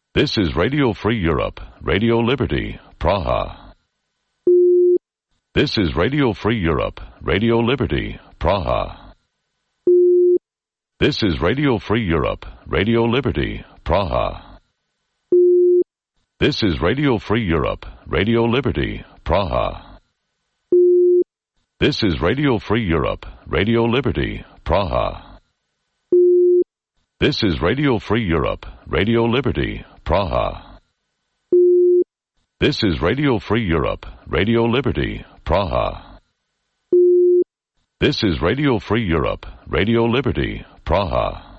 This is Radio Free Europe, Radio Liberty, Praha. This is Radio Free Europe, Radio Liberty, Praha. This is Radio Free Europe, Radio Liberty, Praha. This is Radio Free Europe, Radio Liberty, Praha. This is Radio Free Europe, Radio Liberty, Praha. This is Radio Free Europe, Radio Liberty, Praha. This is Radio Free Europe, Radio Liberty, Praha. This is Radio Free Europe, Radio Liberty, Praha.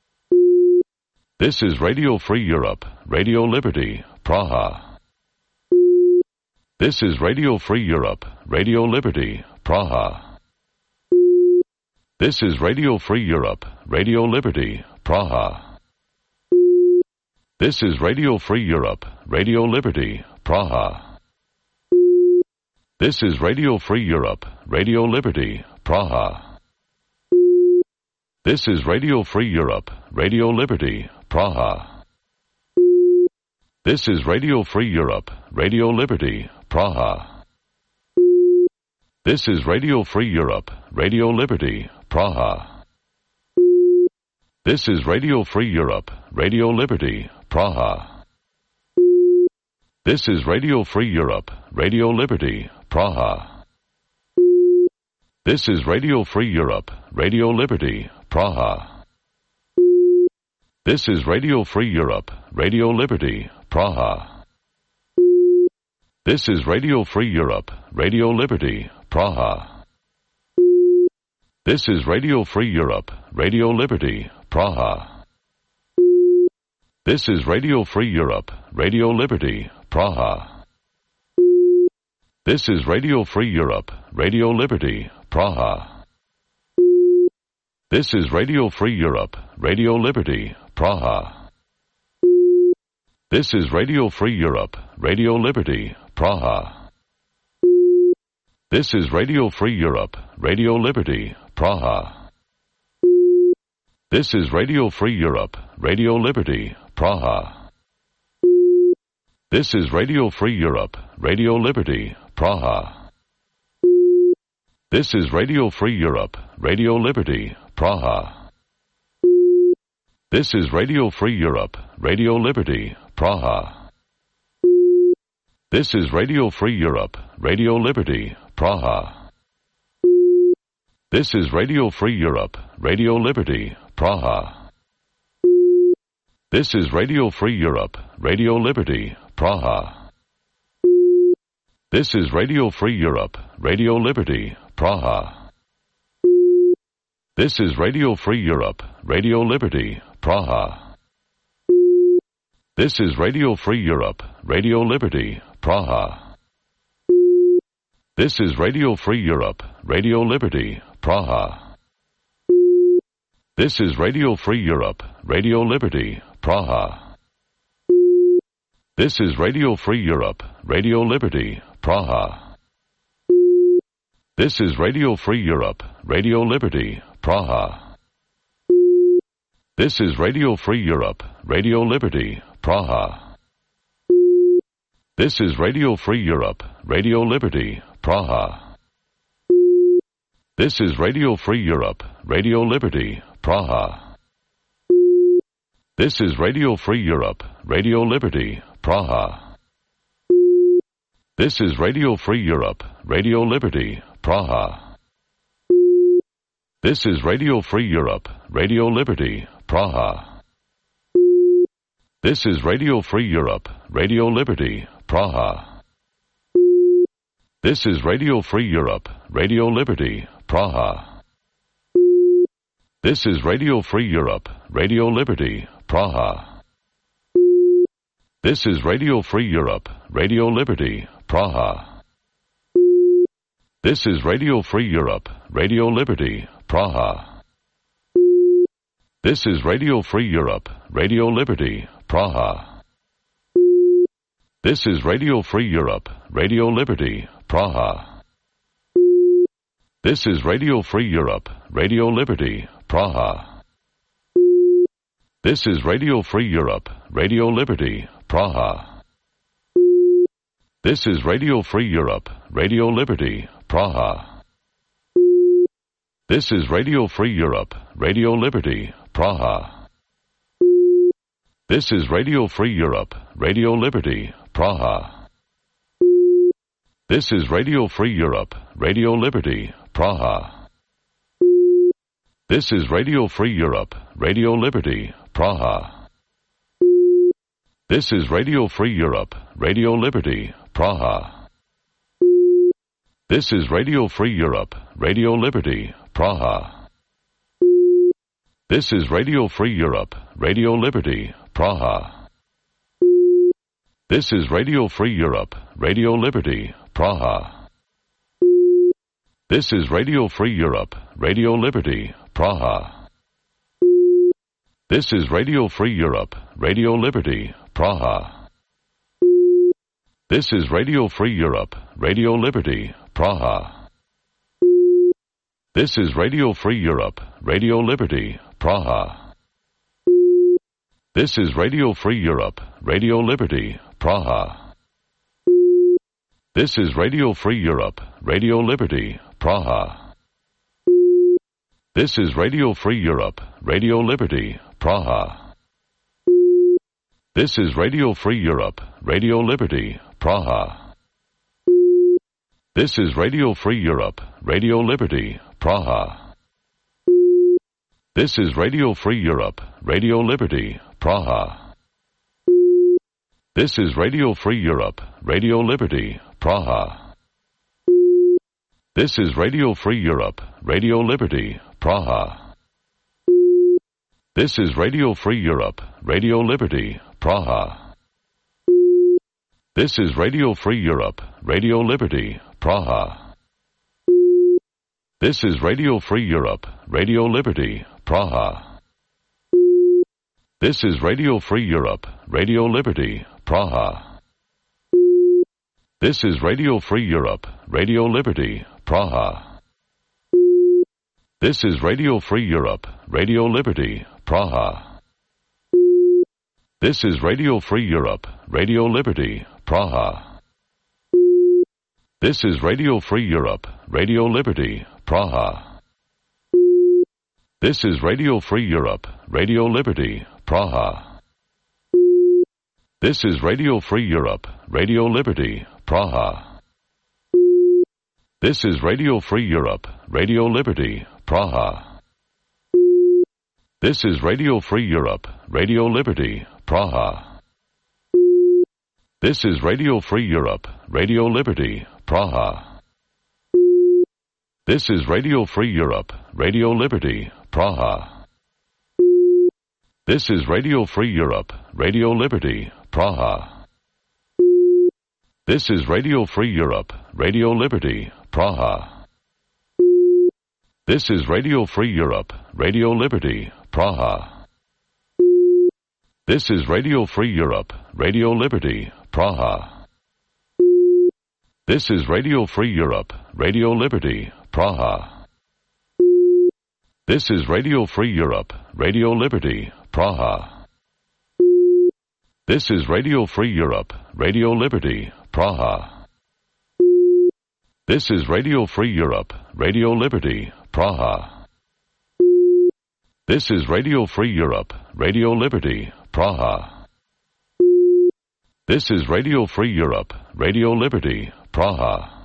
This is Radio Free Europe, Radio Liberty, Praha. This is Radio Free Europe, Radio Liberty, Praha. This is Radio Free Europe, Radio Liberty, Praha. This is Radio Free Europe, Radio Liberty, Praha. This is Radio Free Europe, Radio Liberty, Praha. This is Radio Free Europe, Radio Liberty, Praha. This is Radio Free Europe, Radio Liberty, Praha. This is Radio Free Europe, Radio Liberty, Praha. This is Radio Free Europe, Radio Liberty, Praha. This is Radio Free Europe, Radio Liberty, Praha. This is Radio Free Europe, Radio Liberty, Praha. This is Radio Free Europe, Radio Liberty, Praha. This is Radio Free Europe, Radio Liberty, Praha. This is Radio Free Europe, Radio Liberty, Praha. This is Radio Free Europe, Radio Liberty, Praha. This is Radio Free Europe, Radio Liberty, Praha. This is Radio Free Europe, Radio Liberty, Praha. This is Radio Free Europe, Radio Liberty, Praha. This is Radio Free Europe, Radio Liberty, Praha. This is Radio Free Europe, Radio Liberty, Praha. This is Radio Free Europe, Radio Liberty, Praha. This is Radio Free Europe, Radio Liberty, Praha. This is Radio Free Europe, Radio Liberty, Praha. This is Radio Free Europe, Radio Liberty, Praha. This is Radio Free Europe, Radio Liberty, Praha. This is Radio Free Europe, Radio Liberty, Praha. This is Radio Free Europe, Radio Liberty, Praha. This is Radio Free Europe, Radio Liberty, Praha. This is Radio Free Europe, Radio Liberty, Praha. This is Radio Free Europe, Radio Liberty, Praha. This is Radio Free Europe, Radio Liberty, Praha. This is Radio Free Europe, Radio Liberty, Praha. This is Radio Free Europe, Radio Liberty, Praha. This is Radio Free Europe, Radio Liberty, Praha. This is Radio Free Europe, Radio Liberty, Praha. This is Radio Free Europe, Radio Liberty, Praha. This is Radio Free Europe, Radio Liberty, Praha. This is Radio Free Europe, Radio Liberty, Praha. This is Radio Free Europe, Radio Liberty, Praha. This is Radio Free Europe, Radio Liberty, Praha. This is Radio Free Europe, Radio Liberty, Praha. This is Radio Free Europe, Radio Liberty, Praha. This is Radio Free Europe, Radio Liberty, Praha. This is Radio Free Europe, Radio Liberty, Praha. This is Radio Free Europe, Radio Liberty, Praha. This is Radio Free Europe, Radio Liberty, Praha. This is Radio Free Europe, Radio Liberty, Praha. This is Radio Free Europe, Radio Liberty, Praha. This is Radio Free Europe, Radio Liberty, Praha. This is Radio Free Europe, Radio Liberty, Praha. This is Radio Free Europe, Radio Liberty, Praha. This is Radio Free Europe, Radio Liberty, Praha. This is Radio Free Europe, Radio Liberty, Praha. This is Radio Free Europe, Radio Liberty, Praha. This is Radio Free Europe, Radio Liberty, Praha. This is Radio Free Europe, Radio Liberty, Praha. This is Radio Free Europe, Radio Liberty, Praha. This is Radio Free Europe, Radio Liberty, Praha. This is Radio Free Europe, Radio Liberty, Praha. This is Radio Free Europe, Radio Liberty, Praha. This is Radio Free Europe, Radio Liberty, Praha. This is Radio Free Europe, Radio Liberty, Praha. This is Radio Free Europe, Radio Liberty, Praha. This is Radio Free Europe, Radio Liberty, Praha. This is Radio Free Europe, Radio Liberty, Praha. This is Radio Free Europe, Radio Liberty, Praha. This is Radio Free Europe, Radio Liberty, Praha. This is Radio Free Europe, Radio Liberty, Praha. This is Radio Free Europe, Radio Liberty, Praha. This is Radio Free Europe, Radio Liberty, Praha. This is Radio Free Europe, Radio Liberty, Praha. This is Radio Free Europe, Radio Liberty, Praha. This is Radio Free Europe, Radio Liberty, Praha. This is Radio Free Europe, Radio Liberty, Praha. This is Radio Free Europe, Radio Liberty, Praha. This is Radio Free Europe, Radio Liberty, Praha. This is Radio Free Europe, Radio Liberty, Praha. This is Radio Free Europe, Radio Liberty, Praha. This is Radio Free Europe, Radio Liberty, Praha. This is Radio Free Europe, Radio Liberty, Praha. This is Radio Free Europe, Radio Liberty, Praha. This is Radio Free Europe, Radio Liberty, Praha. This is Radio Free Europe, Radio Liberty, Praha. This is Radio Free Europe, Radio Liberty, Praha. This is Radio Free Europe, Radio Liberty, Praha. This is Radio Free Europe, Radio Liberty, Praha. This is Radio Free Europe, Radio Liberty, Praha. This is Radio Free Europe, Radio Liberty, Praha. This is Radio Free Europe, Radio Liberty, Praha. This is Radio Free Europe, Radio Liberty, Praha. This is Radio Free Europe, Radio Liberty, Praha. This is Radio Free Europe, Radio Liberty, Praha. This is Radio Free Europe, Radio Liberty, Praha.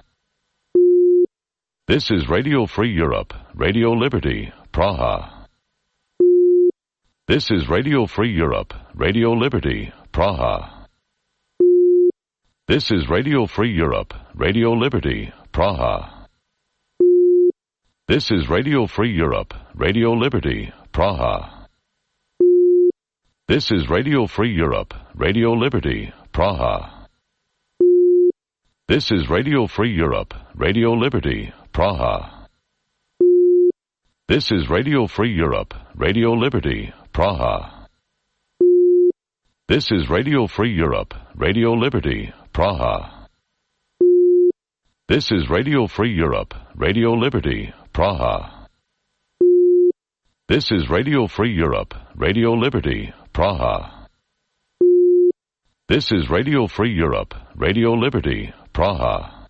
This is Radio Free Europe, Radio Liberty, Praha. This is Radio Free Europe, Radio Liberty, Praha. This is Radio Free Europe, Radio Liberty, Praha. This is Radio Free Europe, Radio Liberty, Praha. This is Radio Free Europe, Radio Liberty, Praha. This is Radio Free Europe, Radio Liberty, Praha. This is Radio Free Europe, Radio Liberty, Praha. This is Radio Free Europe, Radio Liberty, Praha. This is Radio Free Europe, Radio Liberty, Praha. This is Radio Free Europe, Radio Liberty, Praha. This is Radio Free Europe, Radio Liberty, Praha.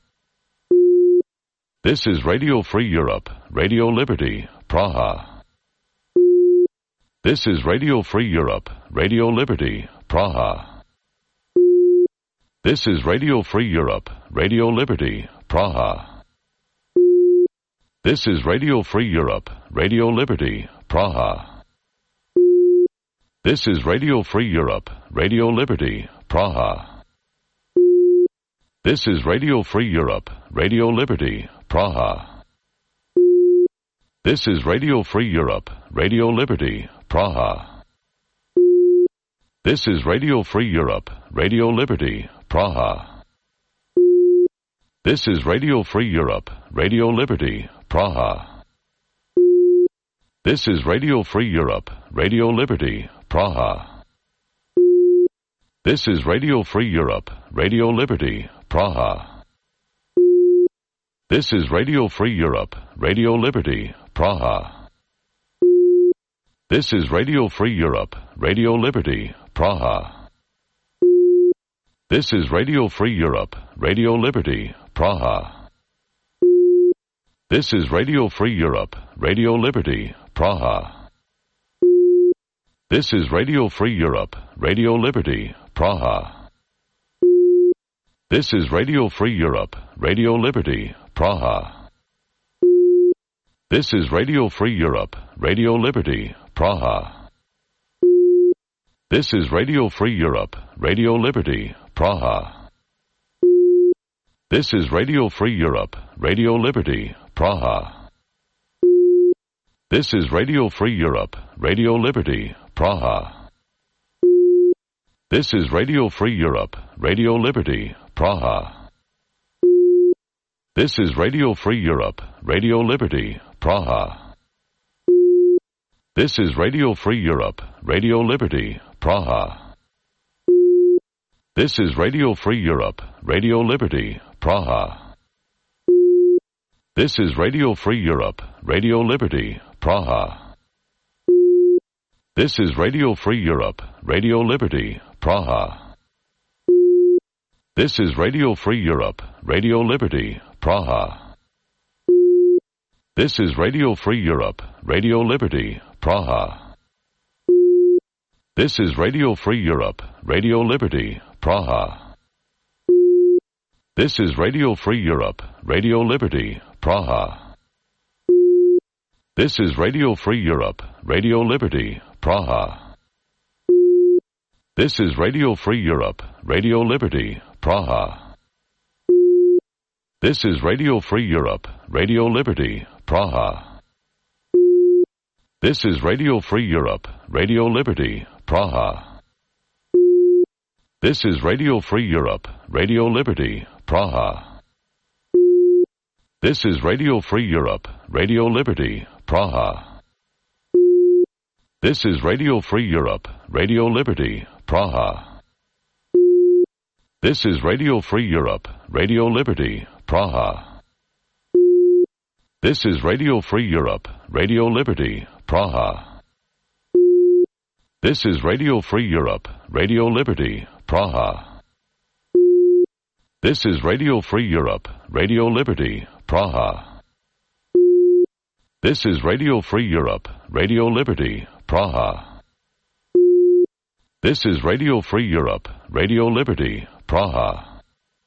This is Radio Free Europe, Radio Liberty, Praha. This is Radio Free Europe, Radio Liberty, Praha. This is Radio Free Europe, Radio Liberty, Praha. This is Radio Free Europe, Radio Liberty, Praha. This is Radio Free Europe, Radio Liberty, Praha. This is Radio Free Europe, Radio Liberty, Praha. This is Radio Free Europe, Radio Liberty, Praha. This is Radio Free Europe, Radio Liberty, Praha. This is Radio Free Europe, Radio Liberty, Praha. This is Radio Free Europe, Radio Liberty, Praha. This is Radio Free Europe, Radio Liberty, Praha. This is Radio Free Europe, Radio Liberty, Praha. This is Radio Free Europe, Radio Liberty, Praha. This is Radio Free Europe, Radio Liberty, Praha. This is Radio Free Europe, Radio Liberty, Praha. This is Radio Free Europe, Radio Liberty, Praha. This is Radio Free Europe, Radio Liberty, Praha. This is Radio Free Europe, Radio Liberty, Praha. This is Radio Free Europe, Radio Liberty, Praha. This is Radio Free Europe, Radio Liberty, Praha. This is Radio Free Europe, Radio Liberty, Praha. This is Radio Free Europe, Radio Liberty, Praha. This is Radio Free Europe, Radio Liberty, Praha. This is Radio Free Europe, Radio Liberty, Praha. This is Radio Free Europe, Radio Liberty, Praha. This is Radio Free Europe, Radio Liberty, Praha. This is Radio Free Europe, Radio Liberty, Praha. This is Radio Free Europe, Radio Liberty, Praha. This is Radio Free Europe, Radio Liberty, Praha. This is Radio Free Europe, Radio Liberty, Praha. This is Radio Free Europe, Radio Liberty, Praha. This is Radio Free Europe, Radio Liberty, Praha. This is Radio Free Europe, Radio Liberty, Praha. This is Radio Free Europe, Radio Liberty, Praha. This is Radio Free Europe, Radio Liberty, Praha. This is Radio Free Europe, Radio Liberty, Praha. This is Radio Free Europe, Radio Liberty, Praha. This is Radio Free Europe, Radio Liberty, Praha. This is Radio Free Europe, Radio Liberty, Praha. This is Radio Free Europe, Radio Liberty, Praha. This is Radio Free Europe, Radio Liberty, Praha. This is Radio Free Europe, Radio Liberty, Praha. This is Radio Free Europe, Radio Liberty, Praha. This is Radio Free Europe, Radio Liberty, Praha.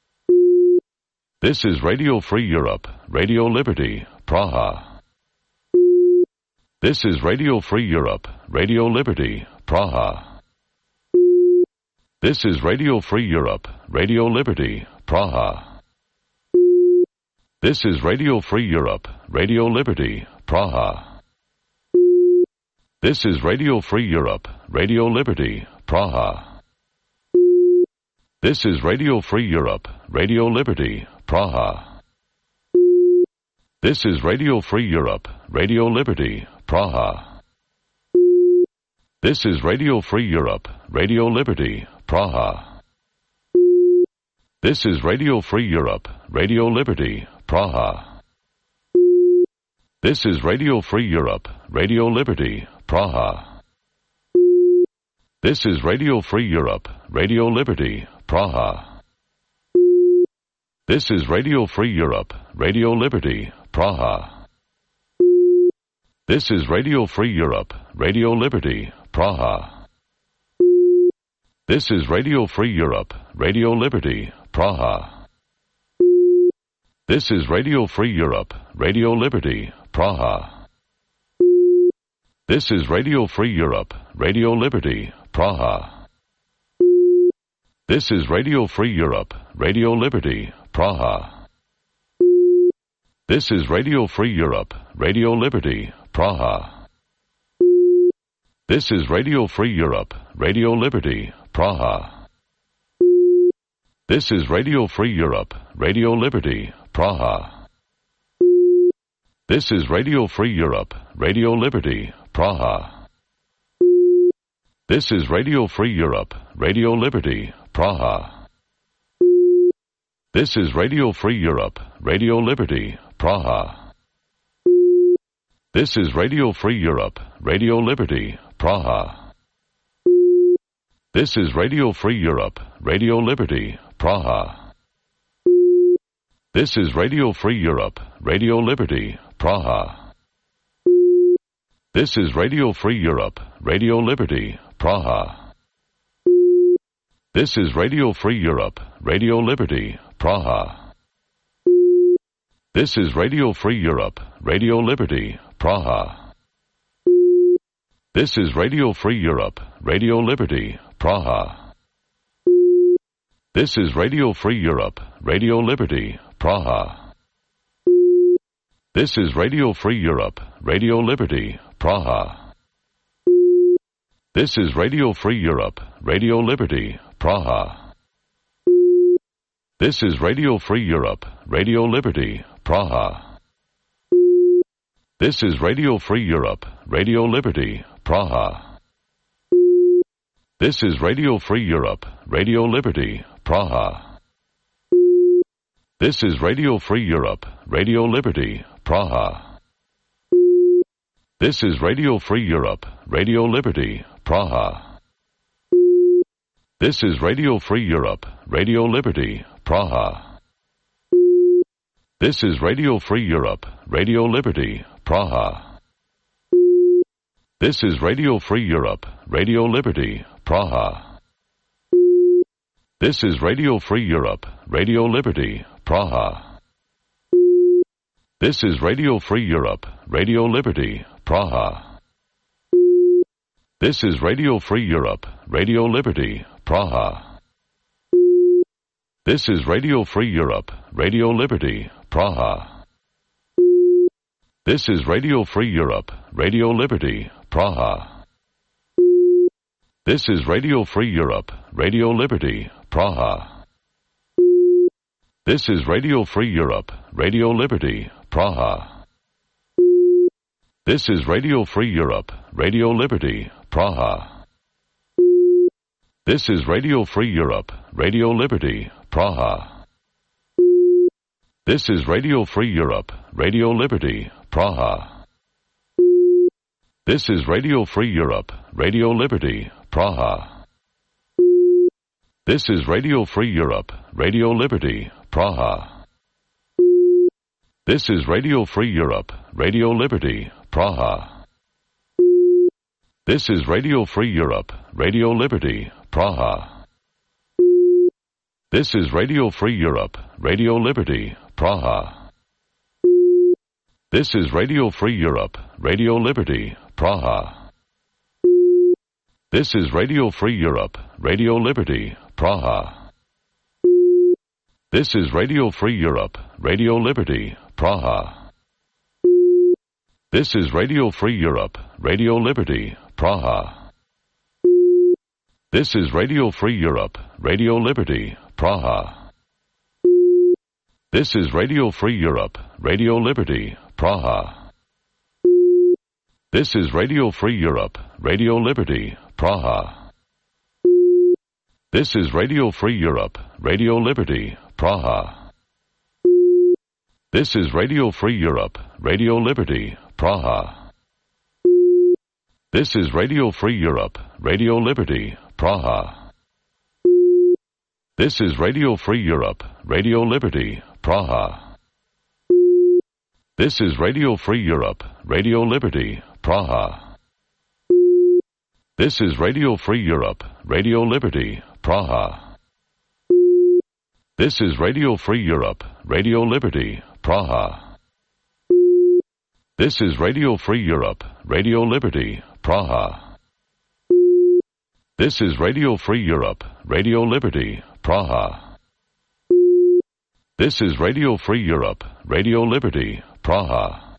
This is Radio Free Europe, Radio Liberty, Praha. This is Radio Free Europe, Radio Liberty, Praha. This is Radio Free Europe, Radio Liberty, Praha. This is Radio Free Europe, Radio Liberty, Praha. This is Radio Free Europe, Radio Liberty, Praha. This is Radio Free Europe, Radio Liberty, Praha. This is Radio Free Europe, Radio Liberty, Praha. This is Radio Free Europe, Radio Liberty, Praha. This is Radio Free Europe, Radio Liberty, Praha. This is Radio Free Europe, Radio Liberty, Praha. This is Radio Free Europe, Radio Liberty, Praha. This is Radio Free Europe, Radio Liberty, Praha. This is Radio Free Europe, Radio Liberty, Praha. This is Radio Free Europe, Radio Liberty, Praha. This is Radio Free Europe, Radio Liberty, Praha. This is Radio Free Europe, Radio Liberty, Praha. This is Radio Free Europe, Radio Liberty, Praha. This is Radio Free Europe, Radio Liberty, Praha. This is Radio Free Europe, Radio Liberty, Praha. This is Radio Free Europe, Radio Liberty, Praha. This is Radio Free Europe, Radio Liberty, Praha. This is Radio Free Europe, Radio Liberty, Praha. This is Radio Free Europe, Radio Liberty, Praha. This is Radio Free Europe, Radio Liberty, Praha. This is Radio Free Europe, Radio Liberty, Praha. This is Radio Free Europe, Radio Liberty, Praha. This is Radio Free Europe, Radio Liberty, Praha. This is Radio Free Europe, Radio Liberty, Praha. This is Radio Free Europe, Radio Liberty, Praha. This is Radio Free Europe, Radio Liberty, Praha. This is Radio Free Europe, Radio Liberty, Praha. This is Radio Free Europe, Radio Liberty, Praha. This is Radio Free Europe, Radio Liberty, Praha. This is Radio Free Europe, Radio Liberty, Praha. This is Radio Free Europe, Radio Liberty, Praha. This is Radio Free Europe, Radio Liberty, Praha. This is Radio Free Europe, Radio Liberty, Praha. This is Radio Free Europe, Radio Liberty, Praha. This is Radio Free Europe, Radio Liberty, Praha. This is Radio Free Europe, Radio Liberty, Praha. This is Radio Free Europe, Radio Liberty, Praha. This is Radio Free Europe, Radio Liberty, Praha. This is Radio Free Europe, Radio Liberty, Praha. This is Radio Free Europe, Radio Liberty, Praha. This is Radio Free Europe, Radio Liberty, Praha. This is Radio Free Europe, Radio Liberty, Praha. This is Radio Free Europe, Radio Liberty, Praha. This is Radio Free Europe, Radio Liberty, Praha. This is Radio Free Europe, Radio Liberty, Praha. This is Radio Free Europe, Radio Liberty, Praha. This is Radio Free Europe, Radio Liberty, Praha. This is Radio Free Europe, Radio Liberty, Praha. This is Radio Free Europe, Radio Liberty, Praha. This is Radio Free Europe, Radio Liberty, Praha. This is Radio Free Europe, Radio Liberty, Praha. This is Radio Free Europe, Radio Liberty, Praha. This is Radio Free Europe, Radio Liberty, Praha. This is Radio Free Europe, Radio Liberty, Praha. This is Radio Free Europe, Radio Liberty, Praha. This is Radio Free Europe, Radio Liberty, Praha. This is Radio Free Europe, Radio Liberty, Praha. This is Radio Free Europe, Radio Liberty, Praha. This is Radio Free Europe, Radio Liberty, Praha. This is Radio Free Europe, Radio Liberty, Praha. This is Radio Free Europe, Radio Liberty, Praha. This is Radio Free Europe, Radio Liberty, Praha. This is Radio Free Europe, Radio Liberty, Praha. This is Radio Free Europe, Radio Liberty, Praha. This is Radio Free Europe, Radio Liberty, Praha. This is Radio Free Europe, Radio Liberty, Praha. This is Radio Free Europe, Radio Liberty, Praha. This is Radio Free Europe, Radio Liberty, Praha. This is Radio Free Europe, Radio Liberty, Praha.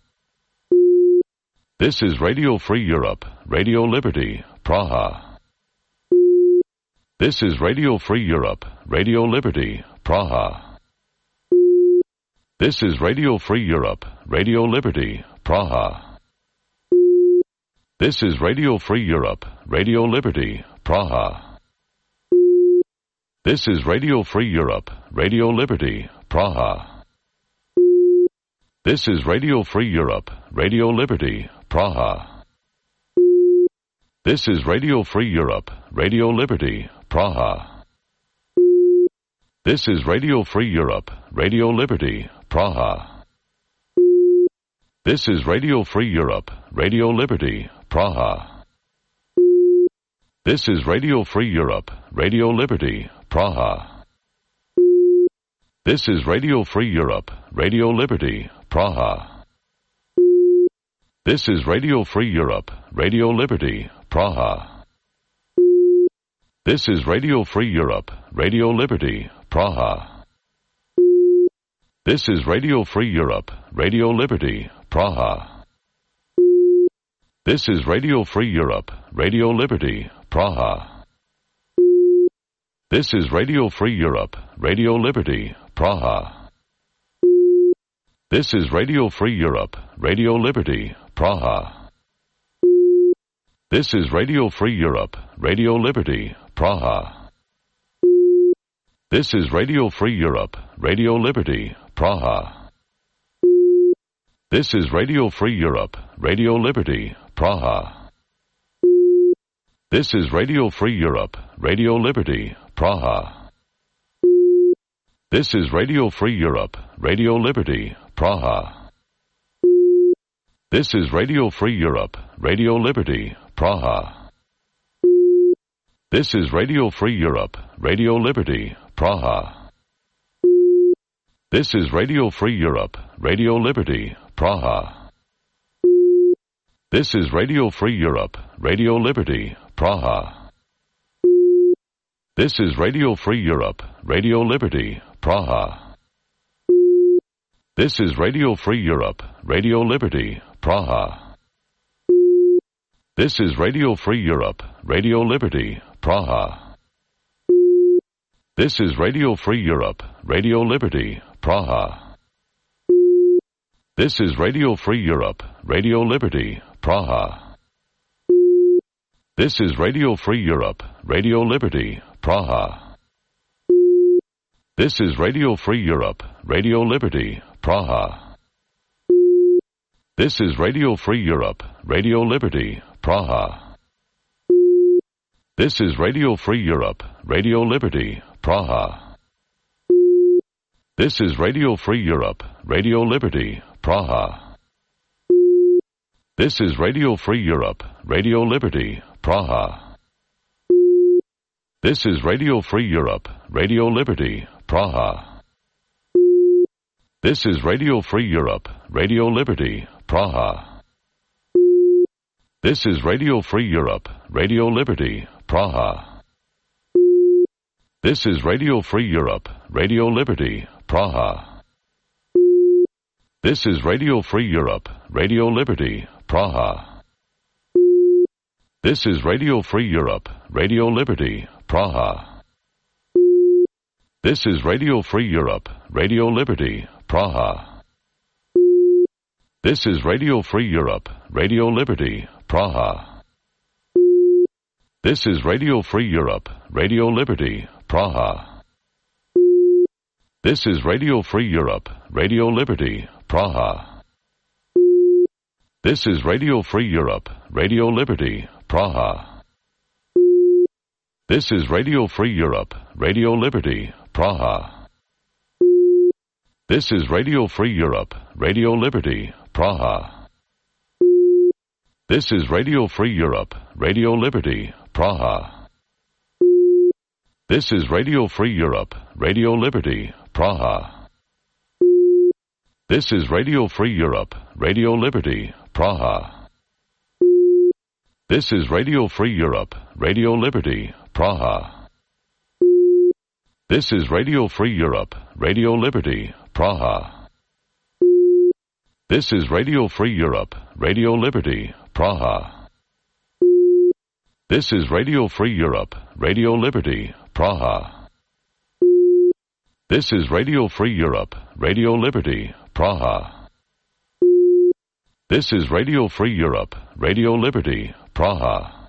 This is Radio Free Europe, Radio Liberty, Praha. This is Radio Free Europe, Radio Liberty, Praha. This is Radio Free Europe, Radio Liberty, Praha. This is Radio Free Europe, Radio Liberty, Praha. This is Radio Free Europe, Radio Liberty, Praha. This is Radio Free Europe, Radio Liberty, Praha. This is Radio Free Europe, Radio Liberty, Praha. This is Radio Free Europe, Radio Liberty, Praha. This is Radio Free Europe, Radio Liberty, Praha. This is Radio Free Europe, Radio Liberty, Praha. This is Radio Free Europe, Radio Liberty, Praha. This is Radio Free Europe, Radio Liberty, Praha. This is Radio Free Europe, Radio Liberty, Praha. This is Radio Free Europe, Radio Liberty, Praha. This is Radio Free Europe, Radio Liberty, Praha. This is Radio Free Europe, Radio Liberty, Praha. This is Radio Free Europe, Radio Liberty, Praha. This is Radio Free Europe, Radio Liberty, Praha. This is Radio Free Europe, Radio Liberty, Praha. This is Radio Free Europe, Radio Liberty, Praha. This is Radio Free Europe, Radio Liberty, Praha. This is Radio Free Europe, Radio Liberty, Praha. This is Radio Free Europe, Radio Liberty, Praha. This is Radio Free Europe, Radio Liberty, Praha. This is Radio Free Europe, Radio Liberty, Praha. This is Radio Free Europe, Radio Liberty, Praha. This is Radio Free Europe, Radio Liberty, Praha. This is Radio Free Europe, Radio Liberty, Praha. This is Radio Free Europe, Radio Liberty, Praha. This is Radio Free Europe, Radio Liberty, Praha. This is Radio Free Europe, Radio Liberty, Praha. This is Radio Free Europe, Radio Liberty, Praha. This is Radio Free Europe, Radio Liberty, Praha. This is Radio Free Europe, Radio Liberty, Praha. This is Radio Free Europe, Radio Liberty, Praha. This is Radio Free Europe, Radio Liberty, Praha. This is Radio Free Europe, Radio Liberty, Praha. This is Radio Free Europe, Radio Liberty, Praha. This is Radio Free Europe, Radio Liberty, Praha. This is Radio Free Europe, Radio Liberty, Praha. This is Radio Free Europe, Radio Liberty, Praha. This is Radio Free Europe, Radio Liberty, Praha. This is Radio Free Europe, Radio Liberty, Praha. This is Radio Free Europe, Radio Liberty, Praha. This is Radio Free Europe, Radio Liberty, Praha. This is Radio Free Europe, Radio Liberty, Praha. This is Radio Free Europe, Radio Liberty, Praha. This is Radio Free Europe, Radio Liberty, Praha. This is Radio Free Europe, Radio Liberty, Praha. This is Radio Free Europe, Radio Liberty, Praha. This is Radio Free Europe, Radio Liberty, Praha. This is Radio Free Europe, Radio Liberty, Praha. This is Radio Free Europe, Radio Liberty, Praha. This is Radio Free Europe, Radio Liberty, Praha. This is Radio Free Europe, Radio Liberty, Praha. This is Radio Free Europe, Radio Liberty, Praha. This is Radio Free Europe, Radio Liberty, Praha. This is Radio Free Europe, Radio Liberty, Praha. This is Radio Free Europe, Radio Liberty, Praha.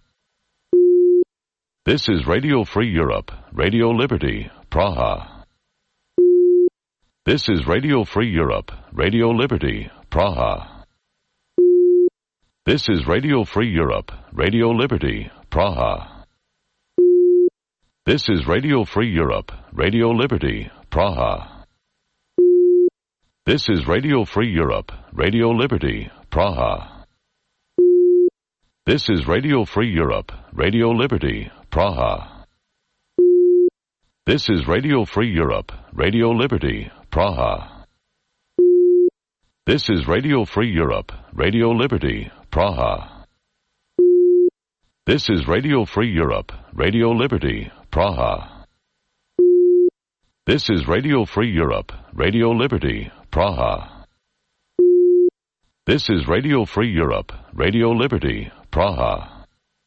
This is Radio Free Europe, Radio Liberty, Praha. This is Radio Free Europe, Radio Liberty, Praha. This is Radio Free Europe, Radio Liberty, Praha. This is Radio Free Europe, Radio Liberty, Praha. This is Radio Free Europe, Radio Liberty, Praha. This is Radio Free Europe, Radio Liberty, Praha. This is Radio Free Europe, Radio Liberty, Praha. This is Radio Free Europe, Radio Liberty, Praha. This is Radio Free Europe, Radio Liberty, Praha. This is Radio Free Europe, Radio Liberty, Praha. This is Radio Free Europe, Radio Liberty, Praha.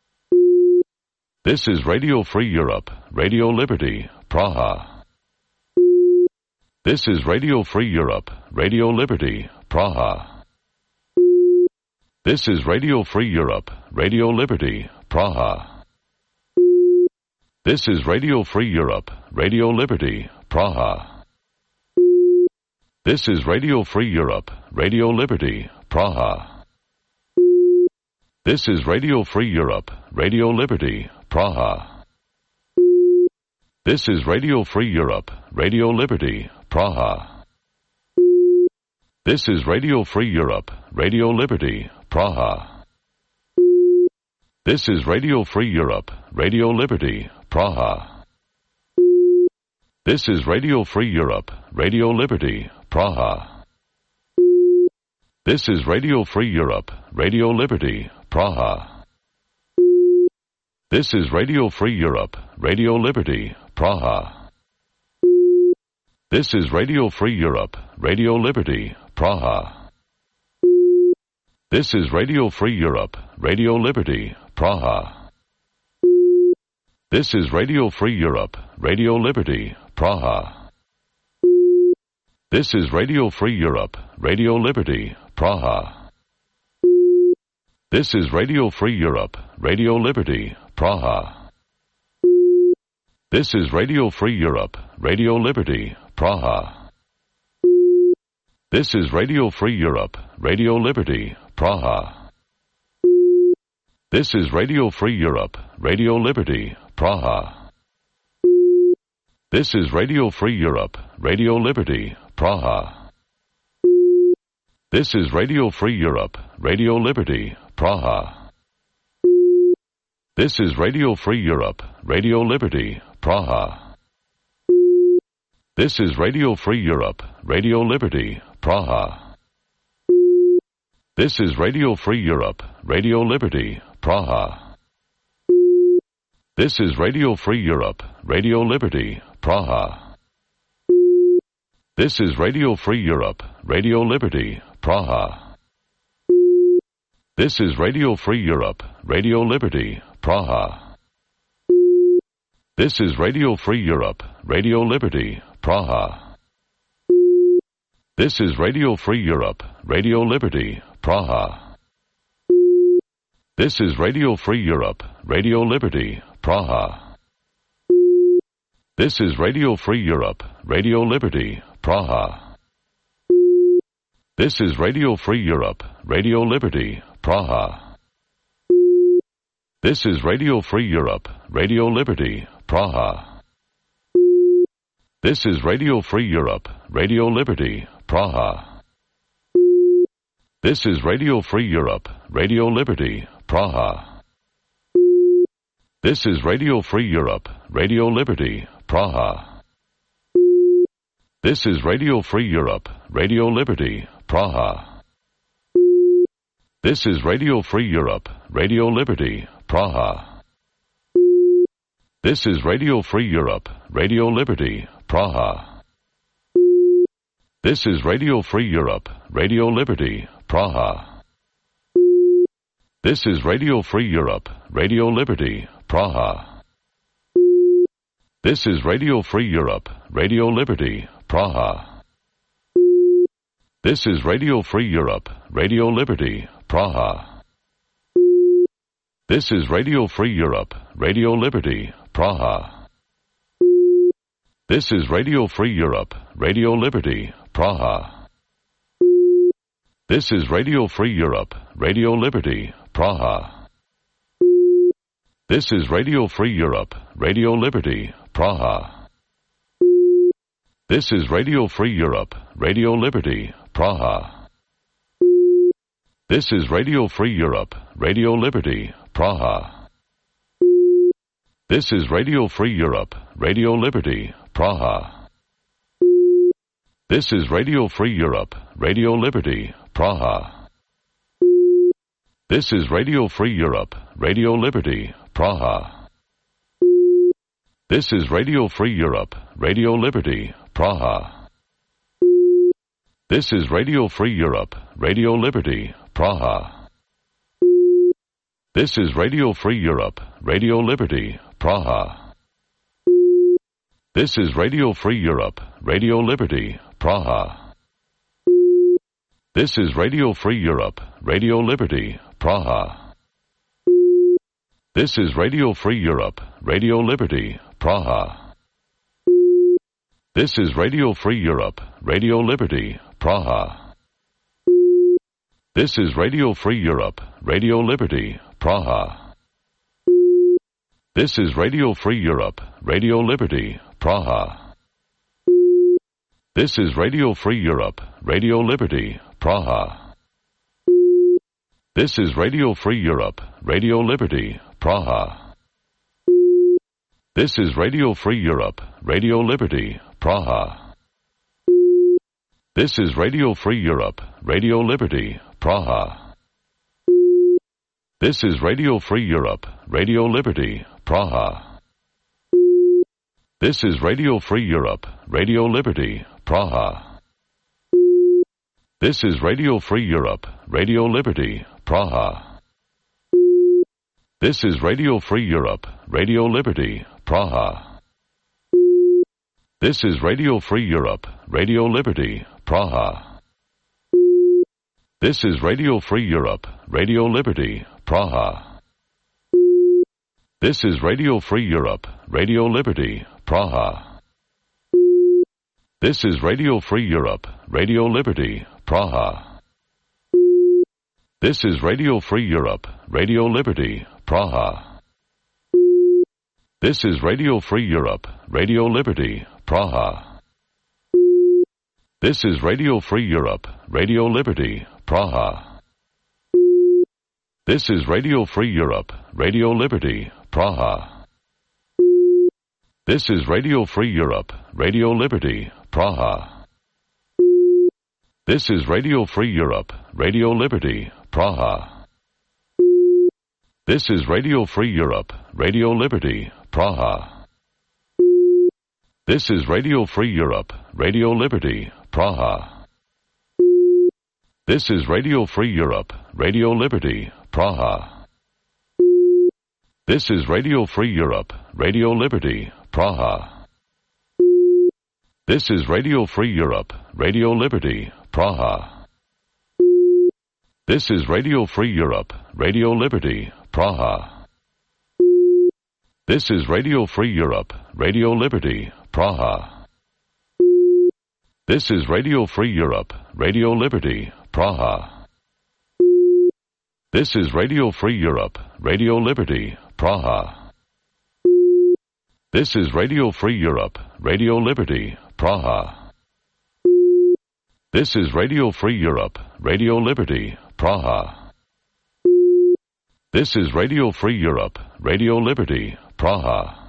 This is Radio Free Europe, Radio Liberty, Praha. This is Radio Free Europe, Radio Liberty, Praha. This is Radio Free Europe, Radio Liberty, Praha. This is Radio Free Europe, Radio Liberty, Praha. This is Radio Free Europe, Radio Liberty, Praha. This is Radio Free Europe, Radio Liberty, Praha. This is Radio Free Europe, Radio Liberty, Praha. This is Radio Free Europe, Radio Liberty, Praha. This is Radio Free Europe, Radio Liberty, Praha. This is Radio Free Europe, Radio Liberty, Praha. This is Radio Free Europe, Radio Liberty, Praha. This is Radio Free Europe, Radio Liberty, Praha. This is Radio Free Europe, Radio Liberty, Praha. This is Radio Free Europe, Radio Liberty, Praha. This is Radio Free Europe, Radio Liberty, Praha. This is Radio Free Europe, Radio Liberty, Praha. This is Radio Free Europe, Radio Liberty, Praha. This is Radio Free Europe, Radio Liberty, Praha. This is Radio Free Europe, Radio Liberty, Praha. This is Radio Free Europe, Radio Liberty, Praha. This is Radio Free Europe, Radio Liberty, Praha. This is Radio Free Europe, Radio Liberty, Praha. This is Radio Free Europe, Radio Liberty, Praha. This is Radio Free Europe, Radio Liberty, Praha. This is Radio Free Europe, Radio Liberty, Praha. This is Radio Free Europe, Radio Liberty, Praha. This is Radio Free Europe, Radio Liberty, Praha. This is Radio Free Europe, Radio Liberty, Praha. This is Radio Free Europe, Radio Liberty, Praha. This is Radio Free Europe, Radio Liberty, Praha. This is Radio Free Europe, Radio Liberty, Praha. This is Radio Free Europe, Radio Liberty, Praha. This is Radio Free Europe, Radio Liberty, Praha. This is Radio Free Europe, Radio Liberty, Praha. This is Radio Free Europe, Radio Liberty, Praha. This is Radio Free Europe, Radio Liberty, Praha. This is Radio Free Europe, Radio Liberty, Praha. This is Radio Free Europe, Radio Liberty, Praha. This is Radio Free Europe, Radio Liberty, Praha. This is Radio Free Europe, Radio Liberty, Praha. This is Radio Free Europe, Radio Liberty, Praha. This is Radio Free Europe, Radio Liberty, Praha. This is Radio Free Europe, Radio Liberty, Praha. This is Radio Free Europe, Radio Liberty, Praha. This is Radio Free Europe, Radio Liberty, Praha. This is Radio Free Europe, Radio Liberty, Praha. This is Radio Free Europe, Radio Liberty, Praha. This is Radio Free Europe, Radio Liberty, Praha. This is Radio Free Europe, Radio Liberty, Praha. This is Radio Free Europe, Radio Liberty, Praha. This is Radio Free Europe, Radio Liberty, Praha. This is Radio Free Europe, Radio Liberty, Praha. This is Radio Free Europe, Radio Liberty, Praha. This is Radio Free Europe, Radio Liberty, Praha. This is Radio Free Europe, Radio Liberty, Praha. This is Radio Free Europe, Radio Liberty, Praha. This is Radio Free Europe, Radio Liberty, Praha. This is Radio Free Europe, Radio Liberty, Praha. This is Radio Free Europe, Radio Liberty, Praha. This is Radio Free Europe, Radio Liberty, Praha. This is Radio Free Europe, Radio Liberty, Praha. This is Radio Free Europe, Radio Liberty, Praha. This is Radio Free Europe, Radio Liberty, Praha. This is Radio Free Europe, Radio Liberty, Praha. This is Radio Free Europe, Radio Liberty, Praha. This is Radio Free Europe, Radio Liberty, Praha. This is Radio Free Europe, Radio Liberty, Praha. This is Radio Free Europe, Radio Liberty, Praha. This is Radio Free Europe, Radio Liberty, Praha. This is Radio Free Europe, Radio Liberty, Praha. This is Radio Free Europe, Radio Liberty, Praha. This is Radio Free Europe, Radio Liberty, Praha. This is Radio Free Europe, Radio Liberty, Praha. This is Radio Free Europe, Radio Liberty, Praha. This is Radio Free Europe, Radio Liberty, Praha. This is Radio Free Europe, Radio Liberty, Praha. This is Radio Free Europe, Radio Liberty, Praha. This is Radio Free Europe, Radio Liberty, Praha. This is Radio Free Europe, Radio Liberty, Praha. This is Radio Free Europe, Radio Liberty, Praha. This is Radio Free Europe, Radio Liberty, Praha. This is Radio Free Europe, Radio Liberty, Praha. This is Radio Free Europe, Radio Liberty, Praha. This is Radio Free Europe, Radio Liberty, Praha. This is Radio Free Europe, Radio Liberty, Praha. This is Radio Free Europe, Radio Liberty, Praha. This is Radio Free Europe, Radio Liberty, Praha. This is Radio Free Europe, Radio Liberty, Praha. This is Radio Free Europe, Radio Liberty, Praha. This is Radio Free Europe, Radio Liberty, Praha. This is Radio Free Europe, Radio Liberty, Praha. This is Radio Free Europe, Radio Liberty, Praha.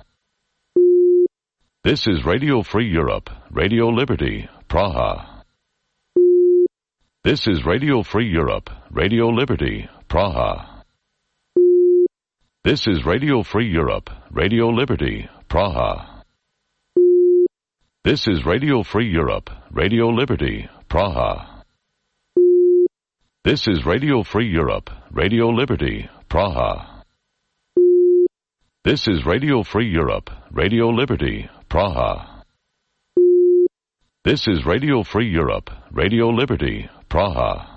This is Radio Free Europe, Radio Liberty, Praha. This is Radio Free Europe, Radio Liberty, Praha. This is Radio Free Europe, Radio Liberty, Praha. This is Radio Free Europe, Radio Liberty, Praha. This is Radio Free Europe, Radio Liberty, Praha. This is Radio Free Europe, Radio Liberty, Praha. This is Radio Free Europe, Radio Liberty, Praha.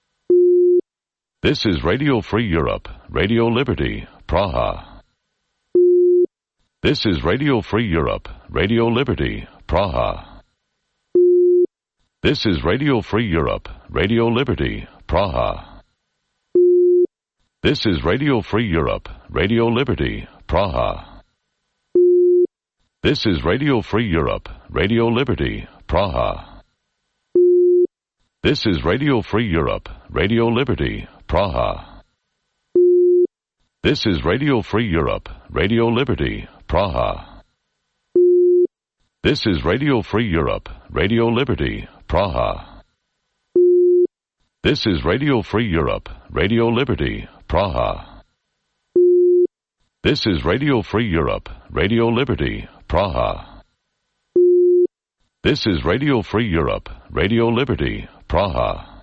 This is Radio Free Europe, Radio Liberty, Praha. This is Radio Free Europe, Radio Liberty, Praha. This is Radio Free Europe, Radio Liberty, Praha. This is Radio Free Europe, Radio Liberty, Praha. This is Radio Free Europe, Radio Liberty, Praha. This is Radio Free Europe, Radio Liberty, Praha. This is Radio Free Europe, Radio Liberty, Praha. This is Radio Free Europe, Radio Liberty, Praha. This is Radio Free Europe, Radio Liberty, Praha. This is Radio Free Europe, Radio Liberty, Praha. This is Radio Free Europe, Radio Liberty, Praha.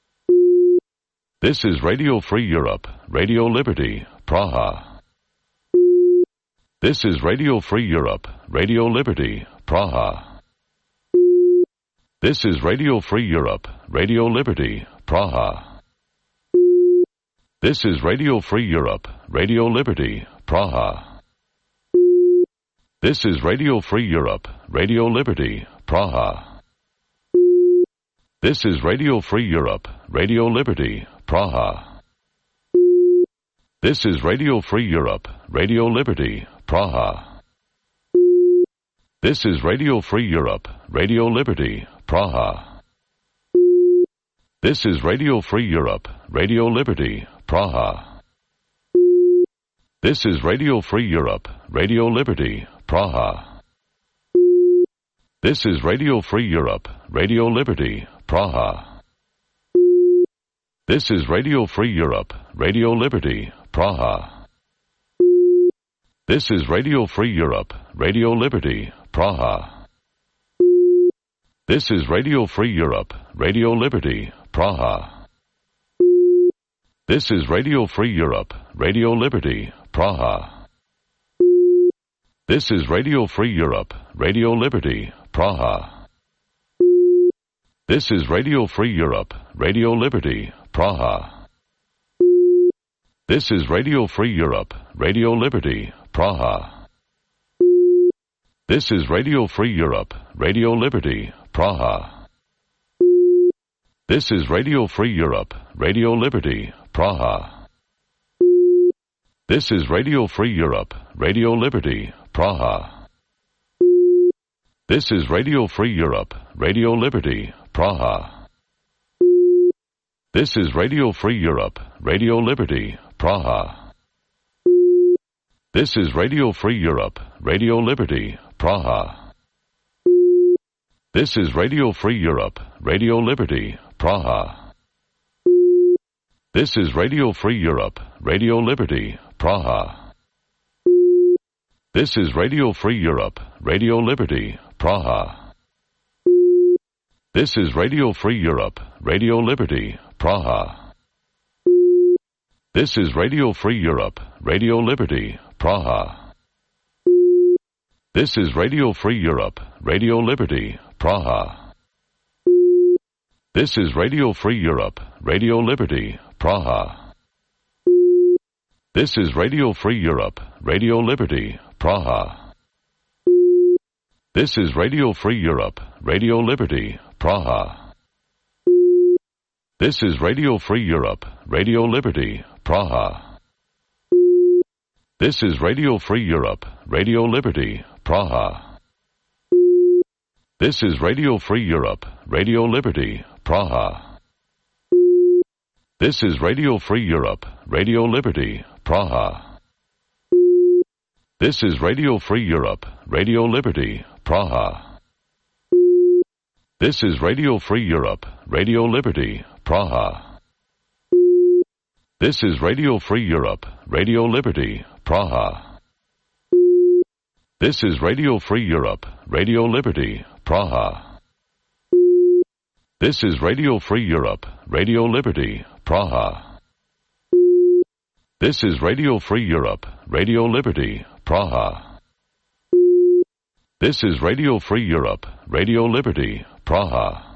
This is Radio Free Europe, Radio Liberty, Praha. This is Radio Free Europe, Radio Liberty, Praha. This is Radio Free Europe, Radio Liberty, Praha. This is Radio Free Europe, Radio Liberty, Praha. This is Radio Free Europe, Radio Liberty, Praha. This is Radio Free Europe, Radio Liberty, Praha. This is Radio Free Europe, Radio Liberty, Praha. This is Radio Free Europe, Radio Liberty, Praha. This is Radio Free Europe, Radio Liberty, Praha. This is Radio Free Europe, Radio Liberty, Praha. This is Radio Free Europe, Radio Liberty, Praha. This is Radio Free Europe, Radio Liberty, Praha. This is Radio Free Europe, Radio Liberty, Praha. This is Radio Free Europe, Radio Liberty, Praha. This is Radio Free Europe, Radio Liberty, Praha. This is Radio Free Europe, Radio Liberty, Praha. This is Radio Free Europe, Radio Liberty, Praha. This is Radio Free Europe, Radio Liberty, Praha. This is Radio Free Europe, Radio Liberty, Praha. This is Radio Free Europe, Radio Liberty, Praha. This is Radio Free Europe, Radio Liberty, Praha. This is Radio Free Europe, Radio Liberty, Praha. This is Radio Free Europe, Radio Liberty, Praha. This is Radio Free Europe, Radio Liberty, Praha. This is Radio Free Europe, Radio Liberty, Praha. This is Radio Free Europe, Radio Liberty, Praha. This is Radio Free Europe, Radio Liberty, Praha. This is Radio Free Europe, Radio Liberty, Praha. This is Radio Free Europe, Radio Liberty, Praha. This is Radio Free Europe, Radio Liberty, Praha. This is Radio Free Europe, Radio Liberty, Praha. This is Radio Free Europe, Radio Liberty, Praha. This is Radio Free Europe, Radio Liberty, Praha. This is Radio Free Europe, Radio Liberty, Praha. This is Radio Free Europe, Radio Liberty, Praha. This is Radio Free Europe, Radio Liberty, Praha. This is Radio Free Europe, Radio Liberty, Praha. This is Radio Free Europe, Radio Liberty, Praha. This is Radio Free Europe, Radio Liberty, Praha. This is Radio Free Europe, Radio Liberty, Praha. This is Radio Free Europe, Radio Liberty, Praha. This is Radio Free Europe, Radio Liberty, Praha. This is Radio Free Europe, Radio Liberty, Praha. This is Radio Free Europe, Radio Liberty, Praha.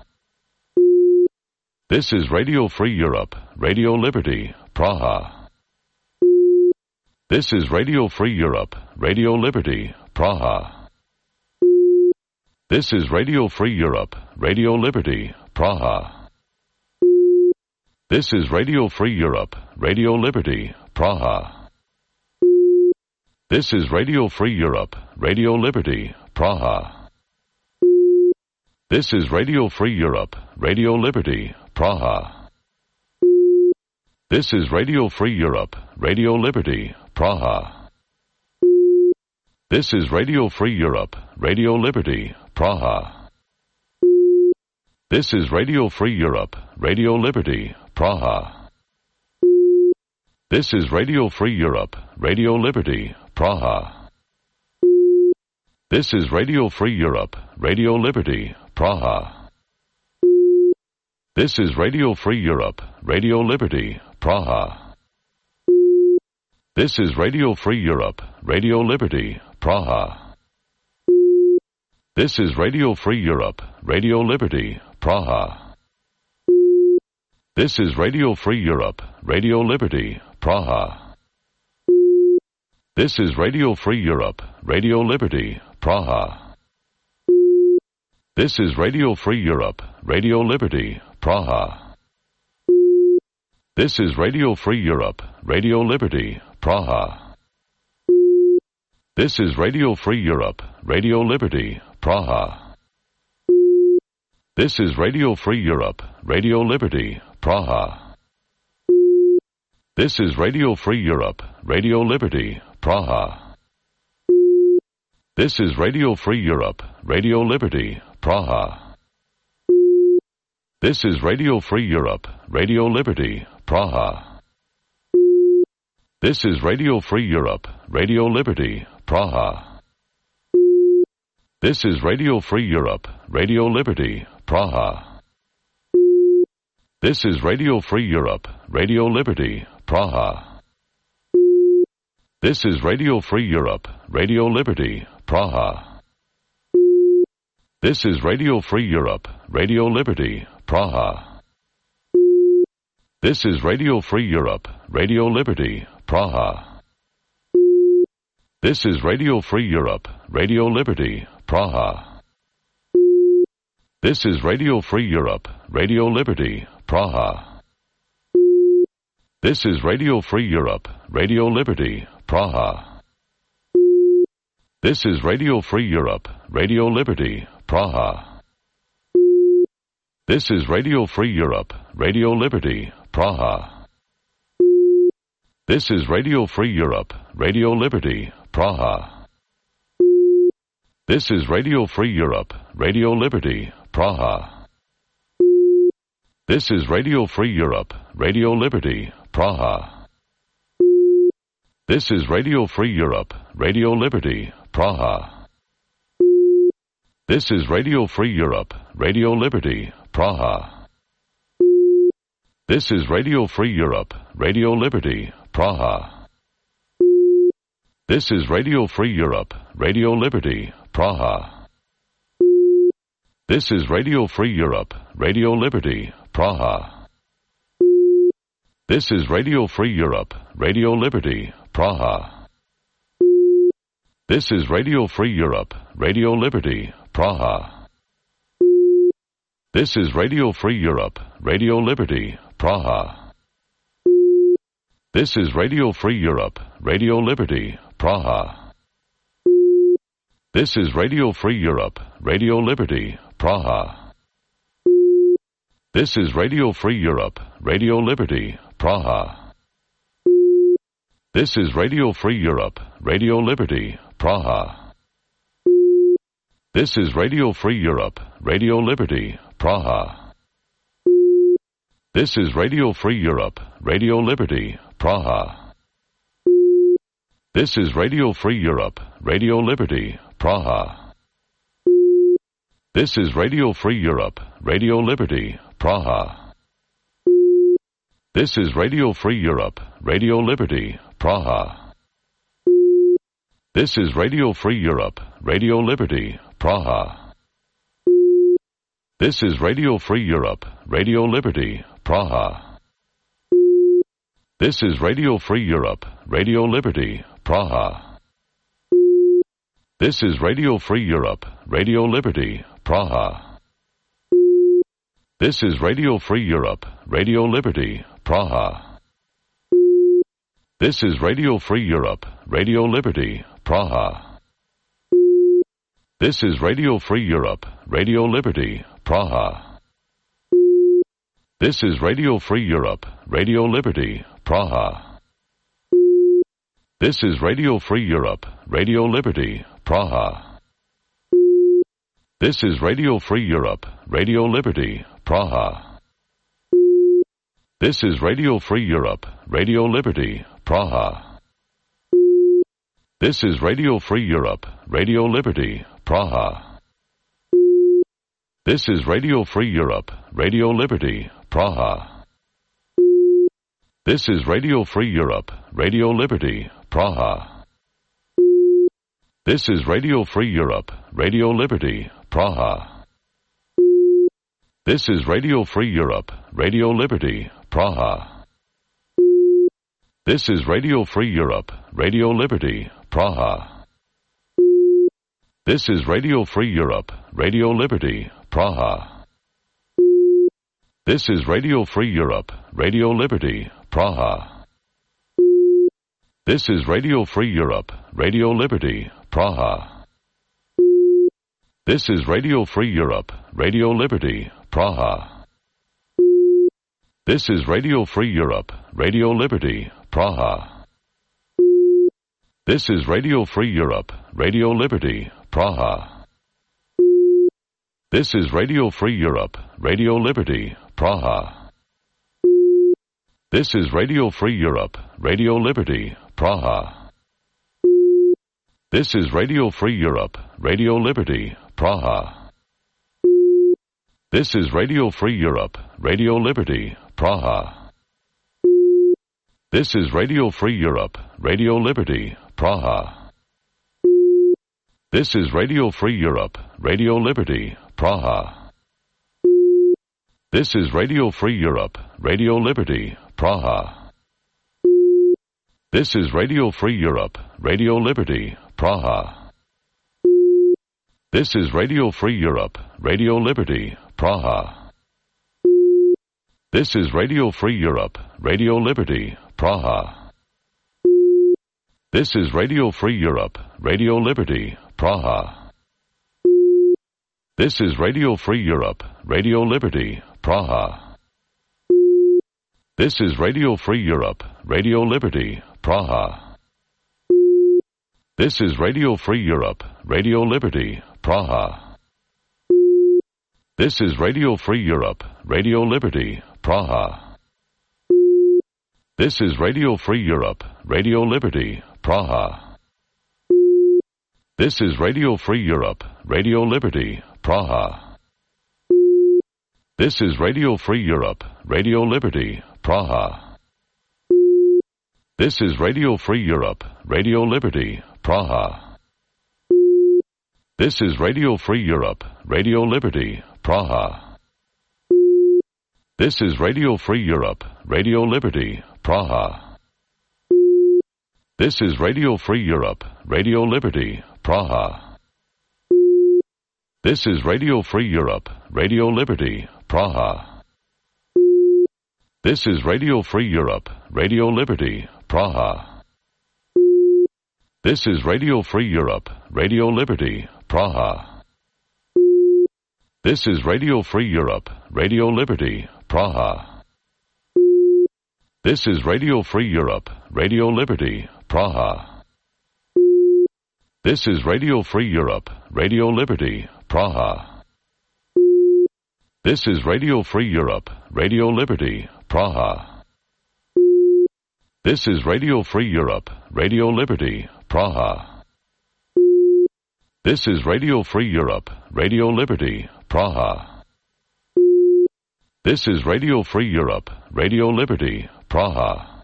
This is Radio Free Europe, Radio Liberty, Praha. This is Radio Free Europe, Radio Liberty, Praha. This is Radio Free Europe, Radio Liberty, Praha. This is Radio Free Europe, Radio Liberty, Praha. This is Radio Free Europe, Radio Liberty, Praha. This is Radio Free Europe, Radio Liberty, Praha. This is Radio Free Europe, Radio Liberty, Praha. This is Radio Free Europe, Radio Liberty, Praha. This is Radio Free Europe, Radio Liberty, Praha. This is Radio Free Europe, Radio Liberty, Praha. This is Radio Free Europe, Radio Liberty, Praha. This is Radio Free Europe, Radio Liberty, Praha. This is Radio Free Europe, Radio Liberty, Praha. This is Radio Free Europe, Radio Liberty, Praha. This is Radio Free Europe, Radio Liberty, Praha. This is Radio Free Europe, Radio Liberty, Praha. This is Radio Free Europe, Radio Liberty, Praha. This is Radio Free Europe, Radio Liberty, Praha. This is Radio Free Europe, Radio Liberty, Praha. This is Radio Free Europe, Radio Liberty, Praha. This is Radio Free Europe, Radio Liberty, Praha. This is Radio Free Europe, Radio Liberty, Praha. This is Radio Free Europe, Radio Liberty, Praha. This is Radio Free Europe, Radio Liberty, Praha. This is Radio Free Europe, Radio Liberty, Praha. This is Radio Free Europe, Radio Liberty, Praha. This is Radio Free Europe, Radio Liberty, Praha. This is Radio Free Europe, Radio Liberty, Praha. This is Radio Free Europe, Radio Liberty, Praha. This is Radio Free Europe, Radio Liberty, Praha. This is Radio Free Europe, Radio Liberty, Praha. This is Radio Free Europe, Radio Liberty, Praha. This is Radio Free Europe, Radio Liberty, Praha. This is Radio Free Europe, Radio Liberty, Praha. This is Radio Free Europe, Radio Liberty, Praha. This is Radio Free Europe, Radio Liberty, Praha. This is Radio Free Europe, Radio Liberty, Praha. This is Radio Free Europe, Radio Liberty, Praha. This is Radio Free Europe, Radio Liberty, Praha. This is Radio Free Europe, Radio Liberty, Praha. This is Radio Free Europe, Radio Liberty, Praha. This is Radio Free Europe, Radio Liberty, Praha. This is Radio Free Europe, Radio Liberty, Praha. This is Radio Free Europe, Radio Liberty, Praha. This is Radio Free Europe, Radio Liberty, Praha. This is Radio Free Europe, Radio Liberty, Praha. This is Radio Free Europe, Radio Liberty, Praha. This is Radio Free Europe, Radio Liberty, Praha. This is Radio Free Europe, Radio Liberty, Praha. This is Radio Free Europe, Radio Liberty, Praha. This is Radio Free Europe, Radio Liberty, Praha. This is Radio Free Europe, Radio Liberty, Praha. This is Radio Free Europe, Radio Liberty, Praha. This is Radio Free Europe, Radio Liberty, Praha. This is Radio Free Europe, Radio Liberty, Praha. This is Radio Free Europe, Radio Liberty, Praha. This is Radio Free Europe, Radio Liberty, Praha. This is Radio Free Europe, Radio Liberty, Praha. This is Radio Free Europe, Radio Liberty, Praha. This is Radio Free Europe, Radio Liberty, Praha. This is Radio Free Europe, Radio Liberty, Praha. This is Radio Free Europe, Radio Liberty, Praha. This is Radio Free Europe, Radio Liberty, Praha. This is Radio Free Europe, Radio Liberty, Praha. This is Radio Free Europe, Radio Liberty, Praha. This is Radio Free Europe, Radio Liberty, Praha. This is Radio Free Europe, Radio Liberty, Praha. This is Radio Free Europe, Radio Liberty, Praha. This is Radio Free Europe, Radio Liberty, Praha. This is Radio Free Europe, Radio Liberty, Praha. This is Radio Free Europe, Radio Liberty, Praha. This is Radio Free Europe, Radio Liberty, Praha. This is Radio Free Europe, Radio Liberty, Praha. This is Radio Free Europe, Radio Liberty, Praha. This is Radio Free Europe, Radio Liberty, Praha. This is Radio Free Europe, Radio Liberty, Praha. This is Radio Free Europe, Radio Liberty, Praha. This is Radio Free Europe, Radio Liberty, Praha. This is Radio Free Europe, Radio Liberty, Praha. This is Radio Free Europe, Radio Liberty, Praha. This is Radio Free Europe, Radio Liberty, Praha. This is Radio Free Europe, Radio Liberty, Praha. This is Radio Free Europe, Radio Liberty, Praha. This is Radio Free Europe, Radio Liberty, Praha. This is Radio Free Europe, Radio Liberty, Praha. This is Radio Free Europe, Radio Liberty, Praha. This is Radio Free Europe, Radio Liberty, Praha. This is Radio Free Europe, Radio Liberty, Praha. This is Radio Free Europe, Radio Liberty, Praha. This is Radio Free Europe, Radio Liberty, Praha. This is Radio Free Europe, Radio Liberty, Praha. This is Radio Free Europe, Radio Liberty, Praha. This is Radio Free Europe, Radio Liberty, Praha. This is Radio Free Europe, Radio Liberty, Praha. This is Radio Free Europe, Radio Liberty, Praha. This is Radio Free Europe, Radio Liberty, Praha. This is Radio Free Europe, Radio Liberty, Praha. This is Radio Free Europe, Radio Liberty, Praha. This is Radio Free Europe, Radio Liberty, Praha. This is Radio Free Europe, Radio Liberty, Praha. This is Radio Free Europe, Radio Liberty, Praha. This is Radio Free Europe, Radio Liberty, Praha. This is Radio Free Europe, Radio Liberty, Praha. This is Radio Free Europe, Radio Liberty, Praha. This is Radio Free Europe, Radio Liberty, Praha. This is Radio Free Europe, Radio Liberty, Praha. This is Radio Free Europe, Radio Liberty, Praha. This is Radio Free Europe, Radio Liberty, Praha. This is Radio Free Europe, Radio Liberty, Praha.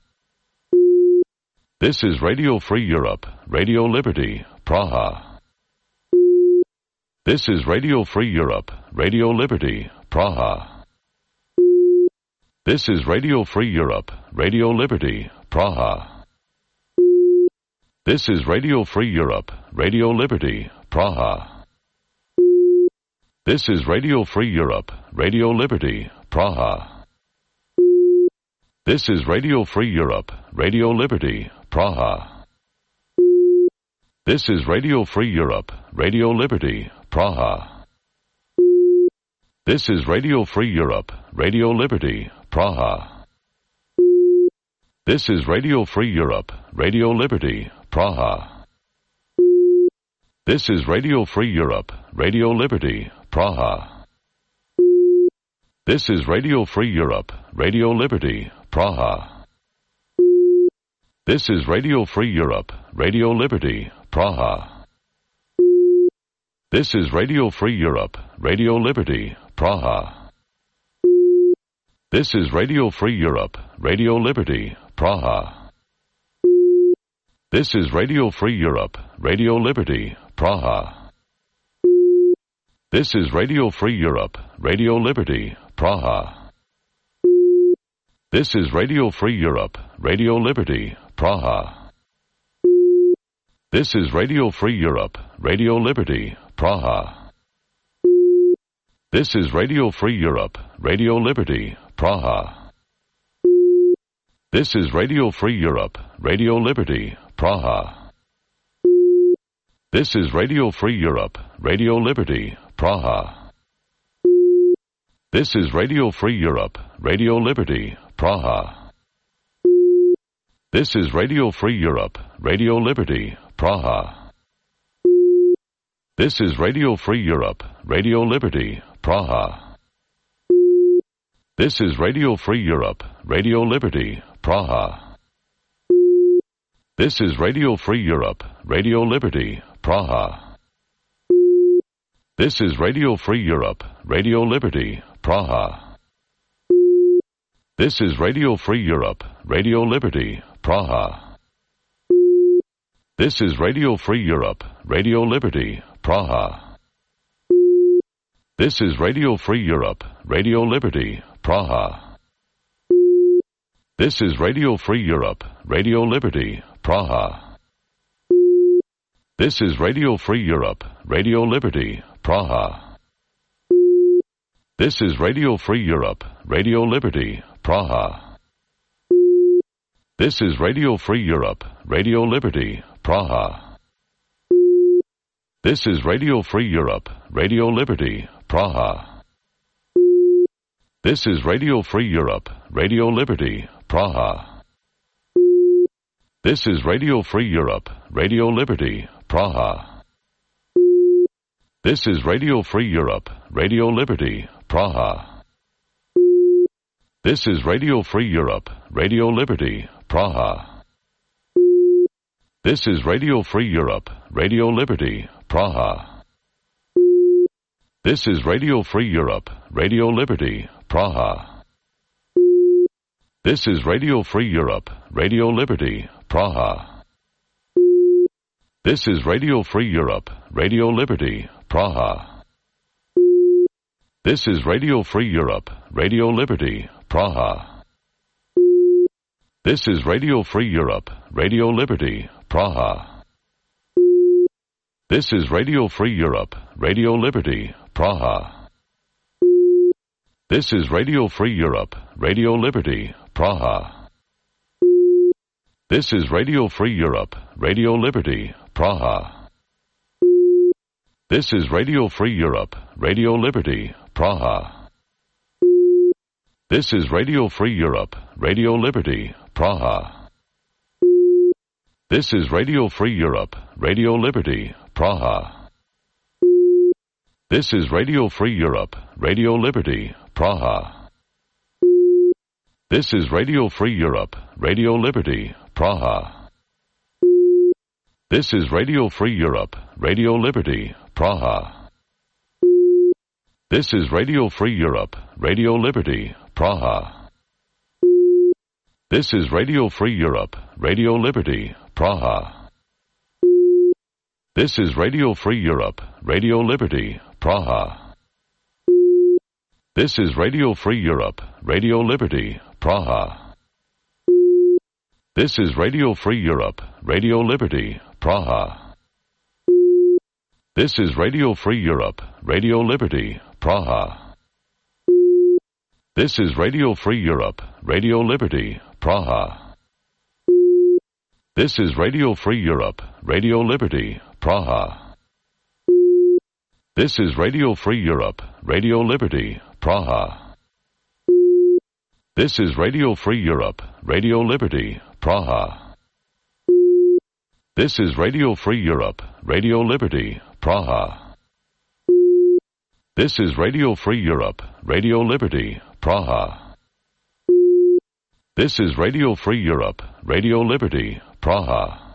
This is Radio Free Europe, Radio Liberty, Praha. This is Radio Free Europe, Radio Liberty, Praha. This is Radio Free Europe, Radio Liberty, Praha. This is Radio Free Europe, Radio Liberty, Praha. This is Radio Free Europe, Radio Liberty, Praha. This is Radio Free Europe, Radio Liberty, Praha. This is Radio Free Europe, Radio Liberty, Praha. This is Radio Free Europe, Radio Liberty, Praha. This is Radio Free Europe, Radio Liberty, Praha. This is Radio Free Europe, Radio Liberty, Praha. This is Radio Free Europe, Radio Liberty, Praha. This is Radio Free Europe, Radio Liberty, Praha. This is Radio Free Europe, Radio Liberty, Praha. This is Radio Free Europe, Radio Liberty, Praha. This is Radio Free Europe, Radio Liberty, Praha. This is Radio Free Europe, Radio Liberty, Praha. This is Radio Free Europe, Radio Liberty, Praha. This is Radio Free Europe, Radio Liberty, Praha. This is Radio Free Europe, Radio Liberty, Praha. This is Radio Free Europe, Radio Liberty, Praha. This is Radio Free Europe, Radio Liberty, Praha. This is Radio Free Europe, Radio Liberty, Praha. This is Radio Free Europe, Radio Liberty, Praha. This is Radio Free Europe, Radio Liberty, Praha. This is Radio Free Europe, Radio Liberty, Praha. This is Radio Free Europe, Radio Liberty, Praha. This is Radio Free Europe, Radio Liberty, Praha. This is Radio Free Europe, Radio Liberty, Praha. This is Radio Free Europe, Radio Liberty, Praha. This is Radio Free Europe, Radio Liberty, Praha. This is Radio Free Europe, Radio Liberty, Praha. This is Radio Free Europe, Radio Liberty, Praha. This is Radio Free Europe, Radio Liberty, Praha. This is Radio Free Europe, Radio Liberty, Praha. This is Radio Free Europe, Radio Liberty, Praha. This is Radio Free Europe, Radio Liberty, Praha. This is Radio Free Europe, Radio Liberty, Praha. This is Radio Free Europe, Radio Liberty, Praha. This is Radio Free Europe, Radio Liberty, Praha. This is Radio Free Europe, Radio Liberty, Praha. This is Radio Free Europe, Radio Liberty, Praha. This is Radio Free Europe, Radio Liberty, Praha. This is Radio Free Europe, Radio Liberty, Praha. This is Radio Free Europe, Radio Liberty, Praha. This is Radio Free Europe, Radio Liberty, Praha. This is Radio Free Europe, Radio Liberty, Praha. This is Radio Free Europe, Radio Liberty, Praha. This is Radio Free Europe, Radio Liberty, Praha. This is Radio Free Europe, Radio Liberty, Praha. This is Radio Free Europe, Radio Liberty, Praha. This is Radio Free Europe, Radio Liberty, Praha. This is Radio Free Europe, Radio Liberty, Praha. This is Radio Free Europe, Radio Liberty, Praha. This is Radio Free Europe, Radio Liberty, Praha. This is Radio Free Europe, Radio Liberty, Praha. This is Radio Free Europe, Radio Liberty, Praha. This is Radio Free Europe, Radio Liberty, Praha. This is Radio Free Europe, Radio Liberty, Praha. This is Radio Free Europe, Radio Liberty, Praha. This is Radio Free Europe, Radio Liberty, Praha. This is Radio Free Europe, Radio Liberty, Praha. This is Radio Free Europe, Radio Liberty, Praha. This is Radio Free Europe, Radio Liberty, Praha. This is Radio Free Europe, Radio Liberty, Praha. This is Radio Free Europe, Radio Liberty, Praha. This is Radio Free Europe, Radio Liberty, Praha. This is Radio Free Europe, Radio Liberty, Praha.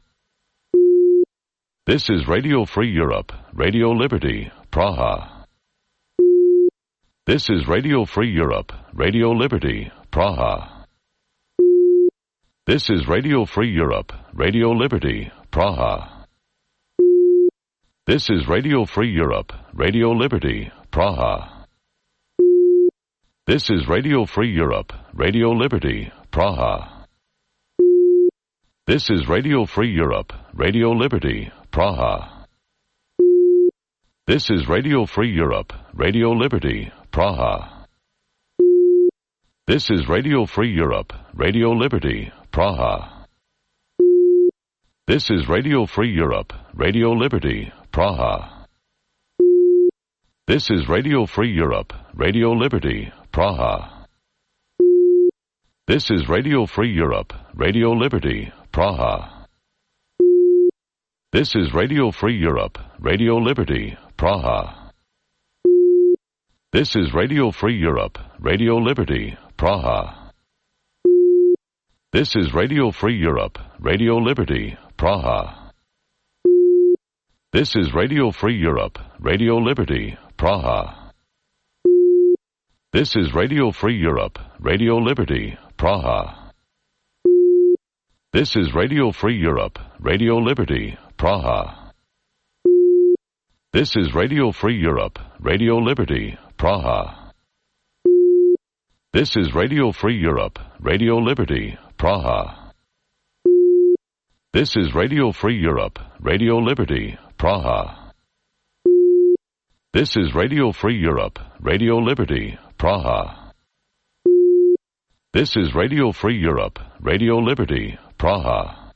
This is Radio Free Europe, Radio Liberty, Praha. This is Radio Free Europe, Radio Liberty, Praha. This is Radio Free Europe, Radio Liberty, Praha. This is Radio Free Europe, Radio Liberty, Praha. This is Radio Free Europe, Radio Liberty, Praha. This is Radio Free Europe, Radio Liberty, Praha. This is Radio Free Europe, Radio Liberty, Praha. This is Radio Free Europe, Radio Liberty, Praha. This is Radio Free Europe, Radio Liberty, Praha. This is Radio Free Europe, Radio Liberty, Praha. This is Radio Free Europe, Radio Liberty, Praha. This is Radio Free Europe, Radio Liberty, Praha. This is Radio Free Europe, Radio Liberty, Praha. This is Radio Free Europe, Radio Liberty, Praha. This is Radio Free Europe, Radio Liberty, Praha. This is Radio Free Europe, Radio Liberty, Praha. This is Radio Free Europe, Radio Liberty, Praha. This is Radio Free Europe, Radio Liberty, Praha. This is Radio Free Europe, Radio Liberty, Praha. This is Radio Free Europe, Radio Liberty, Praha. This is Radio Free Europe, Radio Liberty, Praha. This is Radio Free Europe, Radio Liberty, Praha.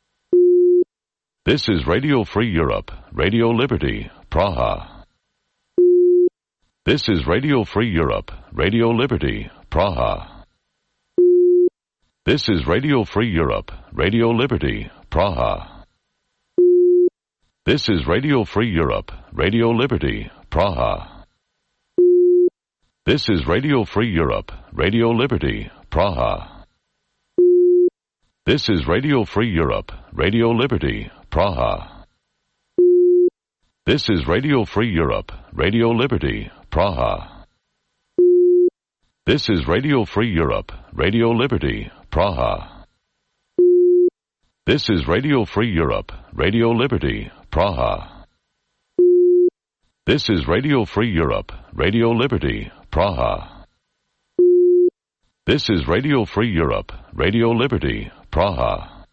This is Radio Free Europe, Radio Liberty, Praha. This is Radio Free Europe, Radio Liberty, Praha. This is Radio Free Europe, Radio Liberty, Praha. This is Radio Free Europe, Radio Liberty, Praha. This is Radio Free Europe, Radio Liberty, Praha. This is Radio Free Europe, Radio Liberty, Praha. This is Radio Free Europe, Radio Liberty, Praha. This is Radio Free Europe, Radio Liberty, Praha. This is Radio Free Europe, Radio Liberty, Praha. This is Radio Free Europe, Radio Liberty, Praha. This is Radio Free Europe, Radio Liberty, Praha.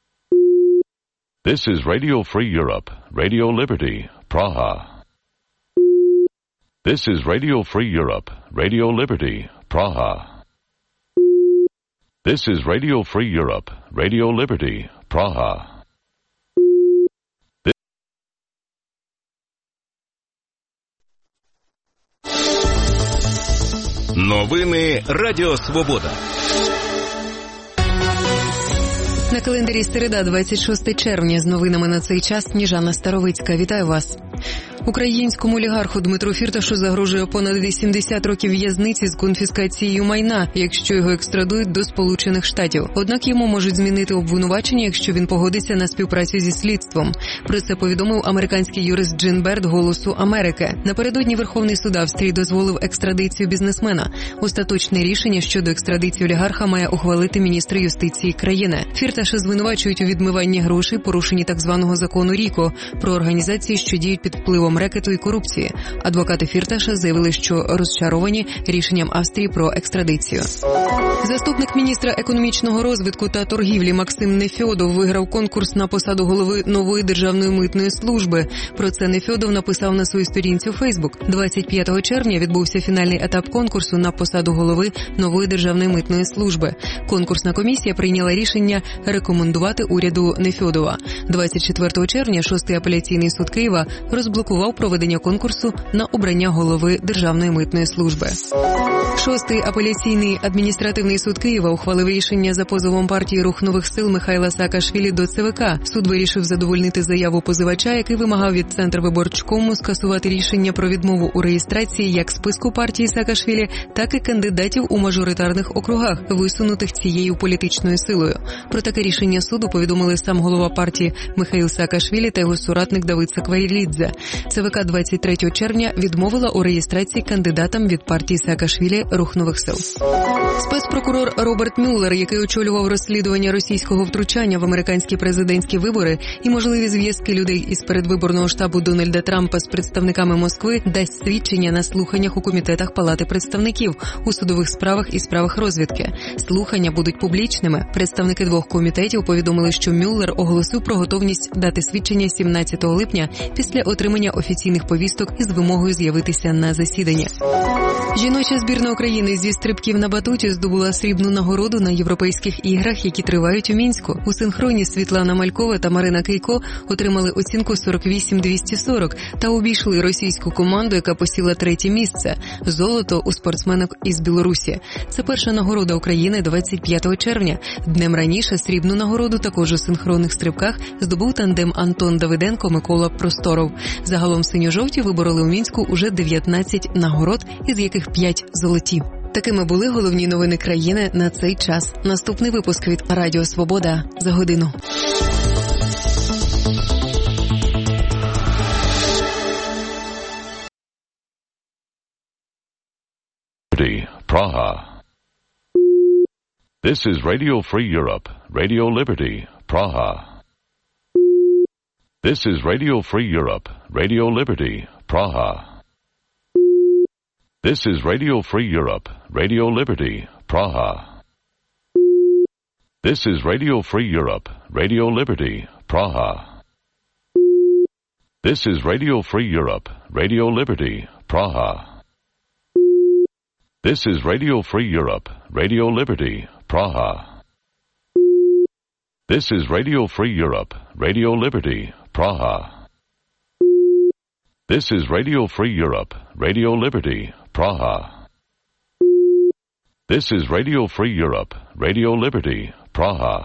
This is Radio Free Europe, Radio Liberty, Praha. This is Radio Free Europe, Radio Liberty, Praha. This is Radio Free Europe, Radio Liberty, Praha. Новини Радіо Свобода. На календарі середа, 26 червня. З новинами на цей час Сніжана Старовицька. Вітаю вас. Українському олігарху Дмитру Фірташу загрожує понад 80 років в'язниці з конфіскацією майна, якщо його екстрадують до Сполучених Штатів. Однак йому можуть змінити обвинувачення, якщо він погодиться на співпрацю зі слідством. Про це повідомив американський юрист Джин Берд «Голосу Америки». Напередодні Верховний суд Австрії дозволив екстрадицію бізнесмена. Остаточне рішення щодо екстрадиції олігарха має ухвалити міністр юстиції країни. Фірташа звинувачують у відмиванні грошей, порушенні так званого закону РІКО про організації, що діють під впливом рекету і корупції. Адвокати Фірташа заявили, що розчаровані рішенням Австрії про екстрадицію. Заступник міністра економічного розвитку та торгівлі Максим Нефьодов виграв конкурс на посаду голови нової державної митної служби. Про це Нефьодов написав на своїй сторінці у Фейсбук. 25 червня відбувся фінальний етап конкурсу на посаду голови нової державної митної служби. Конкурсна комісія прийняла рішення рекомендувати уряду Нефьодова. 24 червня 6-й апеляційний суд Києва розблокував проведення конкурсу на обрання голови Державної митної служби. 6-й апеляційний адміністративний суд Києва ухвалив рішення за позовом партії «Рух нових сил» Михайла Саакашвілі до ЦВК. Суд вирішив задовольнити заяву позивача, який вимагав від Центрвиборчкому скасувати рішення про відмову у реєстрації як списку партії Саакашвілі, так і кандидатів у мажоритарних округах, висунутих цією політичною силою. Про таке рішення суду повідомили сам голова партії Михаїл Саакашвілі та його соратник Давид Сакварілідзе. ЦВК 23 червня відмовила у реєстрації кандидатам від партії Саакашвілі «Рух нових сил». Спецпрокурор Роберт Мюллер, який очолював розслідування російського втручання в американські президентські вибори і можливі зв'язки людей із передвиборного штабу Дональда Трампа з представниками Москви, дасть свідчення на слуханнях у комітетах Палати представників, у судових справах і справах розвідки. Слухання будуть публічними. Представники двох комітетів повідомили, що Мюллер оголосив про готовність дати свідчення 17 липня після отримання офіційних повісток із вимогою з'явитися на засідання. Жіноча збірна України зі стрибків на батуті здобула срібну нагороду на Європейських іграх, які тривають у Мінську. У синхроні Світлана Малькова та Марина Кейко отримали оцінку 48-240 та обійшли російську команду, яка посіла 3-є місце – золото у спортсменок із Білорусі. Це перша нагорода України 25 червня. Днем раніше срібну нагороду також у синхронних стрибках здобув тандем Антон Давиденко-Микола Просторов. Загалом синьо-жовті вибороли у Мінську уже 19 нагород, із яких 5 золоті. Такими були головні новини країни на цей час. Наступний випуск від Радіо Свобода за годину. Praha. This is Radio Free Europe, Radio Liberty, Praha. This is Radio Free Europe, Radio Liberty, Praha. This is Radio Free Europe, Radio Liberty, Praha. This is Radio Free Europe, Radio Liberty, Praha. This is Radio Free Europe, Radio Liberty, Praha. This is Radio Free Europe, Radio Liberty, Praha. This is Radio Free Europe, Radio Liberty, Praha. This is Radio Free Europe, Radio Liberty, Praha. This is Radio Free Europe, Radio Liberty, Praha.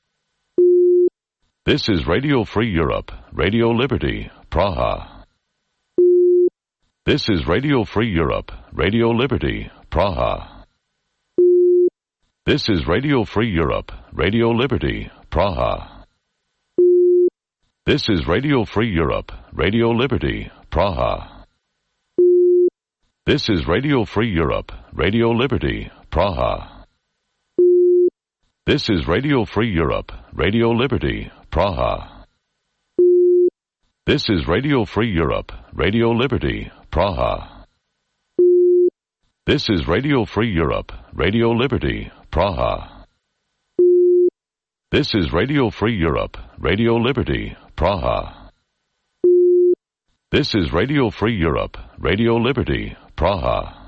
This is Radio Free Europe, Radio Liberty, Praha. This is Radio Free Europe, Radio Liberty, Praha. This is Radio Free Europe, Radio Liberty, Praha. This is Radio Free Europe, Radio Liberty, Praha. This is Radio Free Europe, Radio Liberty, Praha. This is Radio Free Europe, Radio Liberty, Praha. This is Radio Free Europe, Radio Liberty, Praha. This is Radio Free Europe, Radio Liberty, Praha. This is Radio Free Europe, Radio Liberty, Praha. This is Radio Free Europe, Radio Liberty, Praha.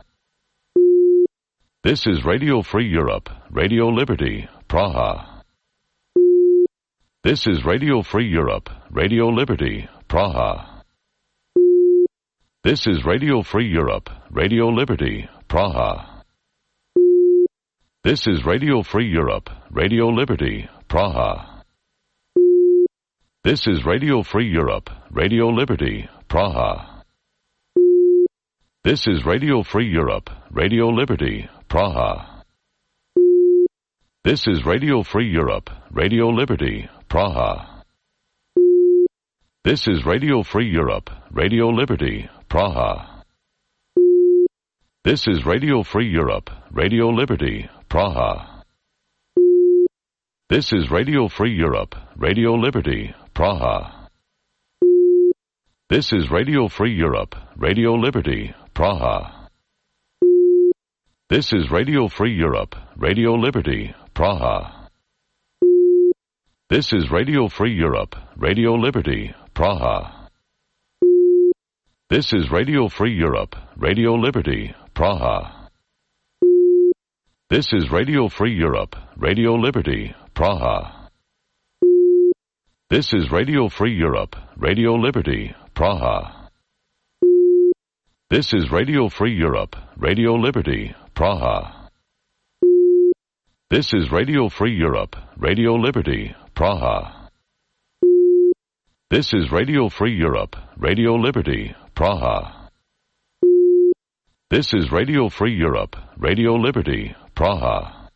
This is Radio Free Europe, Radio Liberty, Praha. This is Radio Free Europe, Radio Liberty, Praha. This is Radio Free Europe, Radio Liberty, Praha. This is Radio Free Europe, Radio Liberty, Praha. This is Radio Free Europe, Radio Liberty, Praha. This is Radio Free Europe, Radio Liberty, Praha. This is Radio Free Europe, Radio Liberty, Praha. This is Radio Free Europe, Radio Liberty, Praha. This is Radio Free Europe, Radio Liberty, Praha. This is Radio Free Europe, Radio Liberty, Praha. This is Radio Free Europe, Radio Liberty, Praha. This is Radio Free Europe, Radio Liberty, Praha. This is Radio Free Europe, Radio Liberty, Praha. This is Radio Free Europe, Radio Liberty, Praha. This is Radio Free Europe, Radio Liberty, Praha. This is Radio Free Europe, Radio Liberty, Praha. This is Radio Free Europe, Radio Liberty, Praha. This is Radio Free Europe, Radio Liberty, Praha. This is Radio Free Europe, Radio Liberty, Praha. This is Radio Free Europe, Radio Liberty, Praha.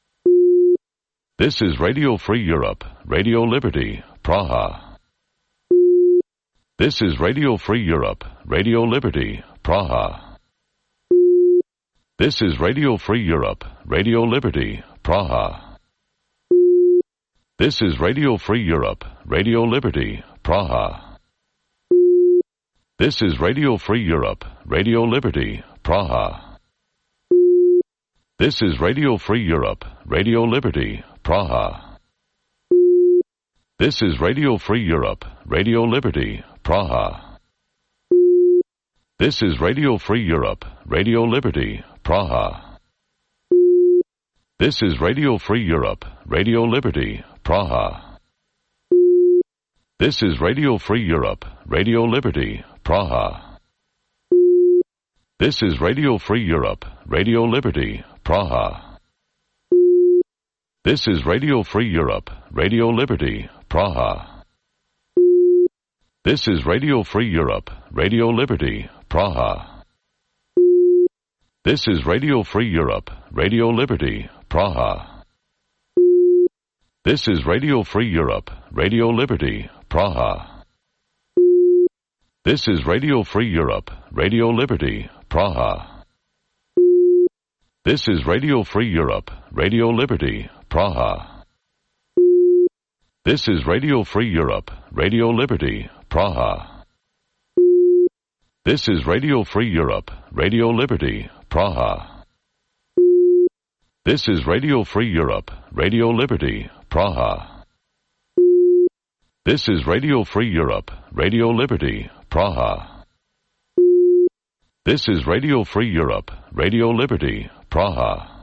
This is Radio Free Europe, Radio Liberty, Praha. This is Radio Free Europe, Radio Liberty, Praha. This is Radio Free Europe, Radio Liberty, Praha. This is Radio Free Europe, Radio Liberty, Praha. This is Radio Free Europe, Radio Liberty, Praha. This is Radio Free Europe, Radio Liberty, Praha. This is Radio Free Europe, Radio Liberty, Praha. This is Radio Free Europe, Radio Liberty, Praha. This is Radio Free Europe, Radio Liberty, Praha. This is Radio Free Europe, Radio Liberty, Praha. This is Radio Free Europe, Radio Liberty, Praha. This is Radio Free Europe, Radio Liberty, Praha. This is Radio Free Europe, Radio Liberty, Praha. This is Radio Free Europe, Radio Liberty, Praha. This is Radio Free Europe, Radio Liberty, Praha. This is Radio Free Europe, Radio Liberty, Praha. This is Radio Free Europe, Radio Liberty, Praha. This is Radio Free Europe, Radio Liberty, Praha. This is Radio Free Europe, Radio Liberty, Praha. This is Radio Free Europe, Radio Liberty, Praha. This is Radio Free Europe, Radio Liberty, Praha. This is Radio Free Europe, Radio Liberty, Praha.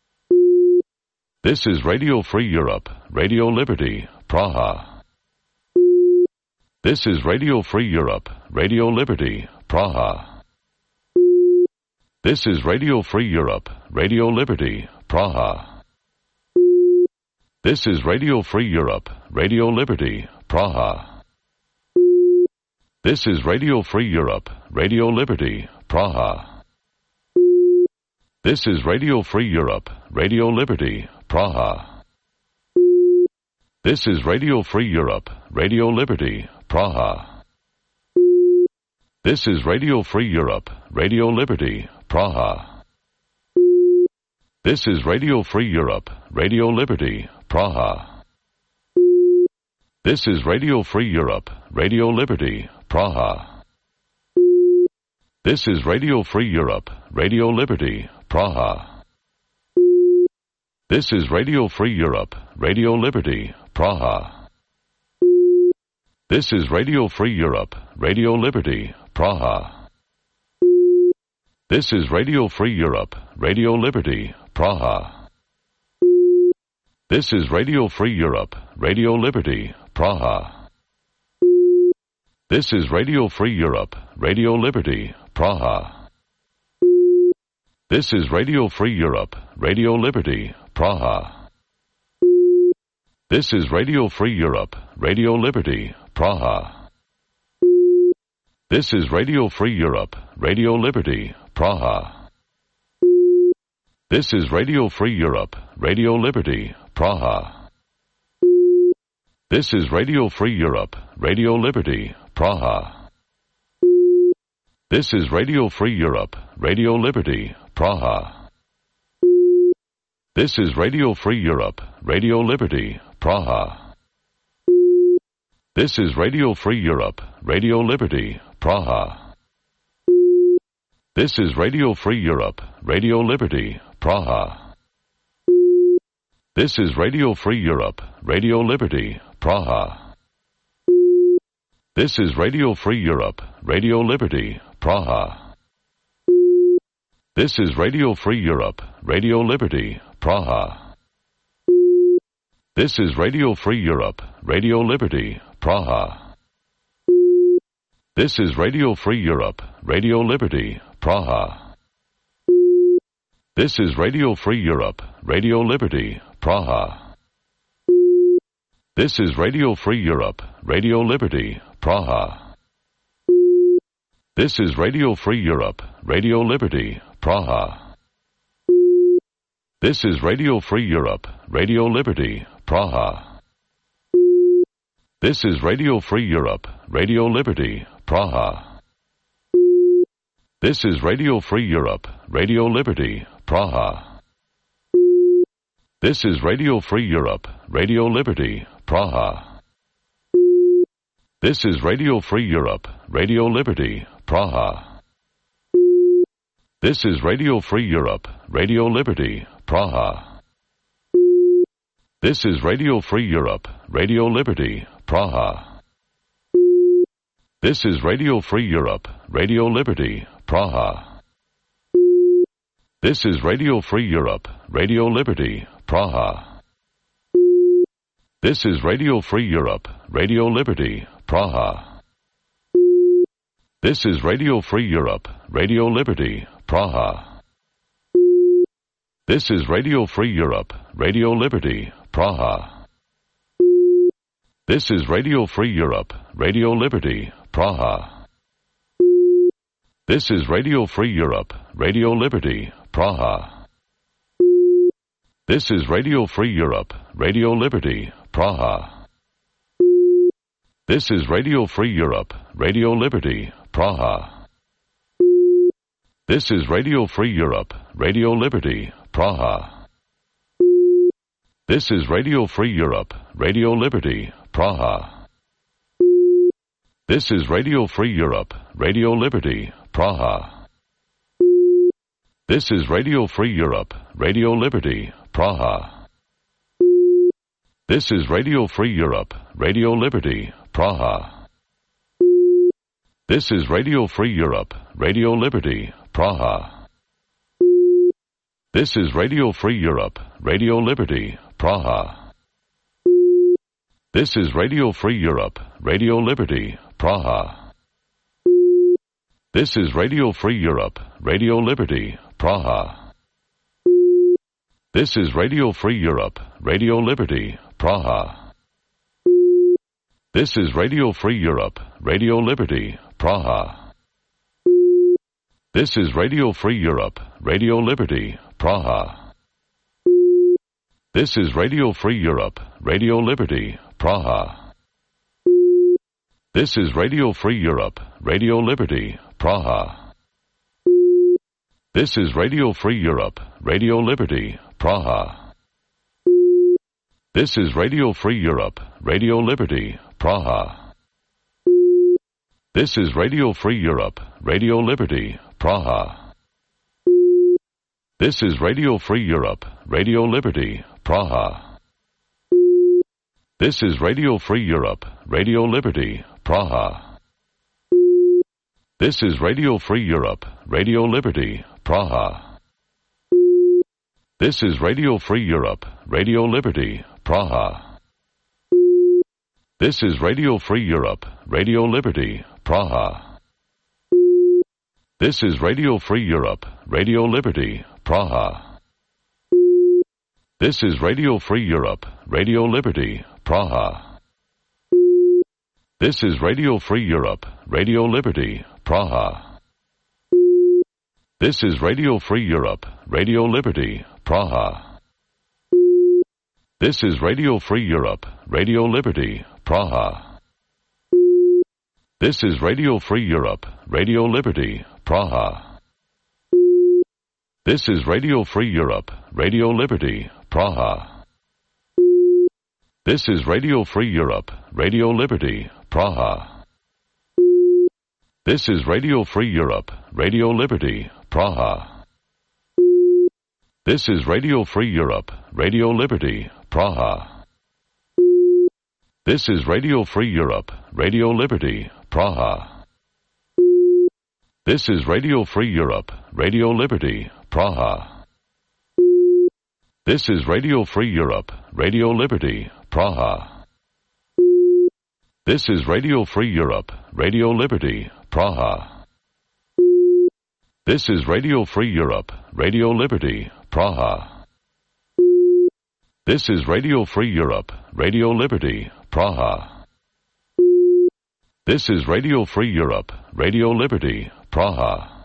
This is Radio Free Europe, Radio Liberty, Praha. This is Radio Free Europe, Radio Liberty, Praha. This is Radio Free Europe, Radio Liberty, Praha. This is Radio Free Europe, Radio Liberty, Praha. This is Radio Free Europe, Radio Liberty, Praha. This is Radio Free Europe, Radio Liberty, Praha. This is Radio Free Europe, Radio Liberty, Praha. This is Radio Free Europe, Radio Liberty, Praha. This is Radio Free Europe, Radio Liberty, Praha. This is Radio Free Europe, Radio Liberty, Praha. This is Radio Free Europe, Radio Liberty, Praha. This is Radio Free Europe, Radio Liberty, Praha. This is Radio Free Europe, Radio Liberty, Praha. This is Radio Free Europe, Radio Liberty, Praha. This is Radio Free Europe, Radio Liberty, Praha. This is Radio Free Europe, Radio Liberty, Praha. This is Radio Free Europe, Radio Liberty, Praha. This is Radio Free Europe, Radio Liberty, Praha. This is Radio Free Europe, Radio Liberty, Praha. This is Radio Free Europe, Radio Liberty, Praha. This is Radio Free Europe, Radio Liberty, Praha. This is Radio Free Europe, Radio Liberty, Praha. This is Radio Free Europe, Radio Liberty, Praha. This is Radio Free Europe, Radio Liberty, Praha. This is Radio Free Europe, Radio Liberty, Praha. This is Radio Free Europe, Radio Liberty, Praha. This is Radio Free Europe, Radio Liberty, Praha. This is Radio Free Europe, Radio Liberty, Praha. This is Radio Free Europe, Radio Liberty, Praha. This is Radio Free Europe, Radio Liberty, Praha. This is Radio Free Europe, Radio Liberty, Praha. This is Radio Free Europe, Radio Liberty, Praha. This is Radio Free Europe, Radio Liberty, Praha. This is Radio Free Europe, Radio Liberty, Praha. This is Radio Free Europe, Radio Liberty, Praha. This is Radio Free Europe, Radio Liberty, Praha. This is Radio Free Europe, Radio Liberty, Praha. This is Radio Free Europe, Radio Liberty, Praha. This is Radio Free Europe, Radio Liberty, Praha. This is Radio Free Europe, Radio Liberty, Praha. This is Radio Free Europe, Radio Liberty, Praha. This is Radio Free Europe, Radio Liberty, Praha. This is Radio Free Europe, Radio Liberty, Praha. This is Radio Free Europe, Radio Liberty, Praha. This is Radio Free Europe, Radio Liberty, Praha. This is Radio Free Europe, Radio Liberty, Praha. This is Radio Free Europe, Radio Liberty, Praha. This is Radio Free Europe, Radio Liberty, Praha. This is Radio Free Europe, Radio Liberty, Praha. This is Radio Free Europe, Radio Liberty, Praha. This is Radio Free Europe, Radio Liberty, Praha. This is Radio Free Europe, Radio Liberty, Praha. This is Radio Free Europe, Radio Liberty, Praha. This is Radio Free Europe, Radio Liberty, Praha. This is Radio Free Europe, Radio Liberty, Praha. This is Radio Free Europe, Radio Liberty, Praha. This is Radio Free Europe, Radio Liberty, Praha. This is Radio Free Europe, Radio Liberty, Praha. This is Radio Free Europe, Radio Liberty, Praha. This is Radio Free Europe, Radio Liberty, Praha. This is Radio Free Europe, Radio Liberty, Praha. This is Radio Free Europe, Radio Liberty, Praha. This is Radio Free Europe, Radio Liberty, Praha. This is Radio Free Europe, Radio Liberty, Praha. This is Radio Free Europe, Radio Liberty, Praha. This is Radio Free Europe, Radio Liberty, Praha. This is Radio Free Europe, Radio Liberty, Praha. This is Radio Free Europe, Radio Liberty, Praha. This is Radio Free Europe, Radio Liberty, Praha. This is Radio Free Europe, Radio Liberty, Praha. This is Radio Free Europe, Radio Liberty, Praha. This is Radio Free Europe, Radio Liberty, Praha. This is Radio Free Europe, Radio Liberty, Praha. This is Radio Free Europe, Radio Liberty, Praha. This is Radio Free Europe, Radio Liberty, Praha. This is Radio Free Europe, Radio Liberty, Praha. This is Radio Free Europe, Radio Liberty, Praha. This is Radio Free Europe, Radio Liberty, Praha. This is Radio Free Europe, Radio Liberty, Praha. This is Radio Free Europe, Radio Liberty, Praha. This is Radio Free Europe, Radio Liberty, Praha. This is Radio Free Europe, Radio Liberty, Praha. This is Radio Free Europe, Radio Liberty, Praha. This is Radio Free Europe, Radio Liberty, Praha. This is Radio Free Europe, Radio Liberty, Praha. This is Radio Free Europe, Radio Liberty, Praha. This is Radio Free Europe, Radio Liberty, Praha. This is Radio Free Europe, Radio Liberty, Praha.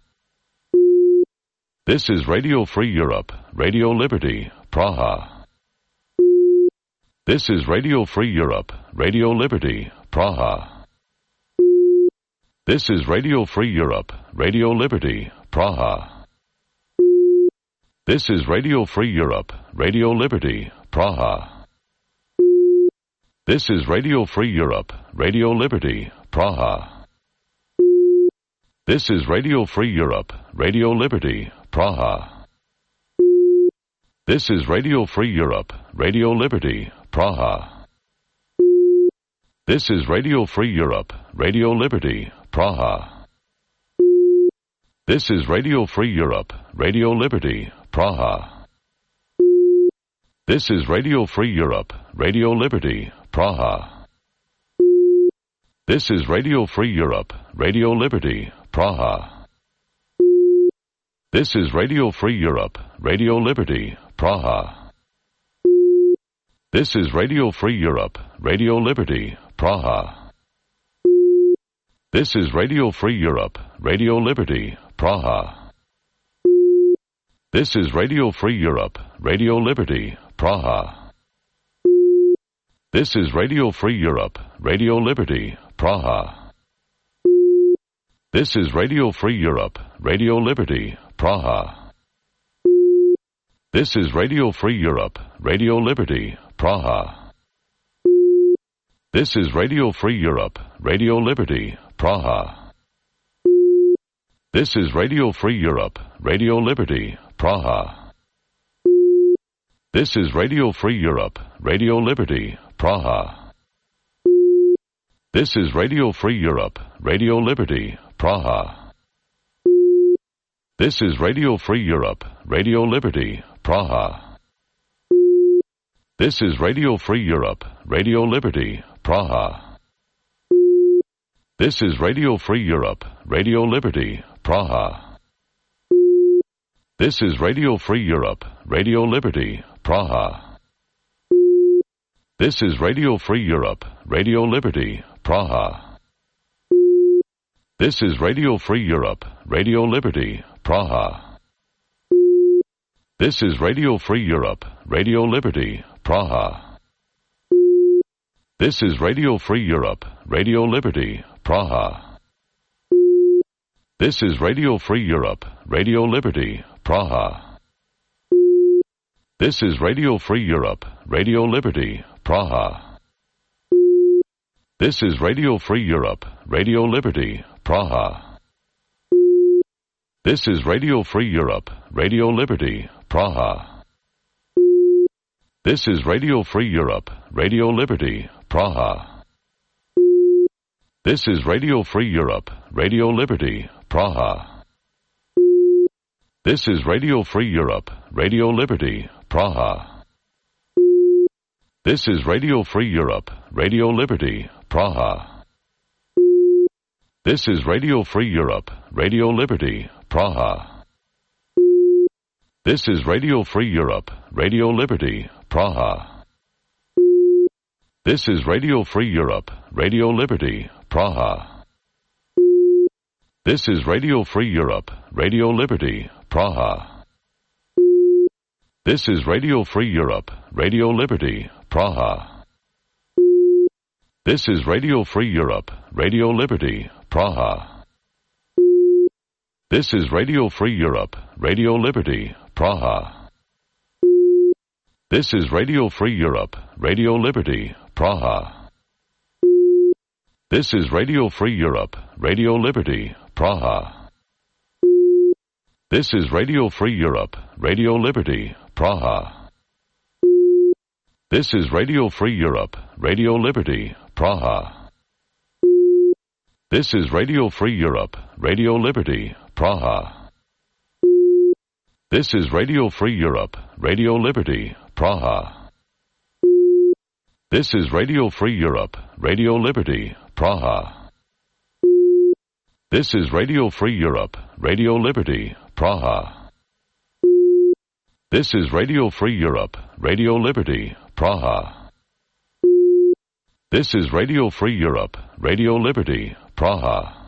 This is Radio Free Europe, Radio Liberty, Praha. This is Radio Free Europe, Radio Liberty, Praha. This is Radio Free Europe, Radio Liberty, Praha. This is Radio Free Europe, Radio Liberty, Praha. This is Radio Free Europe, Radio Liberty, Praha. This is Radio Free Europe, Radio Liberty, Praha. This is Radio Free Europe, Radio Liberty, Praha. This is Radio Free Europe, Radio Liberty, Praha. This is Radio Free Europe, Radio Liberty, Praha. This is Radio Free Europe, Radio Liberty, Praha. This is Radio Free Europe, Radio Liberty, Praha. This is Radio Free Europe, Radio Liberty, Praha. This is Radio Free Europe, Radio Liberty, Praha. This is Radio Free Europe, Radio Liberty, Praha. This is Radio Free Europe, Radio Liberty, Praha. This is Radio Free Europe, Radio Liberty, Praha. This is Radio Free Europe, Radio Liberty, Praha. This is Radio Free Europe, Radio Liberty, Praha. This is Radio Free Europe, Radio Liberty, Praha. This is Radio Free Europe, Radio Liberty, Praha. This is Radio Free Europe, Radio Liberty, Praha. This is Radio Free Europe, Radio Liberty, Praha. This is Radio Free Europe, Radio Liberty, Praha. This is Radio Free Europe, Radio Liberty, Praha. This is Radio Free Europe, Radio Liberty, Praha. This is Radio Free Europe, Radio Liberty, Praha. This is Radio Free Europe, Radio Liberty, Praha. This is Radio Free Europe, Radio Liberty, Praha. This is Radio Free Europe, Radio Liberty, Praha. This is Radio Free Europe, Radio Liberty, Praha. This is Radio Free Europe, Radio Liberty, Praha. This is Radio Free Europe, Radio Liberty, Praha. This is Radio Free Europe, Radio Liberty, Praha. This is Radio Free Europe, Radio Liberty, Praha. This is Radio Free Europe, Radio Liberty, Praha. This is Radio Free Europe, Radio Liberty, Praha. This is Radio Free Europe, Radio Liberty, Praha. This is Radio Free Europe, Radio Liberty, Praha. This is Radio Free Europe, Radio Liberty, Praha. This is Radio Free Europe, Radio Liberty, Praha. This is Radio Free Europe, Radio Liberty, Praha. This is Radio Free Europe, Radio Liberty, Praha. This is Radio Free Europe, Radio Liberty, Praha. This is Radio Free Europe, Radio Liberty, Praha. This is Radio Free Europe, Radio Liberty, Praha. This is Radio Free Europe, Radio Liberty, Praha. This is Radio Free Europe, Radio Liberty, Praha. This is Radio Free Europe, Radio Liberty, Praha. This is Radio Free Europe, Radio Liberty, Praha. This is Radio Free Europe, Radio Liberty, Praha. This is Radio Free Europe, Radio Liberty, Praha. This is Radio Free Europe, Radio Liberty, Praha. This is Radio Free Europe, Radio Liberty, Praha. This is Radio Free Europe, Radio Liberty, Praha. This is Radio Free Europe, Radio Liberty, Praha.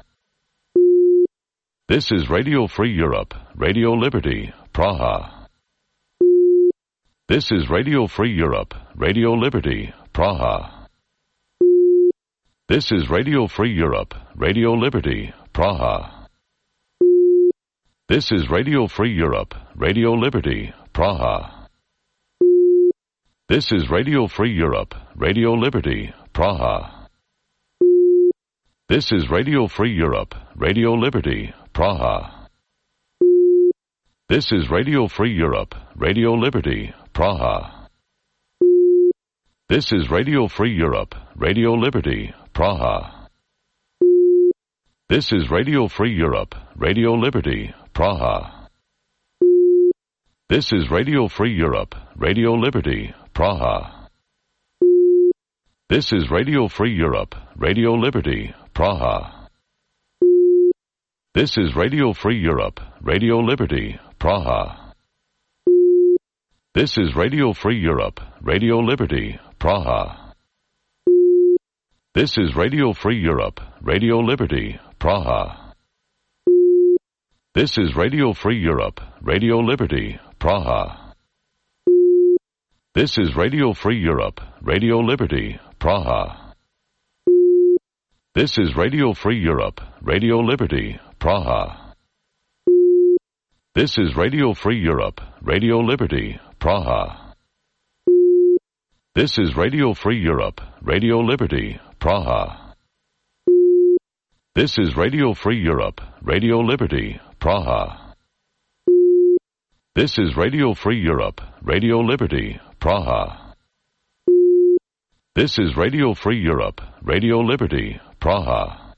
This is Radio Free Europe, Radio Liberty, Praha. This is Radio Free Europe, Radio Liberty, Praha. This is Radio Free Europe, Radio Liberty, Praha. This is Radio Free Europe, Radio Liberty, Praha. This is Radio Free Europe, Radio Liberty, Praha. This is Radio Free Europe, Radio Liberty, Praha. This is Radio Free Europe, Radio Liberty, Praha. This is Radio Free Europe, Radio Liberty, Praha. This is Radio Free Europe, Radio Liberty, Praha. This is Radio Free Europe, Radio Liberty, Praha. This is Radio Free Europe, Radio Liberty, Praha. This is Radio Free Europe, Radio Liberty, Praha. This is Radio Free Europe, Radio Liberty, Praha. This is Radio Free Europe, Radio Liberty, Praha. This is Radio Free Europe, Radio Liberty, Praha. This is Radio Free Europe, Radio Liberty, Praha. This is Radio Free Europe, Radio Liberty, Praha. This is Radio Free Europe, Radio Liberty, Praha. This is Radio Free Europe, Radio Liberty, Praha. This is Radio Free Europe, Radio Liberty, Praha. This is Radio Free Europe, Radio Liberty, Praha. This is Radio Free Europe, Radio Liberty, Praha.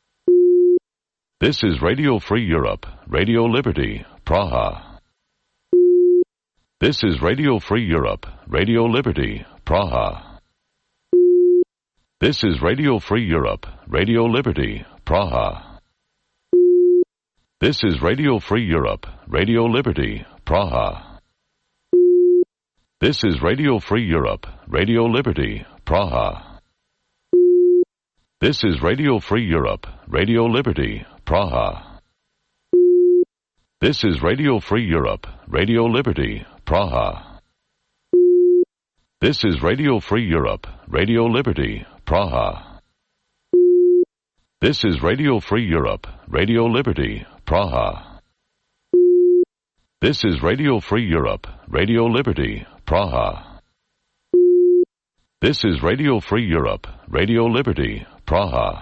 This is Radio Free Europe, Radio Liberty, Praha. This is Radio Free Europe, Radio Liberty, Praha. This is Radio Free Europe, Radio Liberty, Praha. This is Radio Free Europe, Radio Liberty, Praha. This is Radio Free Europe, Radio Liberty, Praha. This is Radio Free Europe, Radio Liberty, Praha. This is Radio Free Europe, Radio Liberty, Praha. This is Radio Free Europe, Radio Liberty, Praha. This is Radio Free Europe, Radio Liberty, Praha. This is Radio Free Europe, Radio Liberty, Praha. This is Radio Free Europe, Radio Liberty, Praha.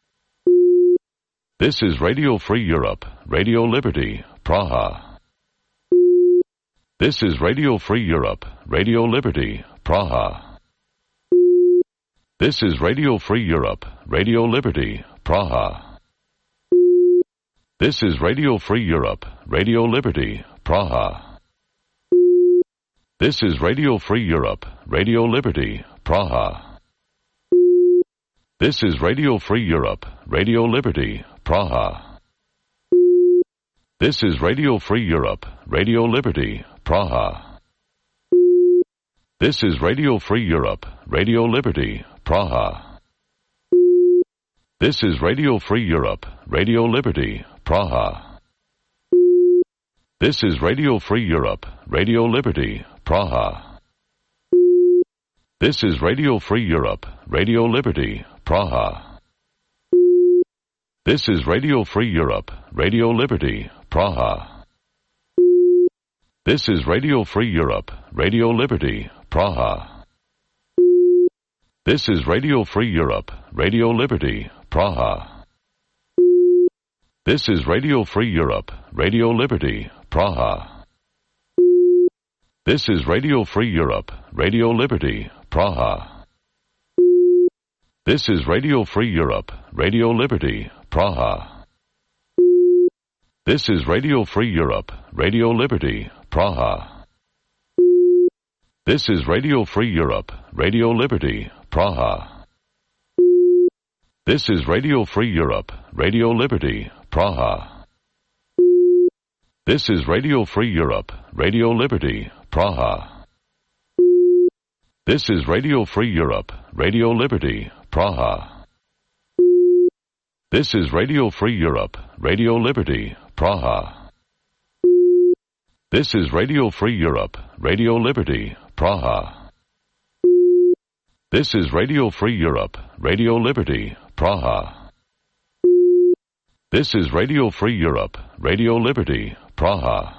This is Radio Free Europe, Radio Liberty, Praha. This is Radio Free Europe, Radio Liberty, Praha. This is Radio Free Europe, Radio Liberty, Praha. This is Radio Free Europe, Radio Liberty, Praha. This is Radio Free Europe, Radio Liberty, Praha. This is Radio Free Europe, Radio Liberty, Praha. This is Radio Free Europe, Radio Liberty, Praha. This is Radio Free Europe, Radio Liberty, Praha. This is Radio Free Europe, Radio Liberty, Praha. This is Radio Free Europe, Radio Liberty, Praha. This is Radio Free Europe, Radio Liberty, Praha. This is Radio Free Europe, Radio Liberty, Praha. This is Radio Free Europe, Radio Liberty, Praha. This is Radio Free Europe, Radio Liberty, Praha. This is Radio Free Europe, Radio Liberty, Praha. This is Radio Free Europe, Radio Liberty, Praha. This is Radio Free Europe, Radio Liberty, Praha. This is Radio Free Europe, Radio Liberty, Praha. This is Radio Free Europe, Radio Liberty, Praha. This is Radio Free Europe, Radio Liberty, Praha. This is Radio Free Europe, Radio Liberty, Praha. This is Radio Free Europe, Radio Liberty, Praha. This is Radio Free Europe, Radio Liberty, Praha. This is Radio Free Europe, Radio Liberty, Praha. This is Radio Free Europe, Radio Liberty, Praha. This is Radio Free Europe, Radio Liberty, Praha.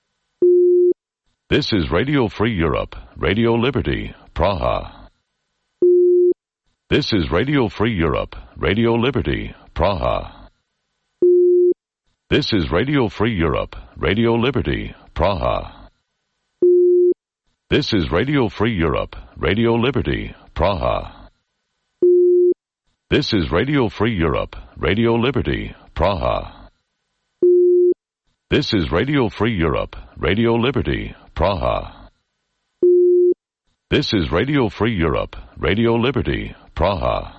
This is Radio Free Europe, Radio Liberty, Praha. This is Radio Free Europe, Radio Liberty, Praha. This is Radio Free Europe, Radio Liberty, Praha. This is Radio Free Europe, Radio Liberty, Praha. This is Radio Free Europe, Radio Liberty, Praha. This is Radio Free Europe, Radio Liberty, Praha. This is Radio Free Europe, Radio Liberty, Praha.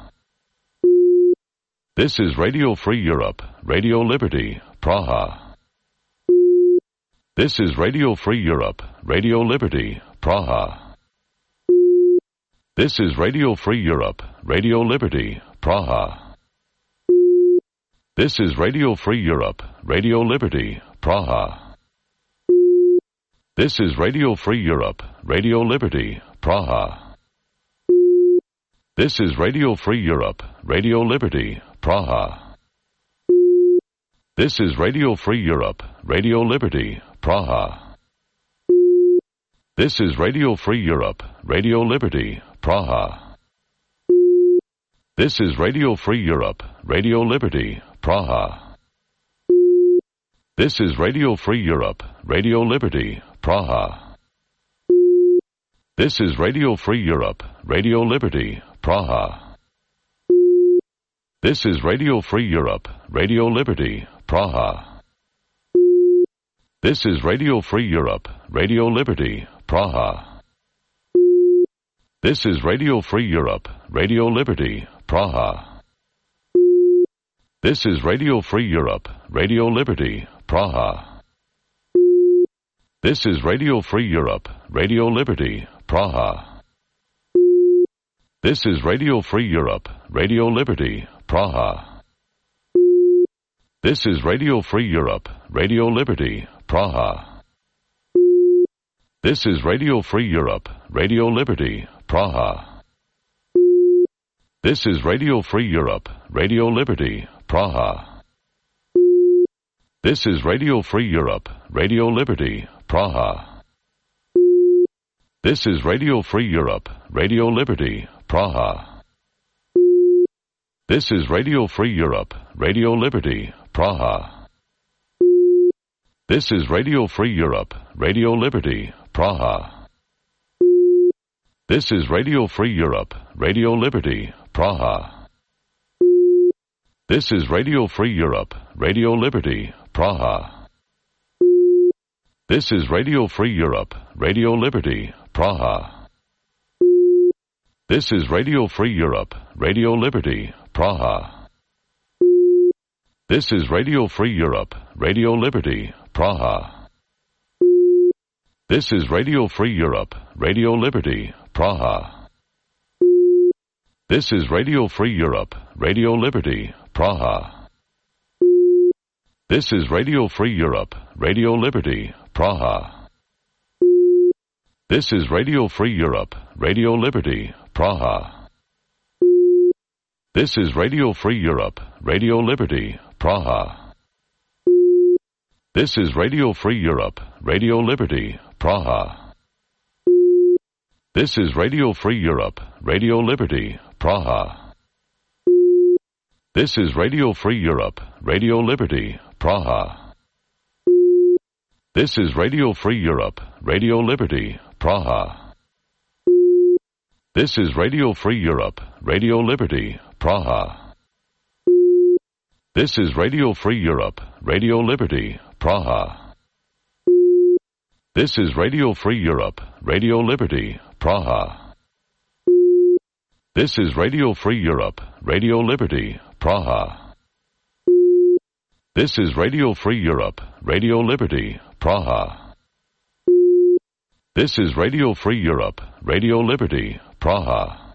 This is Radio Free Europe, Radio Liberty, Praha. This is Radio Free Europe, Radio Liberty, Praha. This is Radio Free Europe, Radio Liberty, Praha. This is Radio Free Europe, Radio Liberty, Praha. This is Radio Free Europe, Radio Liberty, Praha. This is Radio Free Europe, Radio Liberty, Praha. This is Radio Free Europe, Radio Liberty, Praha. This is Radio Free Europe, Radio Liberty, Praha. This is Radio Free Europe, Radio Liberty, Praha. This is Radio Free Europe, Radio Liberty, Praha. This is Radio Free Europe, Radio Liberty, Praha. This is Radio Free Europe, Radio Liberty, Praha. This is Radio Free Europe, Radio Liberty, Praha. This is Radio Free Europe, Radio Liberty, Praha. This is Radio Free Europe, Radio Liberty, Praha. This is Radio Free Europe, Radio Liberty, Praha. This is Radio Free Europe, Radio Liberty, Praha. This is Radio Free Europe, Radio Liberty, Praha. This is Radio Free Europe, Radio Liberty, Praha. This is Radio Free Europe, Radio Liberty, Praha. This is Radio Free Europe, Radio Liberty, Praha. This is Radio Free Europe, Radio Liberty, Praha. This is Radio Free Europe, Radio Liberty, Praha. This is Radio Free Europe, Radio Liberty, Praha. This is Radio Free Europe, Radio Liberty, Praha. This is Radio Free Europe, Radio Liberty, Praha. This is Radio Free Europe, Radio Liberty, Praha. This is Radio Free Europe, Radio Liberty, Praha. This is Radio Free Europe, Radio Liberty, Praha. This is Radio Free Europe, Radio Liberty, Praha. This is Radio Free Europe, Radio Liberty, Praha. This is Radio Free Europe, Radio Liberty, Praha. This is Radio Free Europe, Radio Liberty, Praha. This is Radio Free Europe, Radio Liberty, Praha. This is Radio Free Europe, Radio Liberty, Praha. This is Radio Free Europe, Radio Liberty, Praha. This is Radio Free Europe, Radio Liberty, Praha. This is Radio Free Europe, Radio Liberty, Praha. This is Radio Free Europe, Radio Liberty, Praha. This is Radio Free Europe, Radio Liberty, Praha. This is Radio Free Europe, Radio Liberty, Praha. This is Radio Free Europe, Radio Liberty, Praha. This is Radio Free Europe, Radio Liberty, Praha. This is Radio Free Europe, Radio Liberty, Praha.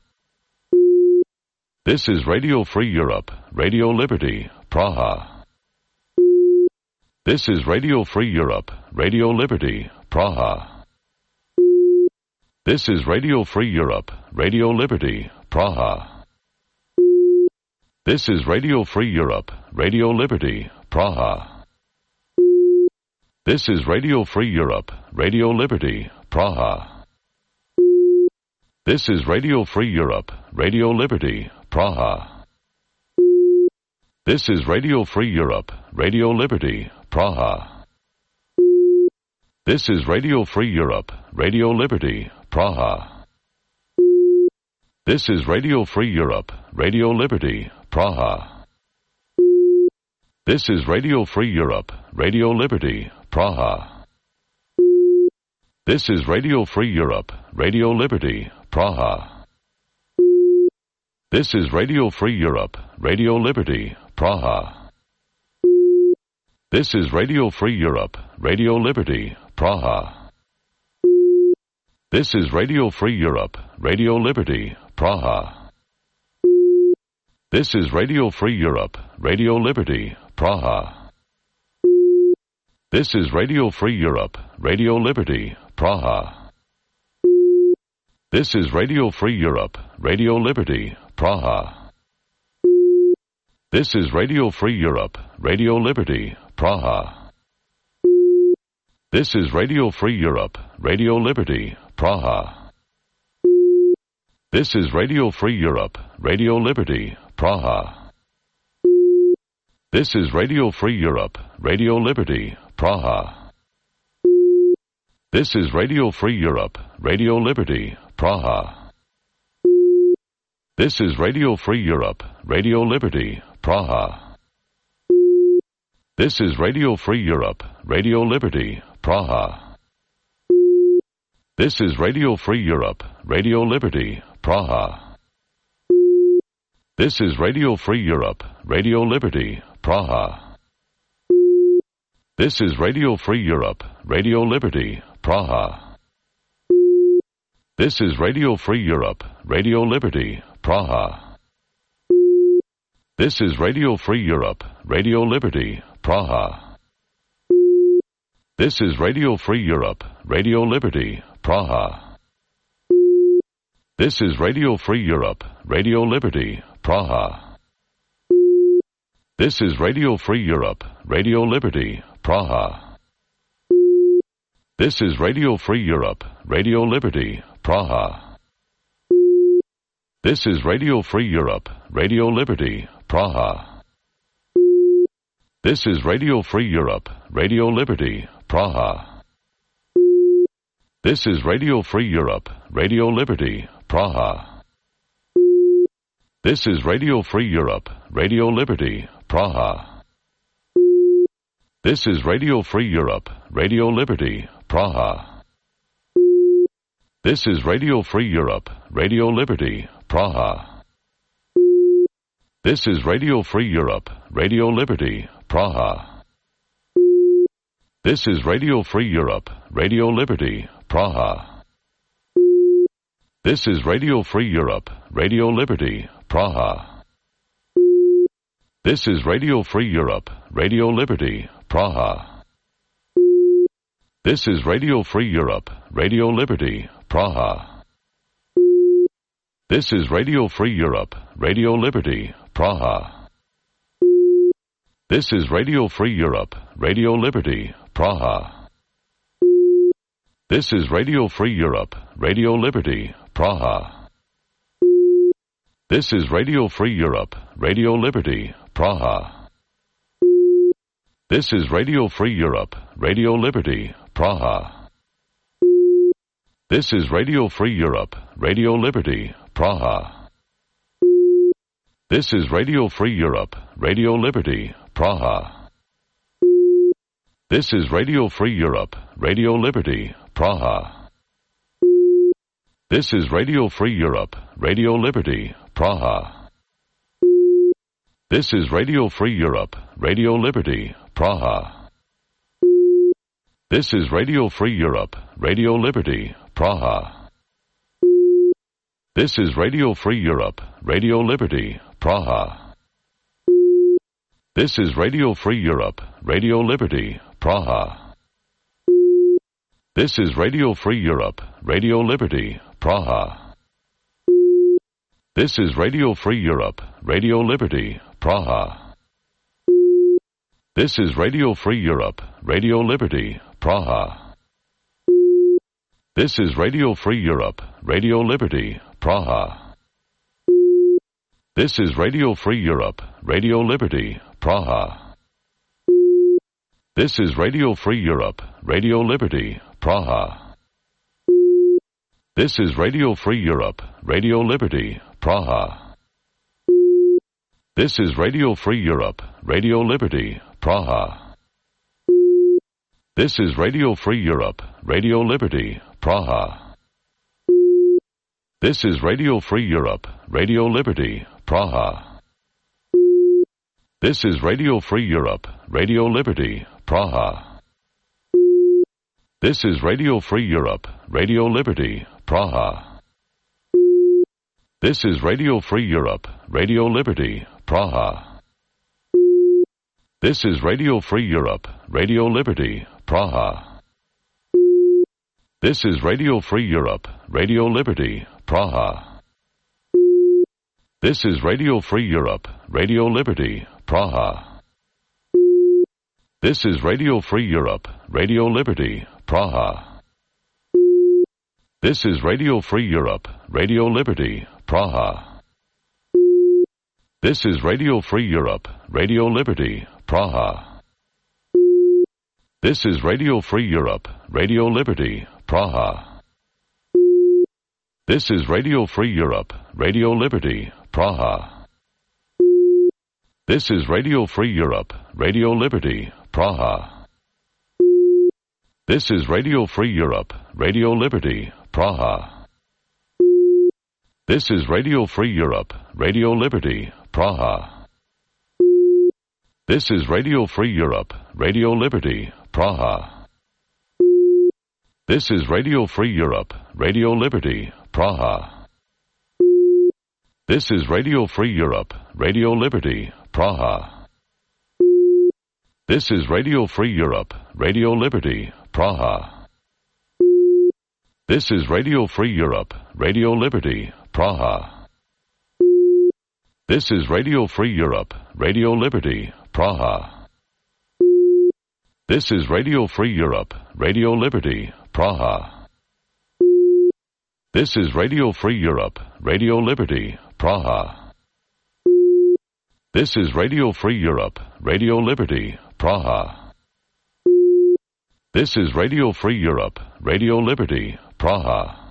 This is Radio Free Europe, Radio Liberty, Praha. This is Radio Free Europe, Radio Liberty, Praha. This is Radio Free Europe, Radio Liberty, Praha. This is Radio Free Europe, Radio Liberty, Praha. This is Radio Free Europe, Radio Liberty, Praha. This is Radio Free Europe, Radio Liberty, Praha. This is Radio Free Europe, Radio Liberty, Praha. This is Radio Free Europe, Radio Liberty, Praha. This is Radio Free Europe, Radio Liberty, Praha. This is Radio Free Europe, Radio Liberty, Praha. This is Radio Free Europe, Radio Liberty, Praha. This is Radio Free Europe, Radio Liberty, Praha. This is Radio Free Europe, Radio Liberty, Praha. This is Radio Free Europe, Radio Liberty, Praha. This is Radio Free Europe, Radio Liberty, Praha. This is Radio Free Europe, Radio Liberty, Praha. This is Radio Free Europe, Radio Liberty, Praha. This is Radio Free Europe, Radio Liberty, Praha. This is Radio Free Europe, Radio Liberty, Praha. This is Radio Free Europe, Radio Liberty, Praha. This is Radio Free Europe, Radio Liberty, Praha. This is Radio Free Europe, Radio Liberty, Praha. This is Radio Free Europe, Radio Liberty, Praha. This is Radio Free Europe, Radio Liberty, Praha. This is Radio Free Europe, Radio Liberty, Praha. This is Radio Free Europe, Radio Liberty, Praha. This is Radio Free Europe, Radio Liberty, Praha. This is Radio Free Europe, Radio Liberty, Praha. This is Radio Free Europe, Radio Liberty, Praha. This is Radio Free Europe, Radio Liberty, Praha. This is Radio Free Europe, Radio Liberty, Praha. This is Radio Free Europe, Radio Liberty, Praha. This is Radio Free Europe, Radio Liberty, Praha. This is Radio Free Europe, Radio Liberty, Praha. This is Radio Free Europe, Radio Liberty, Praha. This is Radio Free Europe, Radio Liberty, Praha. This is Radio Free Europe, Radio Liberty, Praha. This is Radio Free Europe, Radio Liberty, Praha. This is Radio Free Europe, Radio Liberty, Praha. This is Radio Free Europe, Radio Liberty, Praha. This is Radio Free Europe, Radio Liberty, Praha. This is Radio Free Europe, Radio Liberty, Praha. This is Radio Free Europe, Radio Liberty, Praha. This is Radio Free Europe, Radio Liberty, Praha. This is Radio Free Europe, Radio Liberty, Praha. This is Radio Free Europe, Radio Liberty, Praha. This is Radio Free Europe, Radio Liberty, Praha. This is Radio Free Europe, Radio Liberty, Praha. This is Radio Free Europe, Radio Liberty, Praha. This is Radio Free Europe, Radio Liberty, Praha. This is Radio Free Europe, Radio Liberty, Praha. This is Radio Free Europe, Radio Liberty, Praha. This is Radio Free Europe, Radio Liberty, Praha. This is Radio Free Europe, Radio Liberty, Praha. This is Radio Free Europe, Radio Liberty, Praha. This is Radio Free Europe, Radio Liberty, Praha. This is Radio Free Europe, Radio Liberty, Praha. This is Radio Free Europe, Radio Liberty, Praha. This is Radio Free Europe, Radio Liberty, Praha. This is Radio Free Europe, Radio Liberty, Praha. This is Radio Free Europe, Radio Liberty, Praha. This is Radio Free Europe, Radio Liberty, Praha. This is Radio Free Europe, Radio Liberty, Praha. This is Radio Free Europe, Radio Liberty, Praha. This is Radio Free Europe, Radio Liberty, Praha. This is Radio Free Europe, Radio Liberty, Praha. This is Radio Free Europe, Radio Liberty, Praha. This is Radio Free Europe, Radio Liberty, Praha. This is Radio Free Europe, Radio Liberty, Praha. This is Radio Free Europe, Radio Liberty, Praha. This is Radio Free Europe, Radio Liberty, Praha. This is Radio Free Europe, Radio Liberty, Praha. This is Radio Free Europe, Radio Liberty, Praha. This is Radio Free Europe, Radio Liberty, Praha. This is Radio Free Europe, Radio Liberty, Praha. This is Radio Free Europe, Radio Liberty, Praha. This is Radio Free Europe, Radio Liberty, Praha. This is Radio Free Europe, Radio Liberty, Praha. This is Radio Free Europe, Radio Liberty, Praha. This is Radio Free Europe, Radio Liberty, Praha. This is Radio Free Europe, Radio Liberty, Praha. This is Radio Free Europe, Radio Liberty, Praha. This is Radio Free Europe, Radio Liberty, Praha. This is Radio Free Europe, Radio Liberty, Praha. This is Radio Free Europe, Radio Liberty, Praha. This is Radio Free Europe, Radio Liberty, Praha. This is Radio Free Europe, Radio Liberty, Praha. This is Radio Free Europe, Radio Liberty, Praha. This is Radio Free Europe, Radio Liberty, Praha. This is Radio Free Europe, Radio Liberty, Praha. This is Radio Free Europe, Radio Liberty, Praha.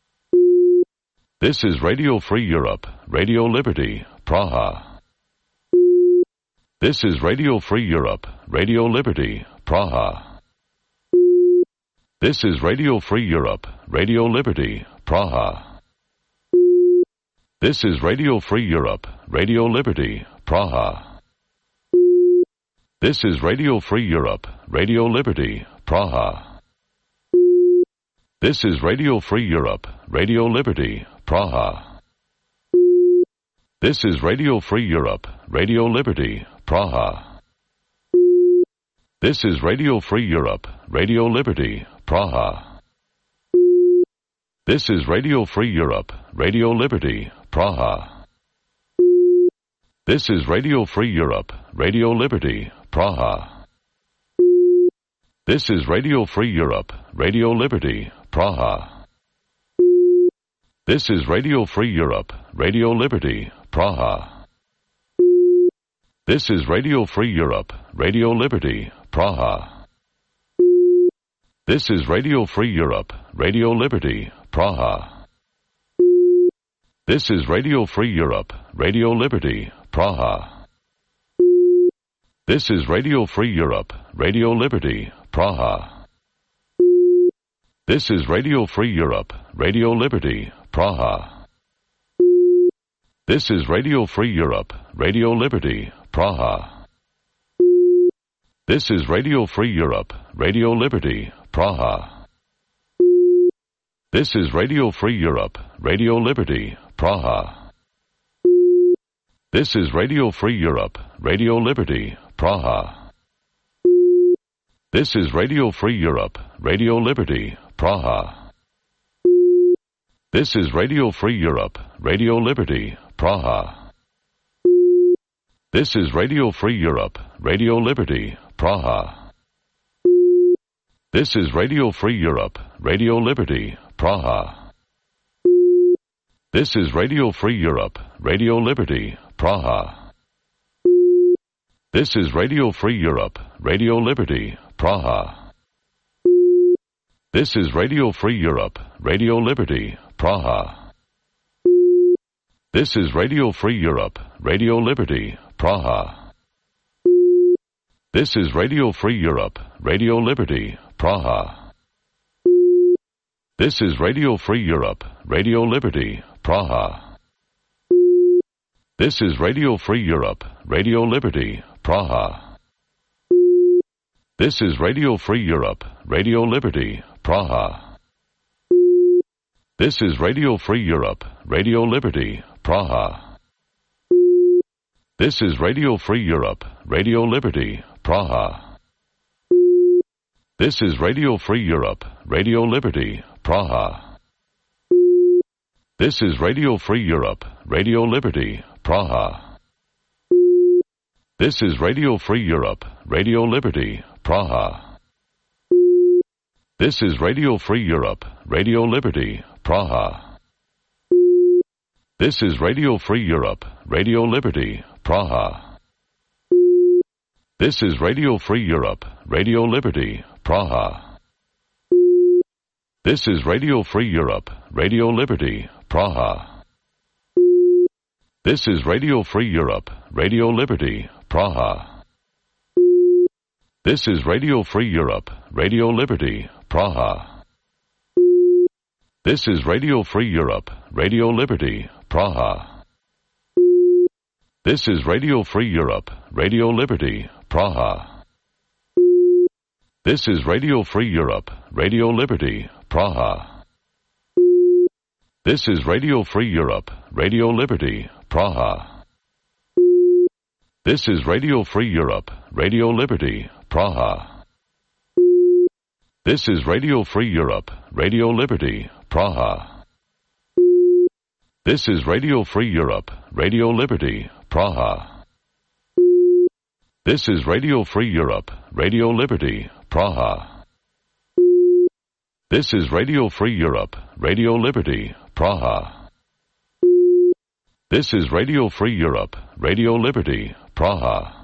This is Radio Free Europe, Radio Liberty, Praha. This is Radio Free Europe, Radio Liberty, Praha. This is Radio Free Europe, Radio Liberty, Praha. This is Radio Free Europe, Radio Liberty, Praha. This is Radio Free Europe, Radio Liberty, Praha. This is Radio Free Europe, Radio Liberty, Praha. This is Radio Free Europe, Radio Liberty, Praha. This is Radio Free Europe, Radio Liberty, Praha. This is Radio Free Europe, Radio Liberty, Praha. This is Radio Free Europe, Radio Liberty, Praha. This is Radio Free Europe, Radio Liberty, Praha. This is Radio Free Europe, Radio Liberty, Praha. This is Radio Free Europe, Radio Liberty, Praha. This is Radio Free Europe, Radio Liberty, Praha. This is Radio Free Europe, Radio Liberty, Praha. This is Radio Free Europe, Radio Liberty, Praha. This is Radio Free Europe, Radio Liberty, Praha. This is Radio Free Europe, Radio Liberty, Praha. This is Radio Free Europe, Radio Liberty, Praha. This is Radio Free Europe, Radio Liberty, Praha. This is Radio Free Europe, Radio Liberty, Praha. This is Radio Free Europe, Radio Liberty, Praha. This is Radio Free Europe, Radio Liberty, Praha. This is Radio Free Europe, Radio Liberty, Praha. This is Radio Free Europe, Radio Liberty, Praha. This is Radio Free Europe, Radio Liberty, Praha. This is Radio Free Europe, Radio Liberty, Praha. This is Radio Free Europe, Radio Liberty, Praha. This is Radio Free Europe, Radio Liberty, Praha. This is Radio Free Europe, Radio Liberty, Praha. This is Radio Free Europe, Radio Liberty, Praha. This is Radio Free Europe, Radio Liberty, Praha. This is Radio Free Europe, Radio Liberty, Praha. This is Radio Free Europe, Radio Liberty, Praha. This is Radio Free Europe, Radio Liberty, Praha. This is Radio Free Europe, Radio Liberty, Praha. This is Radio Free Europe, Radio Liberty, Praha. This is Radio Free Europe, Radio Liberty, Praha. This is Radio Free Europe, Radio Liberty, Praha. This is Radio Free Europe, Radio Liberty, Praha. This is Radio Free Europe, Radio Liberty, Praha. This is Radio Free Europe, Radio Liberty, Praha. This is Radio Free Europe, Radio Liberty, Praha. This is Radio Free Europe, Radio Liberty, Praha. This is Radio Free Europe, Radio Liberty, Praha. This is Radio Free Europe, Radio Liberty, Praha. This is Radio Free Europe, Radio Liberty, Praha. This is Radio Free Europe, Radio Liberty, Praha. This is Radio Free Europe, Radio Liberty, Praha. This is Radio Free Europe, Radio Liberty, Praha. This is Radio Free Europe, Radio Liberty, Praha. This is Radio Free Europe, Radio Liberty, Praha. This is Radio Free Europe, Radio Liberty, Praha. This is Radio Free Europe, Radio Liberty, Praha.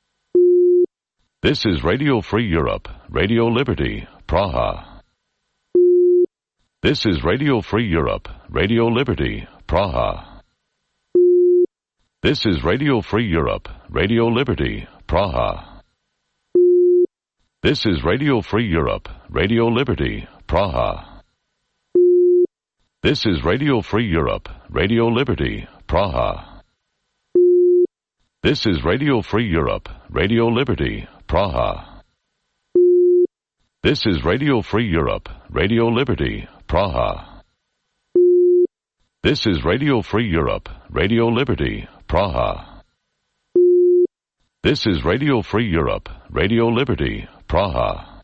This is Radio Free Europe, Radio Liberty, Praha. This is Radio Free Europe, Radio Liberty, Praha. This is Radio Free Europe, Radio Liberty, Praha. This is Radio Free Europe, Radio Liberty, Praha. This is Radio Free Europe, Radio Liberty, Praha. This is Radio Free Europe, Radio Liberty, Praha. This is Radio Free Europe, Radio Liberty, Praha. This is Radio Free Europe, Radio Liberty, Praha. This is Radio Free Europe, Radio Liberty, Praha.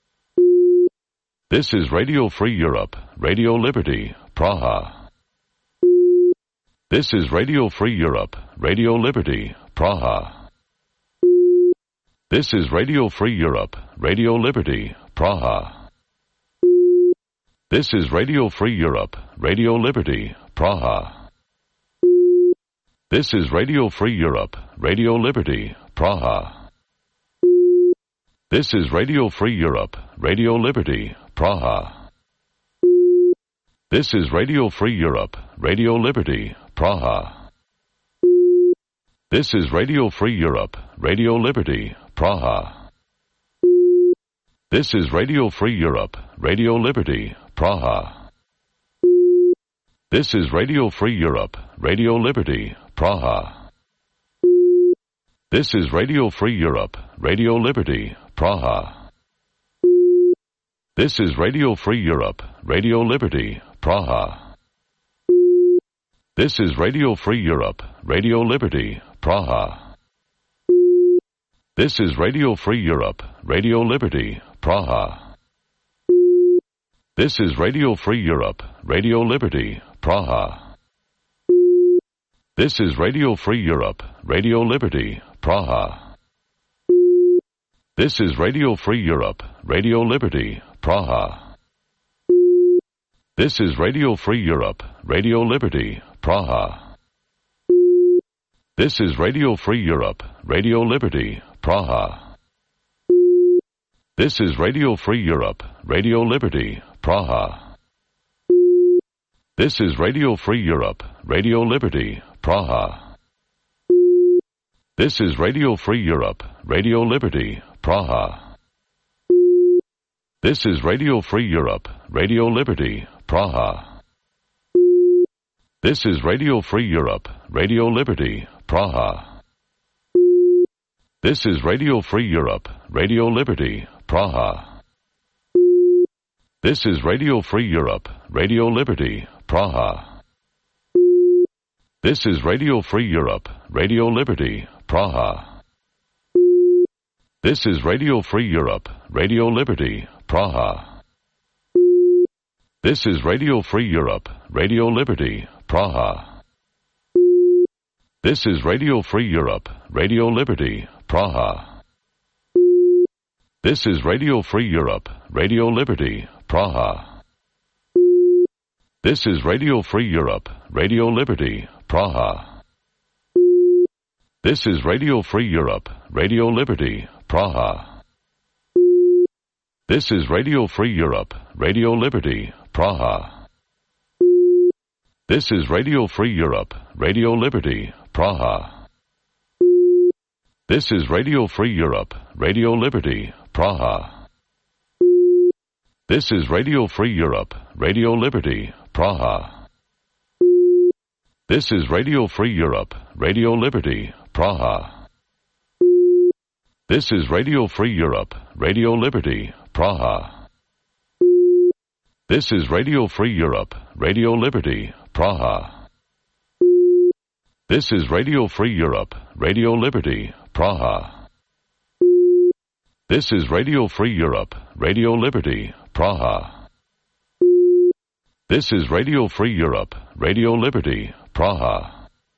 This is Radio Free Europe, Radio Liberty, Praha. This is Radio Free Europe, Radio Liberty, Praha. This is Radio Free Europe, Radio Liberty, Praha. This is Radio Free Europe, Radio Liberty, Praha. This is Radio Free Europe, Radio Liberty, Praha. This is Radio Free Europe, Radio Liberty, Praha. This is Radio Free Europe, Radio Liberty, Praha. This is Radio Free Europe, Radio Liberty, Praha. This is Radio Free Europe, Radio Liberty, Praha. This is Radio Free Europe, Radio Liberty, Praha. This is Radio Free Europe, Radio Liberty, Praha. This is Radio Free Europe, Radio Liberty, Praha. This is Radio Free Europe, Radio Liberty, Praha. This is Radio Free Europe, Radio Liberty, Praha. This is Radio Free Europe, Radio Liberty, Praha. This is Radio Free Europe, Radio Liberty, Praha. This is Radio Free Europe, Radio Liberty, Praha. This is Radio Free Europe, Radio Liberty, Praha. This is Radio Free Europe, Radio Liberty, Praha. This is Radio Free Europe, Radio Liberty, Praha. This is Radio Free Europe, Radio Liberty, Praha. This is Radio Free Europe, Radio Liberty, Praha. This is Radio Free Europe, Radio Liberty, Praha. This is Radio Free Europe, Radio Liberty, Praha. This is Radio Free Europe, Radio Liberty, Praha. This is Radio Free Europe, Radio Liberty, Praha. This is Radio Free Europe, Radio Liberty, Praha. This is Radio Free Europe, Radio Liberty, Praha. This is Radio Free Europe, Radio Liberty, Praha. This is Radio Free Europe, Radio Liberty, Praha. This is Radio Free Europe, Radio Liberty, Praha. This is Radio Free Europe, Radio Liberty, Praha. This is Radio Free Europe, Radio Liberty, Praha. This is Radio Free Europe, Radio Liberty, Praha. This is Radio Free Europe, Radio Liberty, Praha. This is Radio Free Europe, Radio Liberty, Praha. This is Radio Free Europe, Radio Liberty, Praha. This is Radio Free Europe, Radio Liberty, Praha. This is Radio Free Europe, Radio Liberty, Praha. This is Radio Free Europe, Radio Liberty, Praha. This is Radio Free Europe, Radio Liberty, Praha. This is Radio Free Europe, Radio Liberty, Praha. This is Radio Free Europe, Radio Liberty, Praha.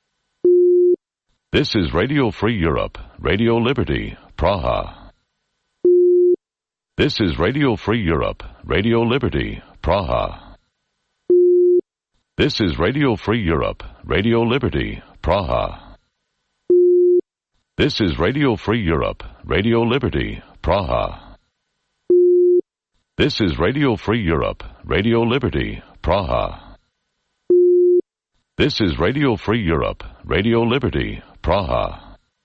This is Radio Free Europe, Radio Liberty, Praha. This is Radio Free Europe, Radio Liberty, Praha. This is Radio Free Europe, Radio Liberty, Praha. This is Radio Free Europe, Radio Liberty, Praha. This is Radio Free Europe, Radio Liberty, Praha. This is Radio Free Europe, Radio Liberty, Praha.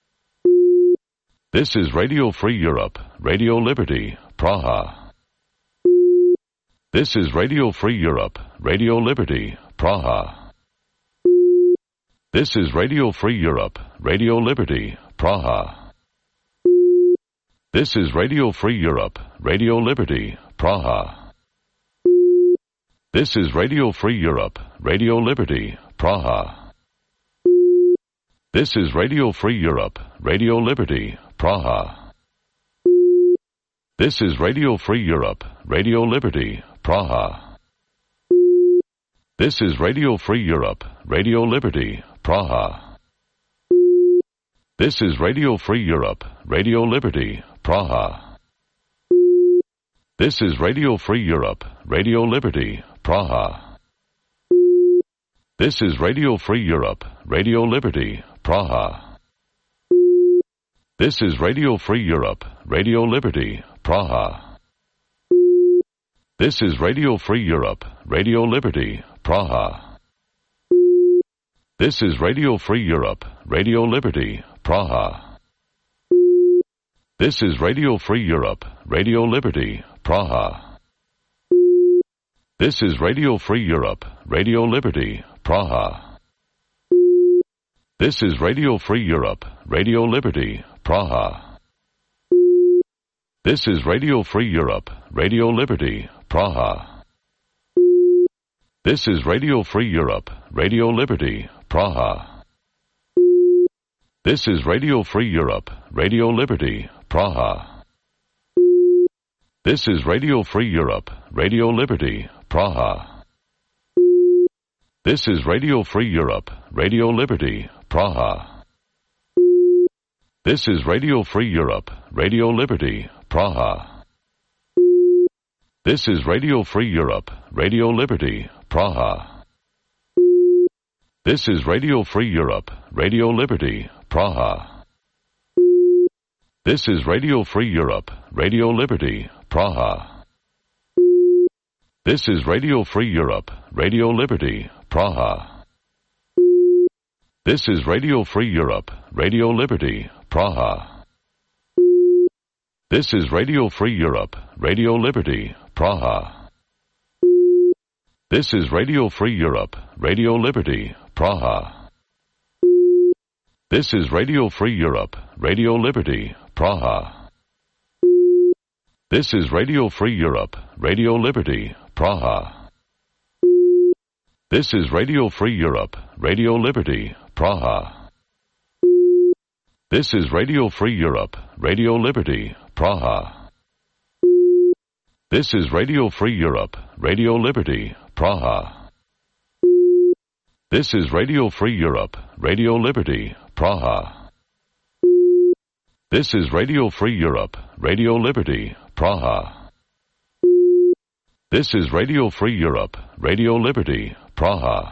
This is Radio Free Europe, Radio Liberty, Praha. This is Radio Free Europe, Radio Liberty, Praha. This is Radio Free Europe, Radio Liberty, Praha. This is Radio Free Europe, Radio Liberty, Praha. This is Radio Free Europe, Radio Liberty, Praha. This is Radio Free Europe, Radio Liberty, Praha. This is Radio Free Europe, Radio Liberty, Praha. This is Radio Free Europe, Radio Liberty, Praha. This is Radio Free Europe, Radio Liberty, Praha. This is Radio Free Europe, Radio Liberty, Praha. This is Radio Free Europe, Radio Liberty, Praha. This is Radio Free Europe, Radio Liberty, Praha. This is Radio Free Europe, Radio Liberty, Praha. This is Radio Free Europe, Radio Liberty, Praha. This is Radio Free Europe, Radio Liberty, Praha. This is Radio Free Europe, Radio Liberty, Praha. This is Radio Free Europe, Radio Liberty, Praha. This is Radio Free Europe, Radio Liberty, Praha. This is Radio Free Europe, Radio Liberty, Praha. This is Radio Free Europe, Radio Liberty, Praha. This is Radio Free Europe, Radio Liberty, Praha. This is Radio Free Europe, Radio Liberty, Praha. This is Radio Free Europe, Radio Liberty, Praha. This is Radio Free Europe, Radio Liberty, Praha. This is Radio Free Europe, Radio Liberty, Praha. This is Radio Free Europe, Radio Liberty, Praha. This is Radio Free Europe, Radio Liberty, Praha. This is Radio Free Europe, Radio Liberty, Praha. This is Radio Free Europe, Radio Liberty, Praha. This is Radio Free Europe, Radio Liberty, Praha. This is Radio Free Europe, Radio Liberty, Praha. This is Radio Free Europe, Radio Liberty, Praha. This is Radio Free Europe, Radio Liberty, Praha. This is Radio Free Europe, Radio Liberty, Praha. This is Radio Free Europe, Radio Liberty, Praha. This is Radio Free Europe, Radio Liberty, Praha. This is Radio Free Europe, Radio Liberty, Praha. This is Radio Free Europe, Radio Liberty, Praha.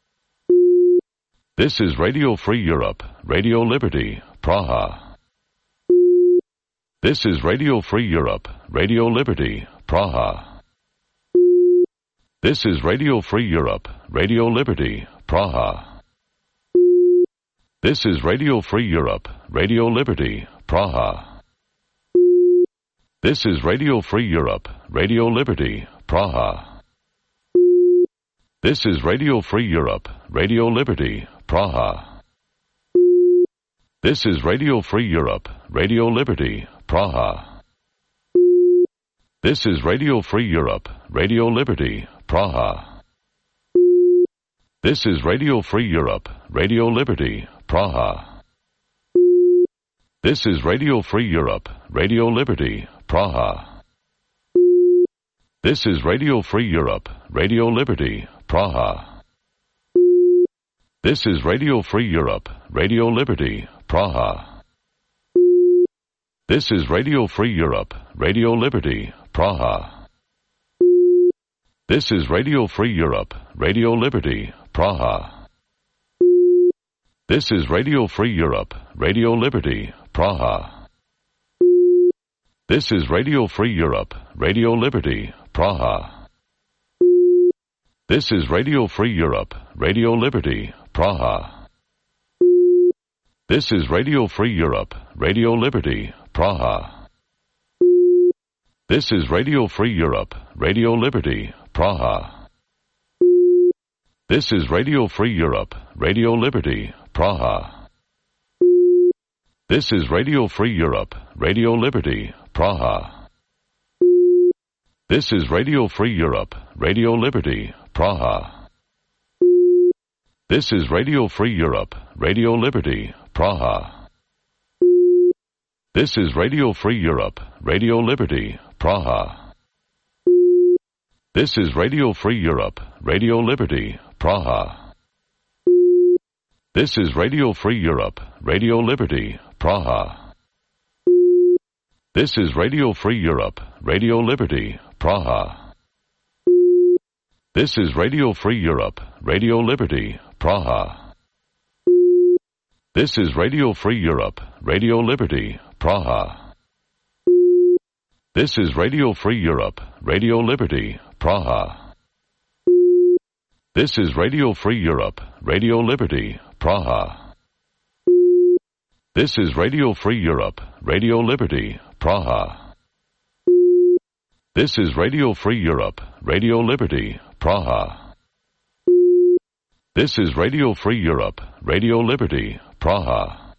This is Radio Free Europe, Radio Liberty, Praha. This is Radio Free Europe, Radio Liberty, Praha. This is Radio Free Europe, Radio Liberty, Praha. This is Radio Free Europe, Radio Liberty, Praha. This is Radio Free Europe, Radio Liberty, Praha. This is Radio Free Europe, Radio Liberty, Praha. This is Radio Free Europe, Radio Liberty, Praha. This is Radio Free Europe, Radio Liberty, Praha. This is Radio Free Europe, Radio Liberty, Praha. This is Radio Free Europe, Radio Liberty, Praha. This is Radio Free Europe, Radio Liberty, Praha. This is Radio Free Europe, Radio Liberty, Praha. This is Radio Free Europe, Radio Liberty, Praha. This is Radio Free Europe, Radio Liberty, Praha. This is Radio Free Europe, Radio Liberty, Praha. This is Radio Free Europe, Radio Liberty, Praha. This is Radio Free Europe, Radio Liberty, Praha. This is Radio Free Europe, Radio Liberty, Praha. This is Radio Free Europe, Radio Liberty, Praha. This is Radio Free Europe, Radio Liberty, Praha. This is Radio Free Europe, Radio Liberty, Praha. This is Radio Free Europe, Radio Liberty, Praha. This is Radio Free Europe, Radio Liberty, Praha. This is Radio Free Europe, Radio Liberty, Praha. This is Radio Free Europe, Radio Liberty, Praha. This is Radio Free Europe, Radio Liberty, Praha. This is Radio Free Europe, Radio Liberty, Praha. This is Radio Free Europe, Radio Liberty, Praha. This is Radio Free Europe, Radio Liberty, Praha. This is Radio Free Europe, Radio Liberty, Praha. This is Radio Free Europe, Radio Liberty, Praha. This is Radio Free Europe, Radio Liberty, Praha. This is Radio Free Europe, Radio Liberty, Praha. This is Radio Free Europe, Radio Liberty, Praha.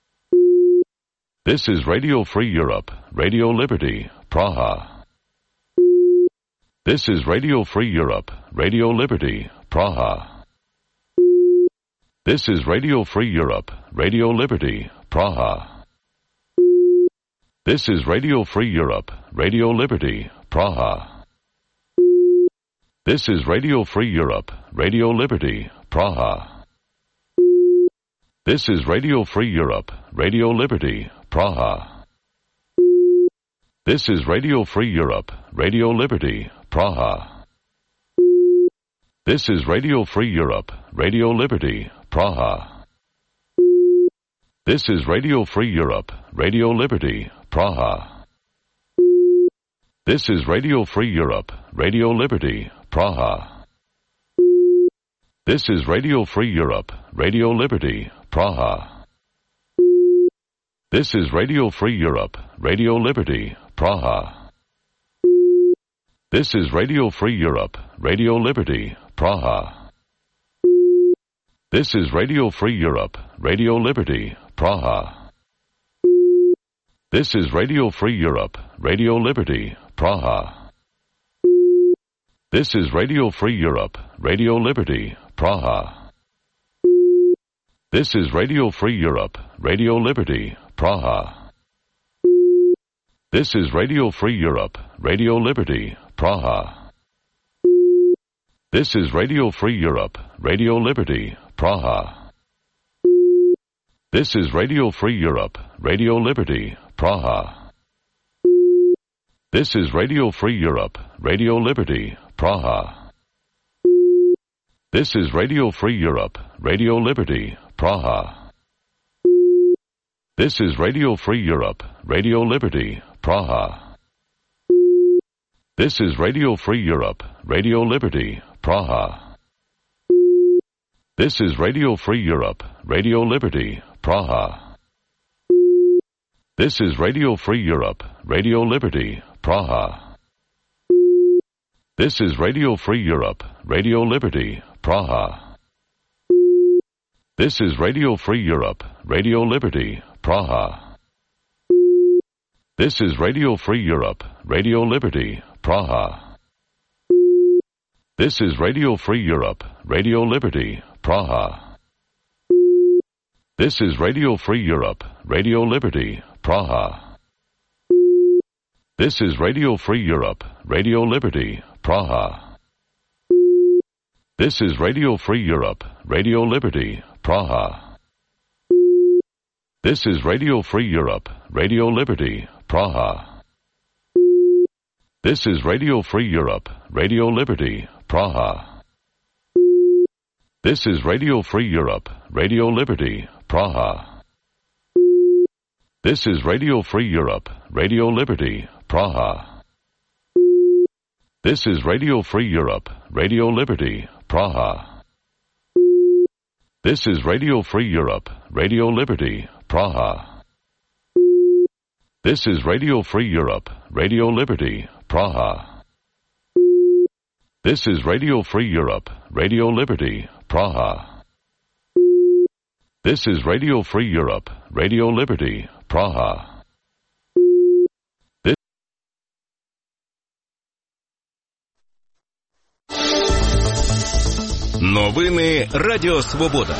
This is Radio Free Europe, Radio Liberty, Praha. This is Radio Free Europe, Radio Liberty, Praha. This is Radio Free Europe, Radio Liberty, Praha. This is Radio Free Europe, Radio Liberty, Praha. This is Radio Free Europe, Radio Liberty, Praha. This is Radio Free Europe, Radio Liberty, Praha. This is Radio Free Europe, Radio Liberty, Praha. This is Radio Free Europe, Radio Liberty, Praha. This is Radio Free Europe, Radio Liberty, Praha. This is Radio Free Europe, Radio Liberty, Praha. This is Radio Free Europe, Radio Liberty, Praha. This is Radio Free Europe, Radio Liberty, Praha. This is Radio Free Europe, Radio Liberty, Praha. This is Radio Free Europe, Radio Liberty, Praha. This is Radio Free Europe, Radio Liberty, Praha. This is Radio Free Europe, Radio Liberty, Praha. This is Radio Free Europe, Radio Liberty, Praha. This is Radio Free Europe, Radio Liberty, Praha. This is Radio Free Europe, Radio Liberty, Praha. This is Radio Free Europe, Radio Liberty, Praha. This is Radio Free Europe, Radio Liberty, Praha. This is Radio Free Europe, Radio Liberty, Praha. This is Radio Free Europe, Radio Liberty, Praha. This is Radio Free Europe, Radio Liberty, Praha. This is Radio Free Europe, Radio Liberty, Praha. This is Radio Free Europe, Radio Liberty, Praha. This is Radio Free Europe, Radio Liberty, Praha. This is Radio Free Europe, Radio Liberty, Praha. This is Radio Free Europe, Radio Liberty, Praha. This is Radio Free Europe, Radio Liberty, Praha. This is Radio Free Europe, Radio Liberty, Praha. This is Radio Free Europe, Radio Liberty, Praha. This is Radio Free Europe, Radio Liberty, Praha. This is Radio Free Europe, Radio Liberty, Praha. This is Radio Free Europe, Radio Liberty, Praha. This is Radio Free Europe, Radio Liberty, Praha. This is Radio Free Europe, Radio Liberty, Praha. This is Radio Free Europe, Radio Liberty, Praha. This is Radio Free Europe, Radio Liberty, Praha. This is Radio Free Europe, Radio Liberty, Praha. This is Radio Free Europe, Radio Liberty, Praha. This is Radio Free Europe, Radio Liberty, Praha. Новини Радіо Свобода.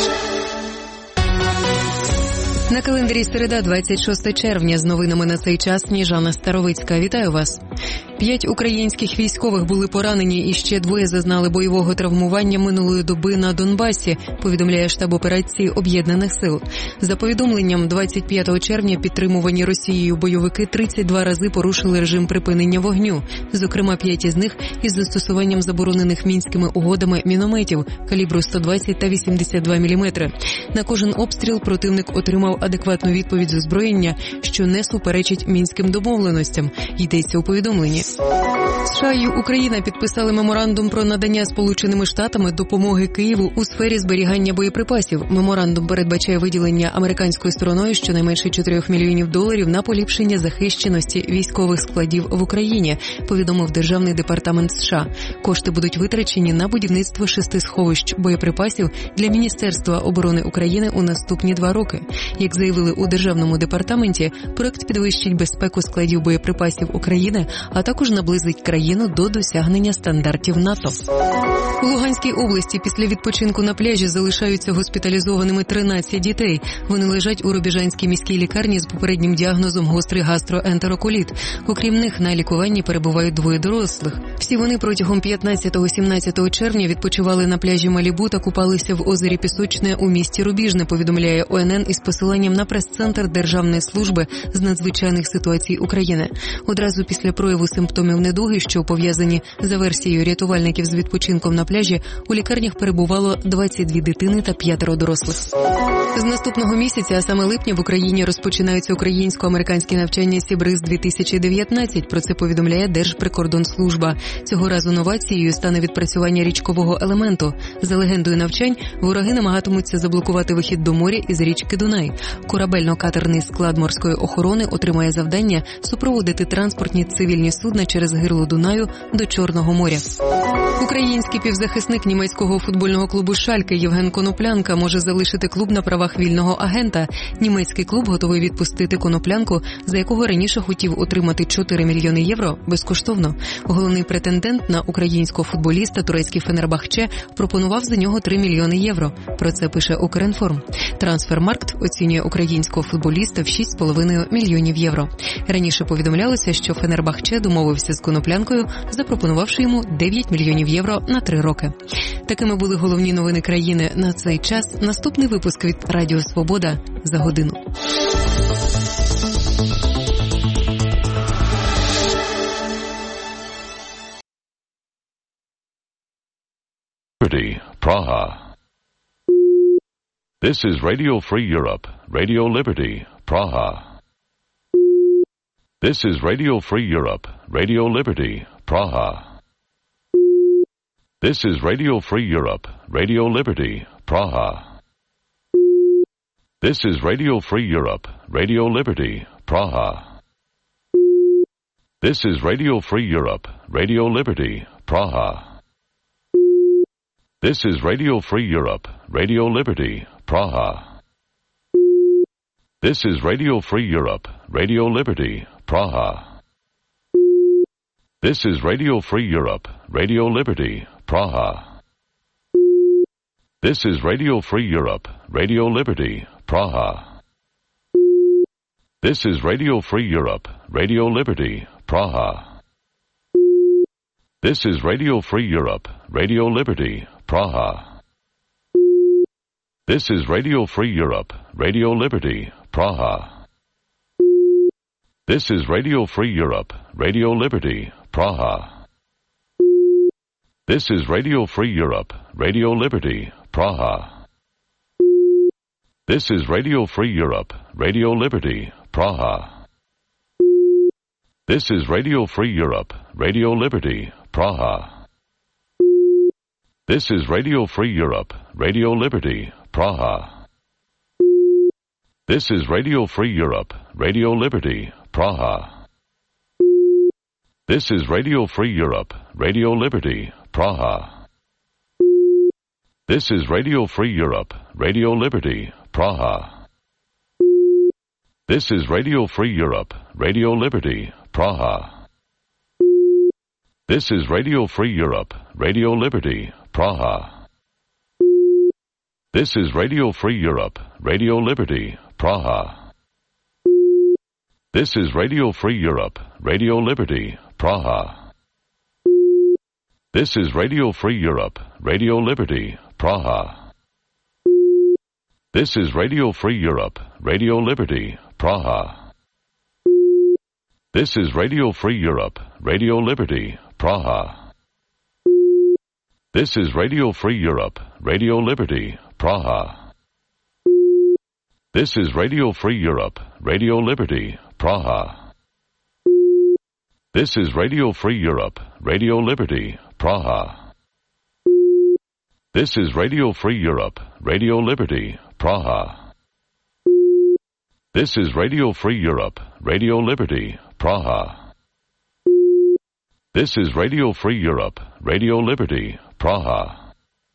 На календарі середа, 26 червня. З новинами на цей час Сніжана Старовицька. Вітаю вас. 5 українських військових були поранені і ще 2 зазнали бойового травмування минулої доби на Донбасі, повідомляє штаб операції Об'єднаних сил. За повідомленням, 25 червня підтримувані Росією бойовики 32 рази порушили режим припинення вогню. Зокрема, 5 із них із застосуванням заборонених мінськими угодами мінометів калібру 120 та 82 мм. На кожен обстріл противник отримав адекватну відповідь з озброєння, що не суперечить мінським домовленостям, йдеться у повідомленні. США і Україна підписали меморандум про надання Сполученими Штатами допомоги Києву у сфері зберігання боєприпасів. Меморандум передбачає виділення американською стороною щонайменше $4 мільйонів на поліпшення захищеності військових складів в Україні, повідомив Державний департамент США. Кошти будуть витрачені на будівництво 6 сховищ боєприпасів для Міністерства оборони України у наступні 2 роки. Як заявили у Державному департаменті, проект підвищить безпеку складів боєприпасів України, а також наблизить країну до досягнення стандартів НАТО. У Луганській області після відпочинку на пляжі залишаються госпіталізованими 13 дітей. Вони лежать у Рубіжанській міській лікарні з попереднім діагнозом гострий гастроентероколіт. Окрім них, на лікуванні перебувають 2 дорослих. Всі вони протягом 15-17 червня відпочивали на пляжі Малібу та купалися в озері Пісочне у місті Рубіжне, повідомляє ОНН із посиланням на прес-центр Державної служби з надзвичайних ситуацій України. Одразу після прояву симптомів недуги, що пов'язані за версією рятувальників з відпочинком на пляжі, у лікарнях перебувало 22 дитини та 5 дорослих. З наступного місяця, а саме липня, в Україні розпочинаються українсько-американські навчання Сібриз-2019. Про це повідомляє Держприкордонслужба. Цього разу новацією стане відпрацювання річкового елементу. За легендою навчань, вороги намагатимуться заблокувати вихід до моря із річки Дунай. Корабельно-катерний склад морської охорони отримає завдання супроводити транспортні цивільні судна через гирло Дунаю до Чорного моря. Український півзахисник німецького футбольного клубу «Шальке» Євген Коноплянка може залишити клуб на правах вільного агента. Німецький клуб готовий відпустити Коноплянку, за якого раніше хотів отримати 4 мільйони євро безкоштовно. Головний претендент на українського футболіста, турецький Фенербахче, пропонував за нього 3 мільйони євро. Про це пише Укрінформ. Трансфермаркт оцінює українського футболіста в 6,5 мільйонів євро. Раніше повідомлялося, що Фенербахче домовився з Коноплянкою, запропонувавши йому 9 мільйонів євро на 3 роки. Такими були головні новини країни на цей час. Наступний випуск від Радіо Свобода за годину. Praha. This is Radio Free Europe, Radio Liberty, Praha. This is Radio Free Europe, Radio Liberty, Praha. This is Radio Free Europe, Radio Liberty, Praha. This is Radio Free Europe, Radio Liberty, Praha. This is Radio Free Europe, Radio Liberty, Praha. This is Radio Free Europe, Radio Liberty, Praha. This is Radio Free Europe, Radio Liberty, Praha. This is Radio Free Europe, Radio Liberty, Praha. This is Radio Free Europe, Radio Liberty, Praha. This is Radio Free Europe, Radio Liberty, Praha. This is Radio Free Europe, Radio Liberty, Praha. This is Radio Free Europe, Radio Liberty, Praha. This is Radio Free Europe, Radio Liberty, Praha. This is Radio Free Europe, Radio Liberty, Praha. This is Radio Free Europe, Radio Liberty, Praha. This is Radio Free Europe, Radio Liberty, Praha. This is Radio Free Europe, Radio Liberty, Praha. This is Radio Free Europe, Radio Liberty, Praha. This is Radio Free Europe, Radio Liberty, Praha. This is Radio Free Europe, Radio Liberty, Praha. This is Radio Free Europe, Radio Liberty, Praha. This is Radio Free Europe, Radio Liberty, Praha. This is Radio Free Europe, Radio Liberty, Praha. This is Radio Free Europe, Radio Liberty, Praha. This is Radio Free Europe, Radio Liberty, Praha. This is Radio Free Europe, Radio Liberty, Praha. This is Radio Free Europe, Radio Liberty, Praha. This is Radio Free Europe, Radio Liberty, Praha. This is Radio Free Europe, Radio Liberty, Praha. This is Radio Free Europe, Radio Liberty, Praha. This is Radio Free Europe, Radio Liberty, Praha. This is Radio Free Europe, Radio Liberty, Praha. This is Radio Free Europe, Radio Liberty, Praha.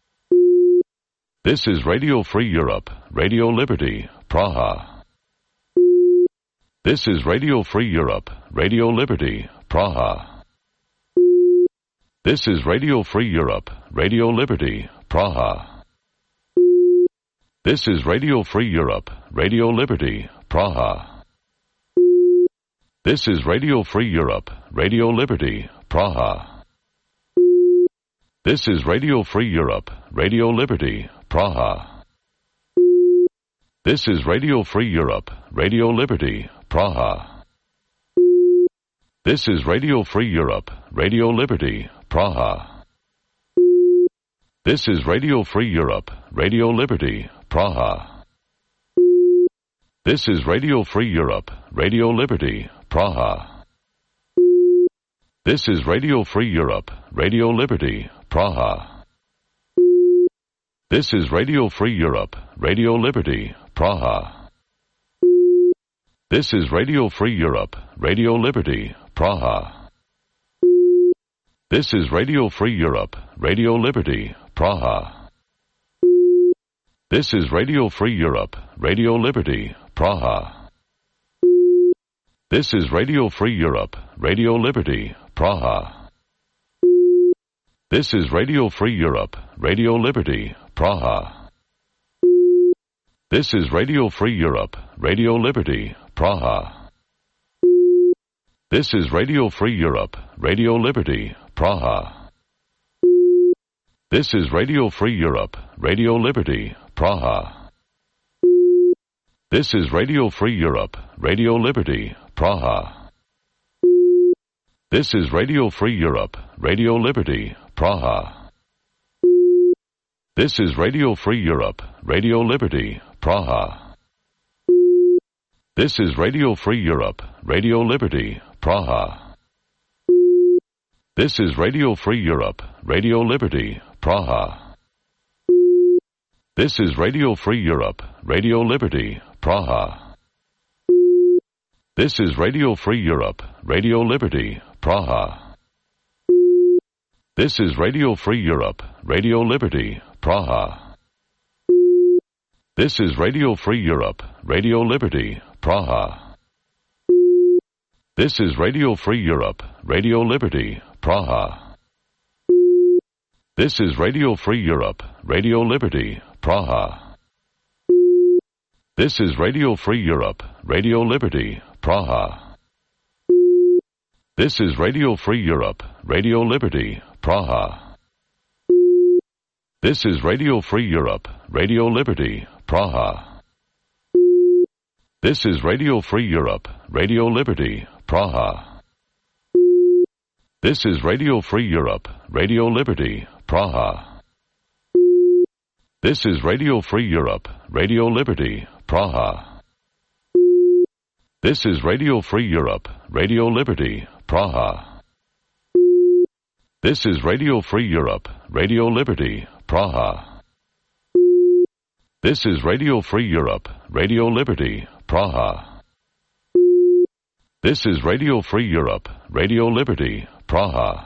This is Radio Free Europe, Radio Liberty, Praha. This is Radio Free Europe, Radio Liberty, Praha. This is Radio Free Europe, Radio Liberty, Praha. This is Radio Free Europe, Radio Liberty, Praha. This is Radio Free Europe, Radio Liberty, Praha. This is Radio Free Europe, Radio Liberty, Praha. This is Radio Free Europe, Radio Liberty, Praha. This is Radio Free Europe, Radio Liberty, Praha. This is Radio Free Europe, Radio Liberty, Praha. This is Radio Free Europe, Radio Liberty, Praha. This is Radio Free Europe, Radio Liberty, Praha. This is Radio Free Europe, Radio Liberty, Praha. This is Radio Free Europe, Radio Liberty, Praha. This is Radio Free Europe, Radio Liberty, Praha. This is Radio Free Europe, Radio Liberty, Praha. This is Radio Free Europe, Radio Liberty, Praha. This is Radio Free Europe, Radio Liberty, Praha. This is Radio Free Europe, Radio Liberty, Praha. This is Radio Free Europe, Radio Liberty, Praha. This is Radio Free Europe, Radio Liberty, Praha. This is Radio Free Europe, Radio Liberty, Praha. This is Radio Free Europe, Radio Liberty, Praha. This is Radio Free Europe, Radio Liberty, Praha. This is Radio Free Europe, Radio Liberty, Praha. This is Radio Free Europe, Radio Liberty, Praha. This is Radio Free Europe, Radio Liberty, Praha. This is Radio Free Europe, Radio Liberty, Praha. This is Radio Free Europe, Radio Liberty, Praha. This is Radio Free Europe, Radio Liberty, Praha. This is Radio Free Europe, Radio Liberty, Praha. This is Radio Free Europe, Radio Liberty, Praha. This is Radio Free Europe, Radio Liberty, Praha. This is Radio Free Europe, Radio Liberty, Praha. This is Radio Free Europe, Radio Liberty, Praha. This is Radio Free Europe, Radio Liberty, Praha. This is Radio Free Europe, Radio Liberty, Praha. This is Radio Free Europe, Radio Liberty, Praha. This is Radio Free Europe, Radio Liberty, Praha. This is Radio Free Europe, Radio Liberty, Praha. This is Radio Free Europe, Radio Liberty, Praha. This is Radio Free Europe, Radio Liberty, Praha.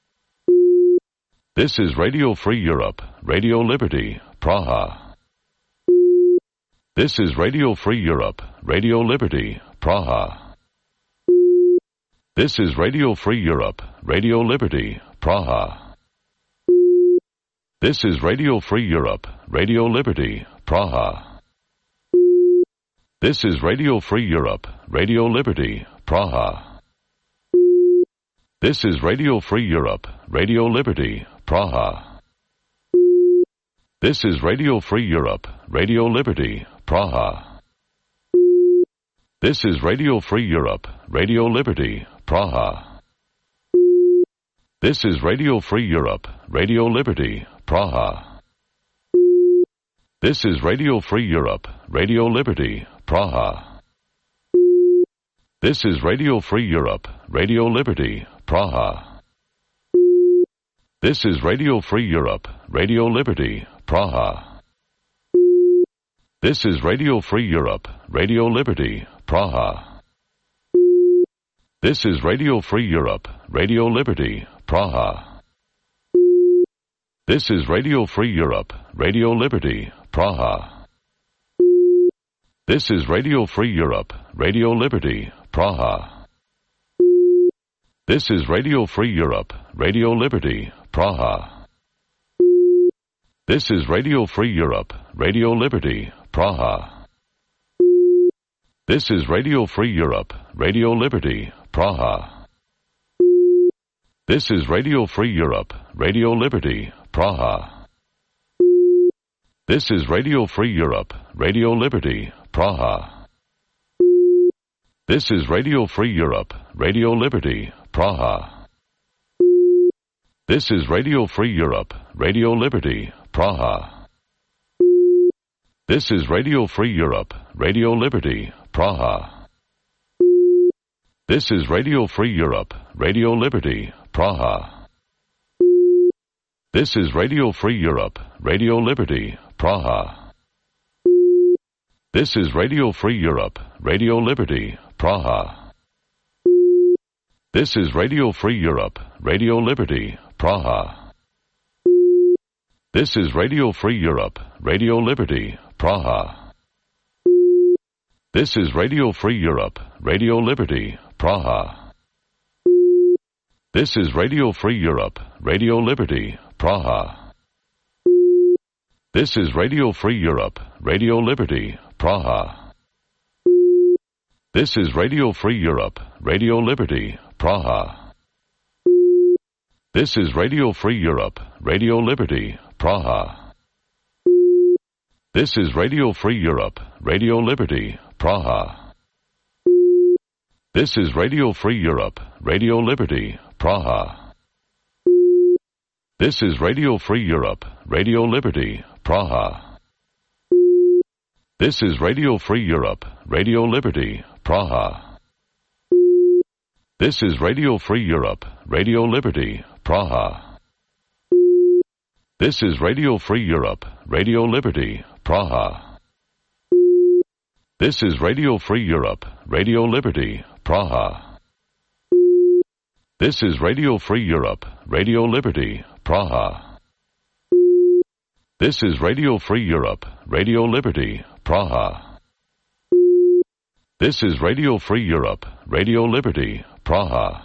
This is Radio Free Europe, Radio Liberty, Praha. This is Radio Free Europe, Radio Liberty, Praha. This is Radio Free Europe, Radio Liberty, Praha. This is Radio Free Europe, Radio Liberty, Praha. This is Radio Free Europe, Radio Liberty, Praha. This is Radio Free Europe, Radio Liberty, Praha. This is Radio Free Europe, Radio Liberty, Praha. This is Radio Free Europe, Radio Liberty, Praha. This is Radio Free Europe, Radio Liberty, Praha. This is Radio Free Europe, Radio Liberty, Praha. This is Radio Free Europe, Radio Liberty, Praha. This is Radio Free Europe, Radio Liberty, Praha. This is Radio Free Europe, Radio Liberty, Praha. This is Radio Free Europe, Radio Liberty, Praha. This is Radio Free Europe, Radio Liberty, Praha. This is Radio Free Europe, Radio Liberty, Praha. This is Radio Free Europe, Radio Liberty, Praha. This is Radio Free Europe, Radio Liberty, Praha. This is Radio Free Europe, Radio Liberty, Praha. This is Radio Free Europe, Radio Liberty, Praha. This is Radio Free Europe, Radio Liberty, Praha. This is Radio Free Europe, Radio Liberty, Praha. This is Radio Free Europe, Radio Liberty, Praha. This is Radio Free Europe, Radio Liberty, Praha. This is Radio Free Europe, Radio Liberty, Praha. This is Radio Free Europe, Radio Liberty, Praha. This is Radio Free Europe, Radio Liberty, Praha. This is Radio Free Europe, Radio Liberty, Praha. This is Radio Free Europe, Radio Liberty, Praha. This is Radio Free Europe, Radio Liberty, Praha. This is Radio Free Europe, Radio Liberty, Praha. This is Radio Free Europe, Radio Liberty, Praha. This is Radio Free Europe, Radio Liberty, Praha. This is Radio Free Europe, Radio Liberty, Praha. This is Radio Free Europe, Radio Liberty, Praha. This is Radio Free Europe, Radio Liberty, Praha. This is Radio Free Europe, Radio Liberty, Praha. This is Radio Free Europe, Radio Liberty, Praha. This is Radio Free Europe, Radio Liberty, Praha. This is Radio Free Europe, Radio Liberty, Praha. This is Radio Free Europe, Radio Liberty, Praha. This is Radio Free Europe, Radio Liberty, Praha. This is Radio Free Europe, Radio Liberty, Praha. This is Radio Free Europe, Radio Liberty, Praha.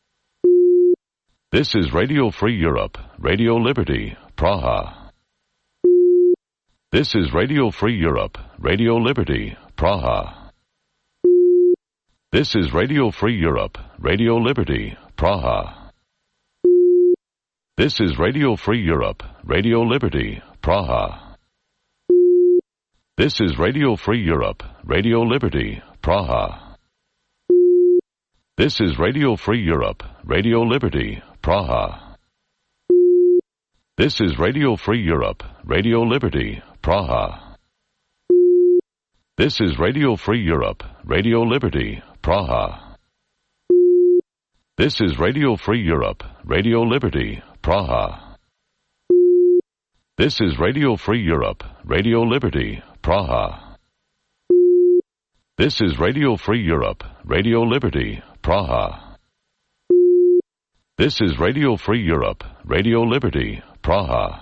This is Radio Free Europe, Radio Liberty, Praha. This is Radio Free Europe, Radio Liberty, Praha. This is Radio Free Europe, Radio Liberty, Praha. This is Radio Free Europe, Radio Liberty, Praha. This is Radio Free Europe, Radio Liberty, Praha. This is Radio Free Europe, Radio Liberty, Praha. This is Radio Free Europe, Radio Liberty, Praha. This is Radio Free Europe, Radio Liberty, Praha. This is Radio Free Europe, Radio Liberty, Praha. This is Radio Free Europe, Radio Liberty, Praha. This is Radio Free Europe, Radio Liberty, Praha. This is Radio Free Europe, Radio Liberty, Praha.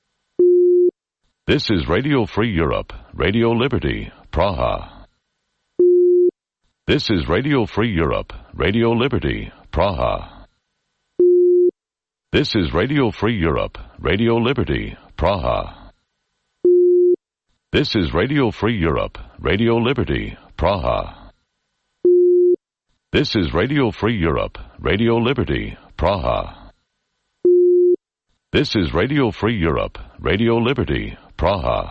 This is Radio Free Europe, Radio Liberty, Praha. This is Radio Free Europe, Radio Liberty, Praha. This is Radio Free Europe, Radio Liberty, Praha. This is Radio Free Europe, Radio Liberty, Praha. This is Radio Free Europe, Radio Liberty, Praha. This is Radio Free Europe, Radio Liberty, Praha.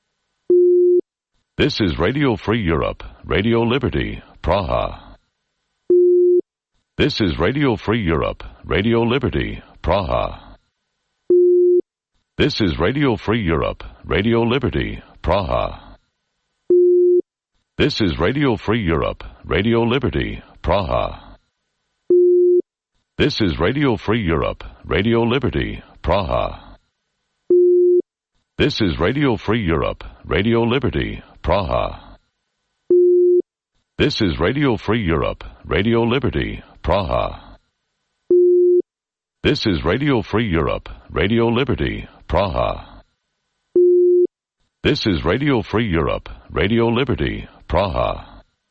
This is Radio Free Europe, Radio Liberty, Praha. This is Radio Free Europe, Radio Liberty, Praha. This is Radio Free Europe, Radio Liberty, Praha. This is Radio Free Europe, Radio Liberty, Praha. This is Radio Free Europe, Radio Liberty, Praha. This is Radio Free Europe, Radio Liberty, Praha. This is Radio Free Europe, Radio Liberty, Praha. This is Radio Free Europe, Radio Liberty, Praha. This is Radio Free Europe, Radio Liberty, Praha.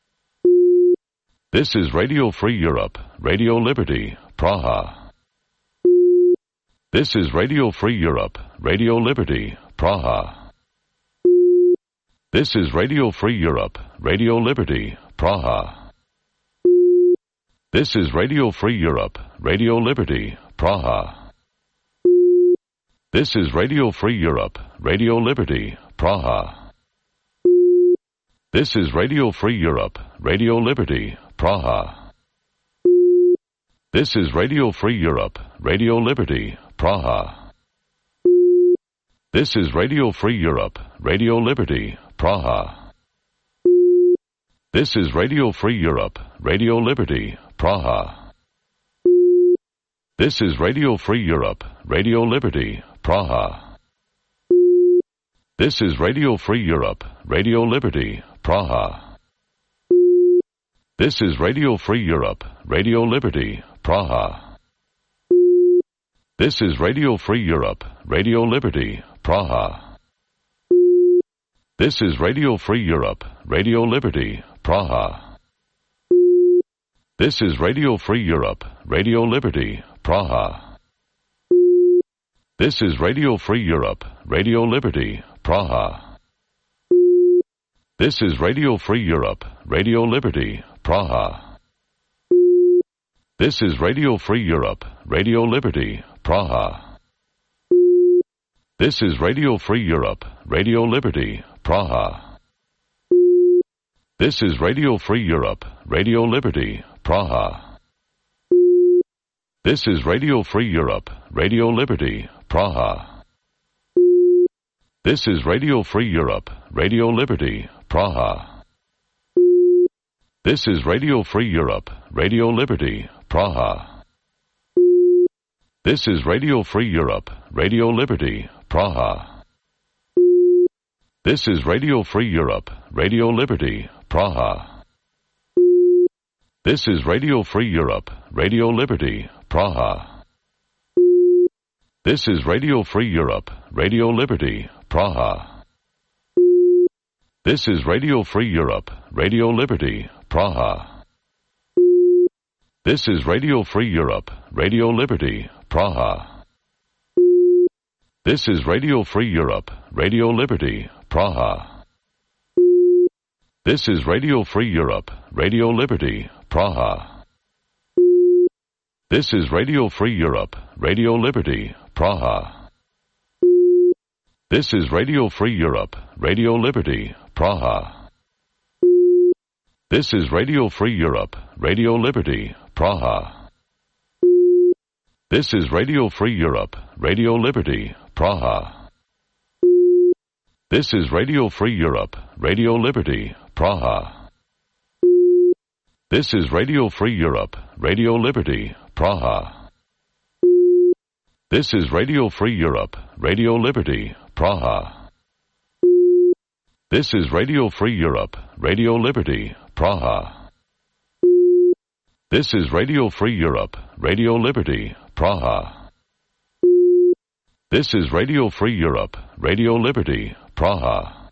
This is Radio Free Europe, Radio Liberty, Praha. This is Radio Free Europe, Radio Liberty, Praha. This is Radio Free Europe, Radio Liberty, Praha. This is Radio Free Europe, Radio Liberty, Praha. This is Radio Free Europe, Radio Liberty, Praha. This is Radio Free Europe, Radio Liberty, Praha. This is Radio Free Europe, Radio Liberty, Praha. This is Radio Free Europe, Radio Liberty, Praha. This is Radio Free Europe, Radio Liberty, Praha. This is Radio Free Europe, Radio Liberty, Praha. This is Radio Free Europe, Radio Liberty, Praha. This is Radio Free Europe, Radio Liberty, Praha. This is Radio Free Europe, Radio Liberty, Praha. This is Radio Free Europe, Radio Liberty, Praha. This is Radio Free Europe, Radio Liberty, Praha. This is Radio Free Europe, Radio Liberty, Praha. This is Radio Free Europe, Radio Liberty, Praha. This is Radio Free Europe, Radio Liberty, Praha. This is Radio Free Europe, Radio Liberty, Praha. This is Radio Free Europe, Radio Liberty, Praha. This is Radio Free Europe, Radio Liberty, Praha. This is Radio Free Europe, Radio Liberty, Praha. This is Radio Free Europe, Radio Liberty, Praha. This is Radio Free Europe, Radio Liberty, Praha. This is Radio Free Europe, Radio Liberty, Praha. This is Radio Free Europe, Radio Liberty, Praha. This is Radio Free Europe, Radio Liberty, Praha. This is Radio Free Europe, Radio Liberty, Praha. This is Radio Free Europe, Radio Liberty, Praha. This is Radio Free Europe, Radio Liberty, Praha. This is Radio Free Europe, Radio Liberty, Praha. This is Radio Free Europe, Radio Liberty, Praha. This is Radio Free Europe, Radio Liberty, Praha. This is Radio Free Europe, Radio Liberty, Praha. This is Radio Free Europe, Radio Liberty, Praha. This is Radio Free Europe, Radio Liberty, Praha. This is Radio Free Europe, Radio Liberty, Praha. This is Radio Free Europe, Radio Liberty, Praha. This is Radio Free Europe, Radio Liberty, Praha. This is Radio Free Europe, Radio Liberty, Praha. This is Radio Free Europe, Radio Liberty, Praha.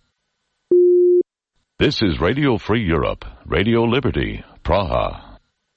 This is Radio Free Europe, Radio Liberty, Praha.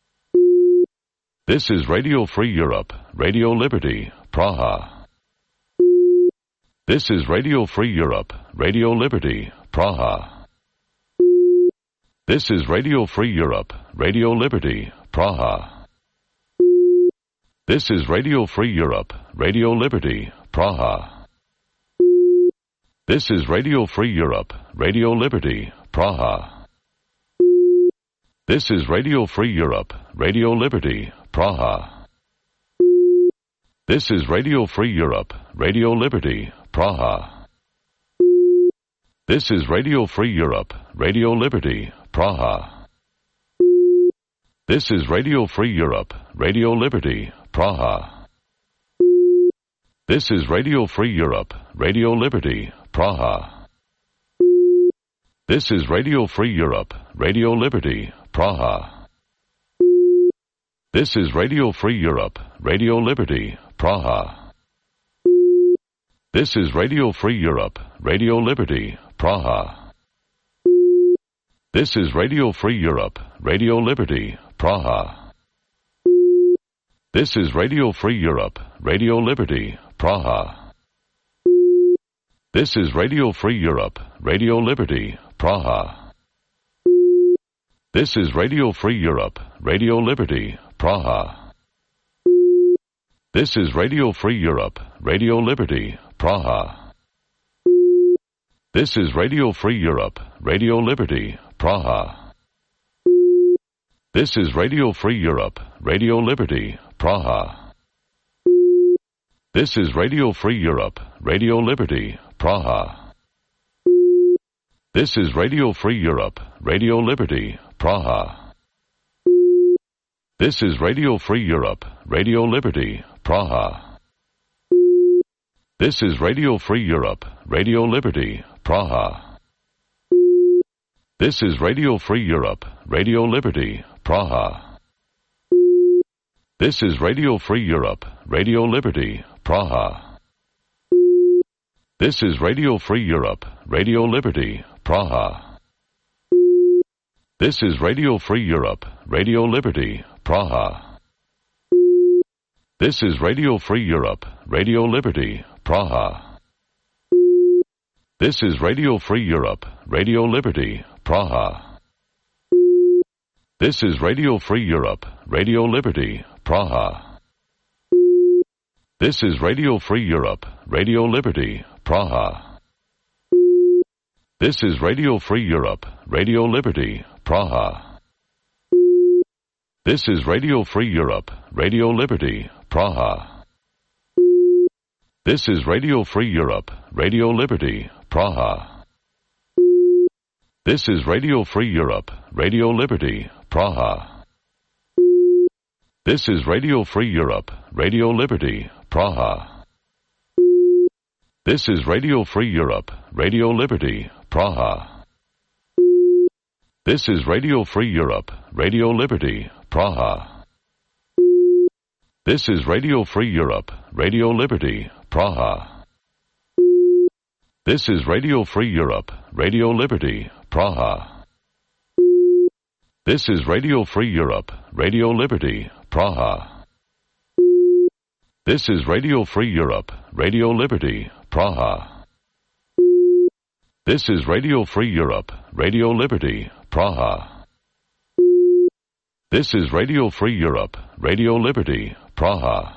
This is Radio Free Europe, Radio Liberty, Praha. This is Radio Free Europe, Radio Liberty, Praha. This is Radio Free Europe, Radio Liberty, Praha. This is Radio Free Europe, Radio Liberty, Praha. This is Radio Free Europe, Radio Liberty, Praha. This is Radio Free Europe, Radio Liberty, Praha. This is Radio Free Europe, Radio Liberty, Praha. This is Radio Free Europe, Radio Liberty, Praha. This is Radio Free Europe, Radio Liberty, Praha. This is Radio Free Europe, Radio Liberty, Praha. This is Radio Free Europe, Radio Liberty, Praha. This is Radio Free Europe, Radio Liberty, Praha. This is Radio Free Europe, Radio Liberty, Praha. This is Radio Free Europe, Radio Liberty, Praha. This is Radio Free Europe, Radio Liberty, Praha. This is Radio Free Europe, Radio Liberty, Praha. This is Radio Free Europe, Radio Liberty, Praha. This is Radio Free Europe, Radio Liberty, Praha. This is Radio Free Europe, Radio Liberty, Praha. This is Radio Free Europe, Radio Liberty, Praha. This is Radio Free Europe, Radio Liberty, Praha. This is Radio Free Europe, Radio Liberty, Praha. This is Radio Free Europe, Radio Liberty, Praha. This is Radio Free Europe, Radio Liberty, Praha. This is Radio Free Europe, Radio Liberty, Praha. This is Radio Free Europe, Radio Liberty, Praha. This is Radio Free Europe, Radio Liberty, Praha. This is Radio Free Europe, Radio Liberty, Praha. This is Radio Free Europe, Radio Liberty, Praha. This is Radio Free Europe, Radio Liberty, Praha. This is Radio Free Europe, Radio Liberty, Praha. This is Radio Free Europe, Radio Liberty, Praha. This is Radio Free Europe, Radio Liberty, Praha. This is Radio Free Europe, Radio Liberty, Praha. This is Radio Free Europe, Radio Liberty, Praha. This is Radio Free Europe, Radio Liberty, Praha. This is Radio Free Europe, Radio Liberty, Praha. This is Radio Free Europe, Radio Liberty, Praha. This is Radio Free Europe, Radio Liberty, Praha. This is Radio Free Europe, Radio Liberty, Praha. This is Radio Free Europe, Radio Liberty, Praha. This is Radio Free Europe, Radio Liberty, Praha. This is Radio Free Europe, Radio Liberty, Praha. This is Radio Free Europe, Radio Liberty, Praha. This is Radio Free Europe, Radio Liberty, Praha.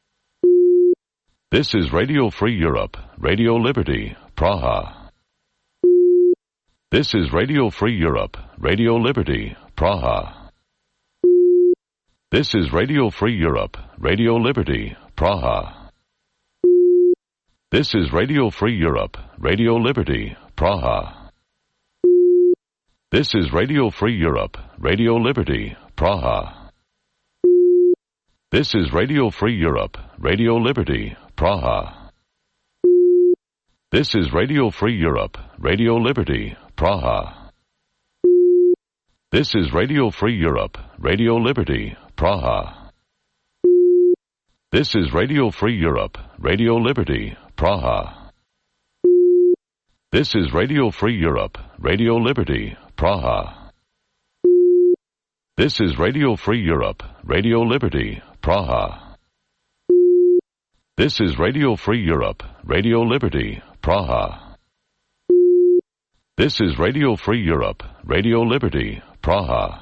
This is Radio Free Europe, Radio Liberty, Praha. This is Radio Free Europe, Radio Liberty, Praha. This is Radio Free Europe, Radio Liberty, Praha. This is Radio Free Europe, Radio Liberty, Praha. This is Radio Free Europe, Radio Liberty, Praha. This is Radio Free Europe, Radio Liberty, Praha. This is Radio Free Europe, Radio Liberty, Praha. This is Radio Free Europe, Radio Liberty, Praha. This is Radio Free Europe, Radio Liberty, Praha. This is Radio Free Europe, Radio Liberty, Praha. This is Radio Free Europe, Radio Liberty, Praha. This is Radio Free Europe, Radio Liberty, Praha. This is Radio Free Europe, Radio Liberty, Praha.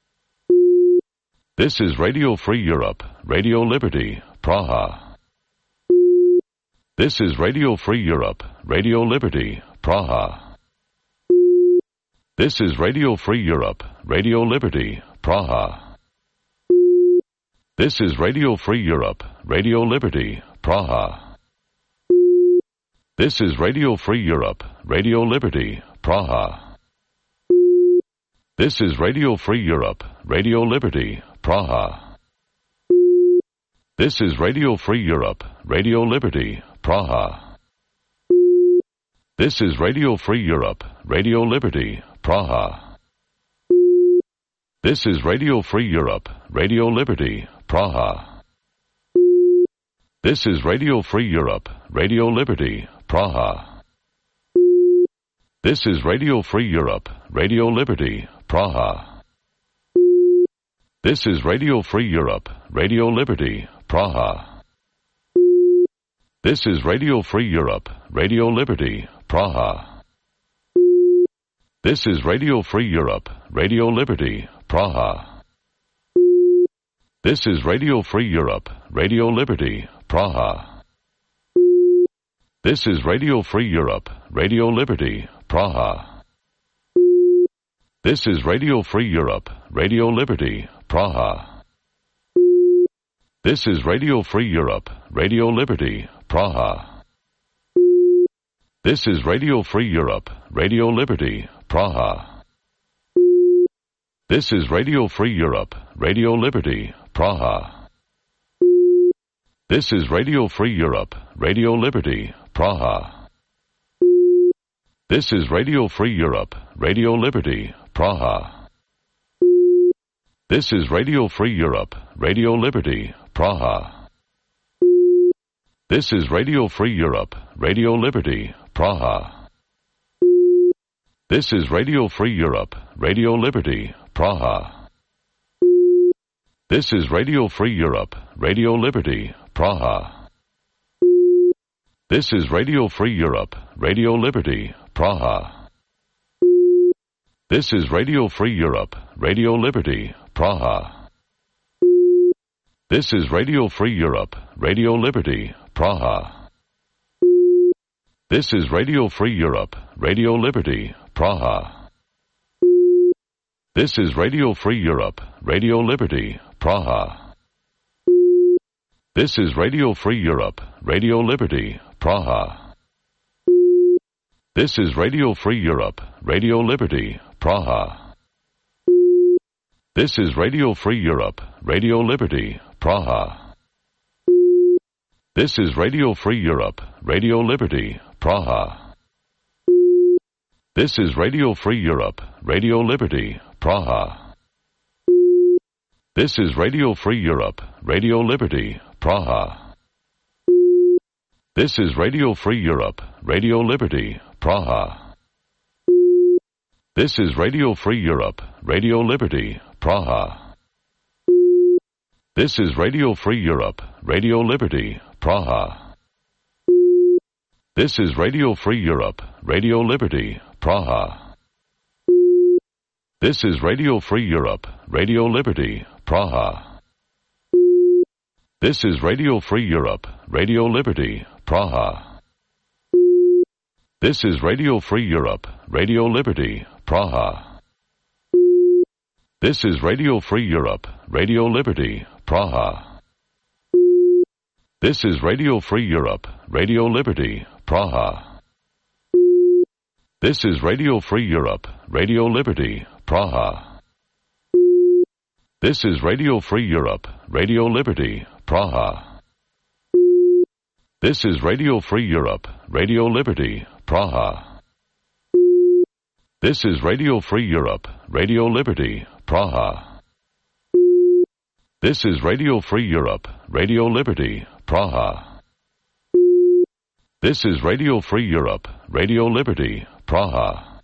This is Radio Free Europe, Radio Liberty, Praha. This is Radio Free Europe, Radio Liberty, Praha. This is Radio Free Europe, Radio Liberty, Praha. This is Radio Free Europe, Radio Liberty, Praha. This is Radio Free Europe, Radio Liberty, Praha. This is Radio Free Europe, Radio Liberty, Praha. This is Radio Free Europe, Radio Liberty, Praha. This is Radio Free Europe, Radio Liberty, Praha. This is Radio Free Europe, Radio Liberty, Praha. This is Radio Free Europe, Radio Liberty, Praha. This is Radio Free Europe, Radio Liberty, Praha. This is Radio Free Europe, Radio Liberty, Praha. This is Radio Free Europe, Radio Liberty, Praha. This is Radio Free Europe, Radio Liberty, Praha. This is Radio Free Europe, Radio Liberty, Praha. This is Radio Free Europe, Radio Liberty, Praha. This is Radio Free Europe, Radio Liberty, Praha. This is Radio Free Europe, Radio Liberty, Praha. This is Radio Free Europe, Radio Liberty, Praha. This is Radio Free Europe, Radio Liberty, Praha. This is Radio Free Europe, Radio Liberty, Praha. This is Radio Free Europe, Radio Liberty, Praha. This is Radio Free Europe, Radio Liberty, Praha. This is Radio Free Europe, Radio Liberty, Praha. This is Radio Free Europe, Radio Liberty, Praha. This is Radio Free Europe, Radio Liberty, Praha. This is Radio Free Europe, Radio Liberty, Praha. This is Radio Free Europe, Radio Liberty, Praha. This is Radio Free Europe, Radio Liberty, Praha. This is Radio Free Europe, Radio Liberty, Praha. This is Radio Free Europe, Radio Liberty, Praha. This is Radio Free Europe, Radio Liberty, Praha. This is Radio Free Europe, Radio Liberty, Praha. This is Radio Free Europe, Radio Liberty, Praha. This is Radio Free Europe, Radio Liberty, Praha. This is Radio Free Europe, Radio Liberty, Praha. This is Radio Free Europe, Radio Liberty, Praha. This is Radio Free Europe, Radio Liberty, Praha. This is Radio Free Europe, Radio Liberty, Praha. This is Radio Free Europe, Radio Liberty, Praha. This is Radio Free Europe, Radio Liberty, Praha. This is Radio Free Europe, Radio Liberty, Praha. This is Radio Free Europe, Radio Liberty, Praha. This is Radio Free Europe, Radio Liberty, Praha. This is Radio Free Europe, Radio Liberty, Praha. This is Radio Free Europe, Radio Liberty, Praha. This is Radio Free Europe, Radio Liberty, Praha. This is Radio Free Europe, Radio Liberty, Praha. This is Radio Free Europe, Radio Liberty, Praha. This is Radio Free Europe, Radio Liberty, Praha. This is Radio Free Europe, Radio Liberty, Praha. This is Radio Free Europe, Radio Liberty, Praha.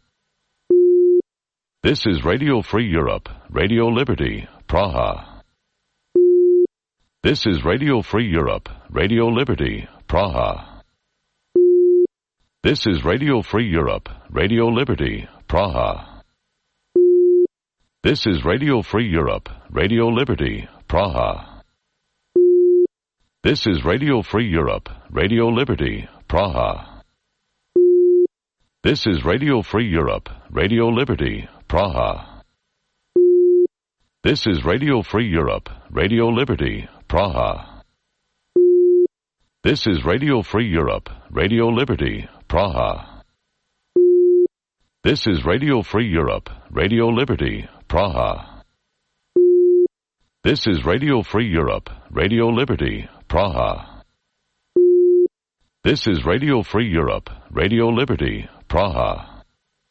This is Radio Free Europe, Radio Liberty, Praha. This is Radio Free Europe, Radio Liberty, Praha. This is Radio Free Europe, Radio Liberty, Praha. This is Radio Free Europe, Radio Liberty, Praha. This is Radio Free Europe, Radio Liberty, Praha. This is Radio Free Europe, Radio Liberty, Praha. This is Radio Free Europe, Radio Liberty, Praha. This is Radio Free Europe, Radio Liberty, Praha. This is Radio Free Europe, Radio Liberty, Praha. This is Radio Free Europe, Radio Liberty, Praha. This is Radio Free Europe, Radio Liberty, Praha.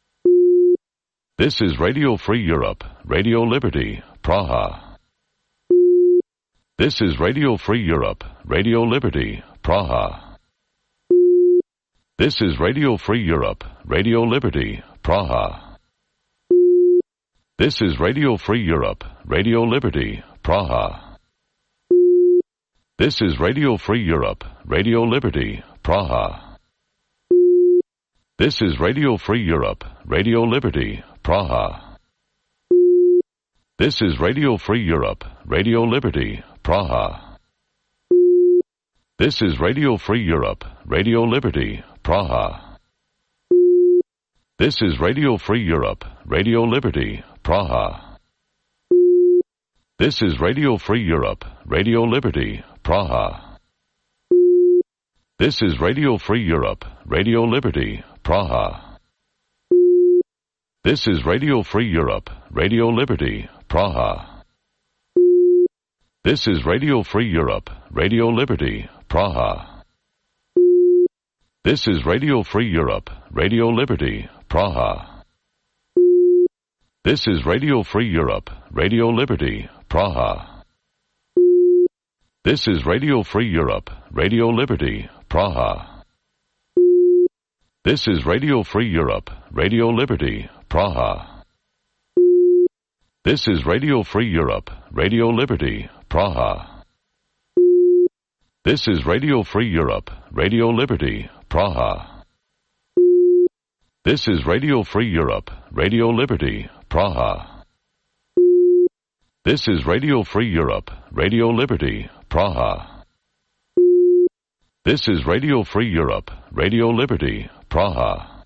This is Radio Free Europe, Radio Liberty, Praha. This is Radio Free Europe, Radio Liberty, Praha. This is Radio Free Europe, Radio Liberty, Praha. This is Radio Free Europe, Radio Liberty, Praha. This is Radio Free Europe, Radio Liberty, Praha. This is Radio Free Europe, Radio Liberty, Praha. This is Radio Free Europe, Radio Liberty, Praha. This is Radio Free Europe, Radio Liberty, Praha. This is Radio Free Europe, Radio Liberty, Praha. This is Radio Free Europe, Radio Liberty, Praha. This is Radio Free Europe, Radio Liberty, Praha. This is Radio Free Europe, Radio Liberty, Praha. This is Radio Free Europe, Radio Liberty, Praha. This is Radio Free Europe, Radio Liberty, Praha. This is Radio Free Europe, Radio Liberty, Praha. This is Radio Free Europe, Radio Liberty, Praha. This is Radio Free Europe, Radio Liberty, Praha. This is Radio Free Europe, Radio Liberty, Praha. This is Radio Free Europe, Radio Liberty, Praha. This is Radio Free Europe, Radio Liberty, Praha. This is Radio Free Europe, Radio Liberty, Praha. This is Radio Free Europe, Radio Liberty, Praha.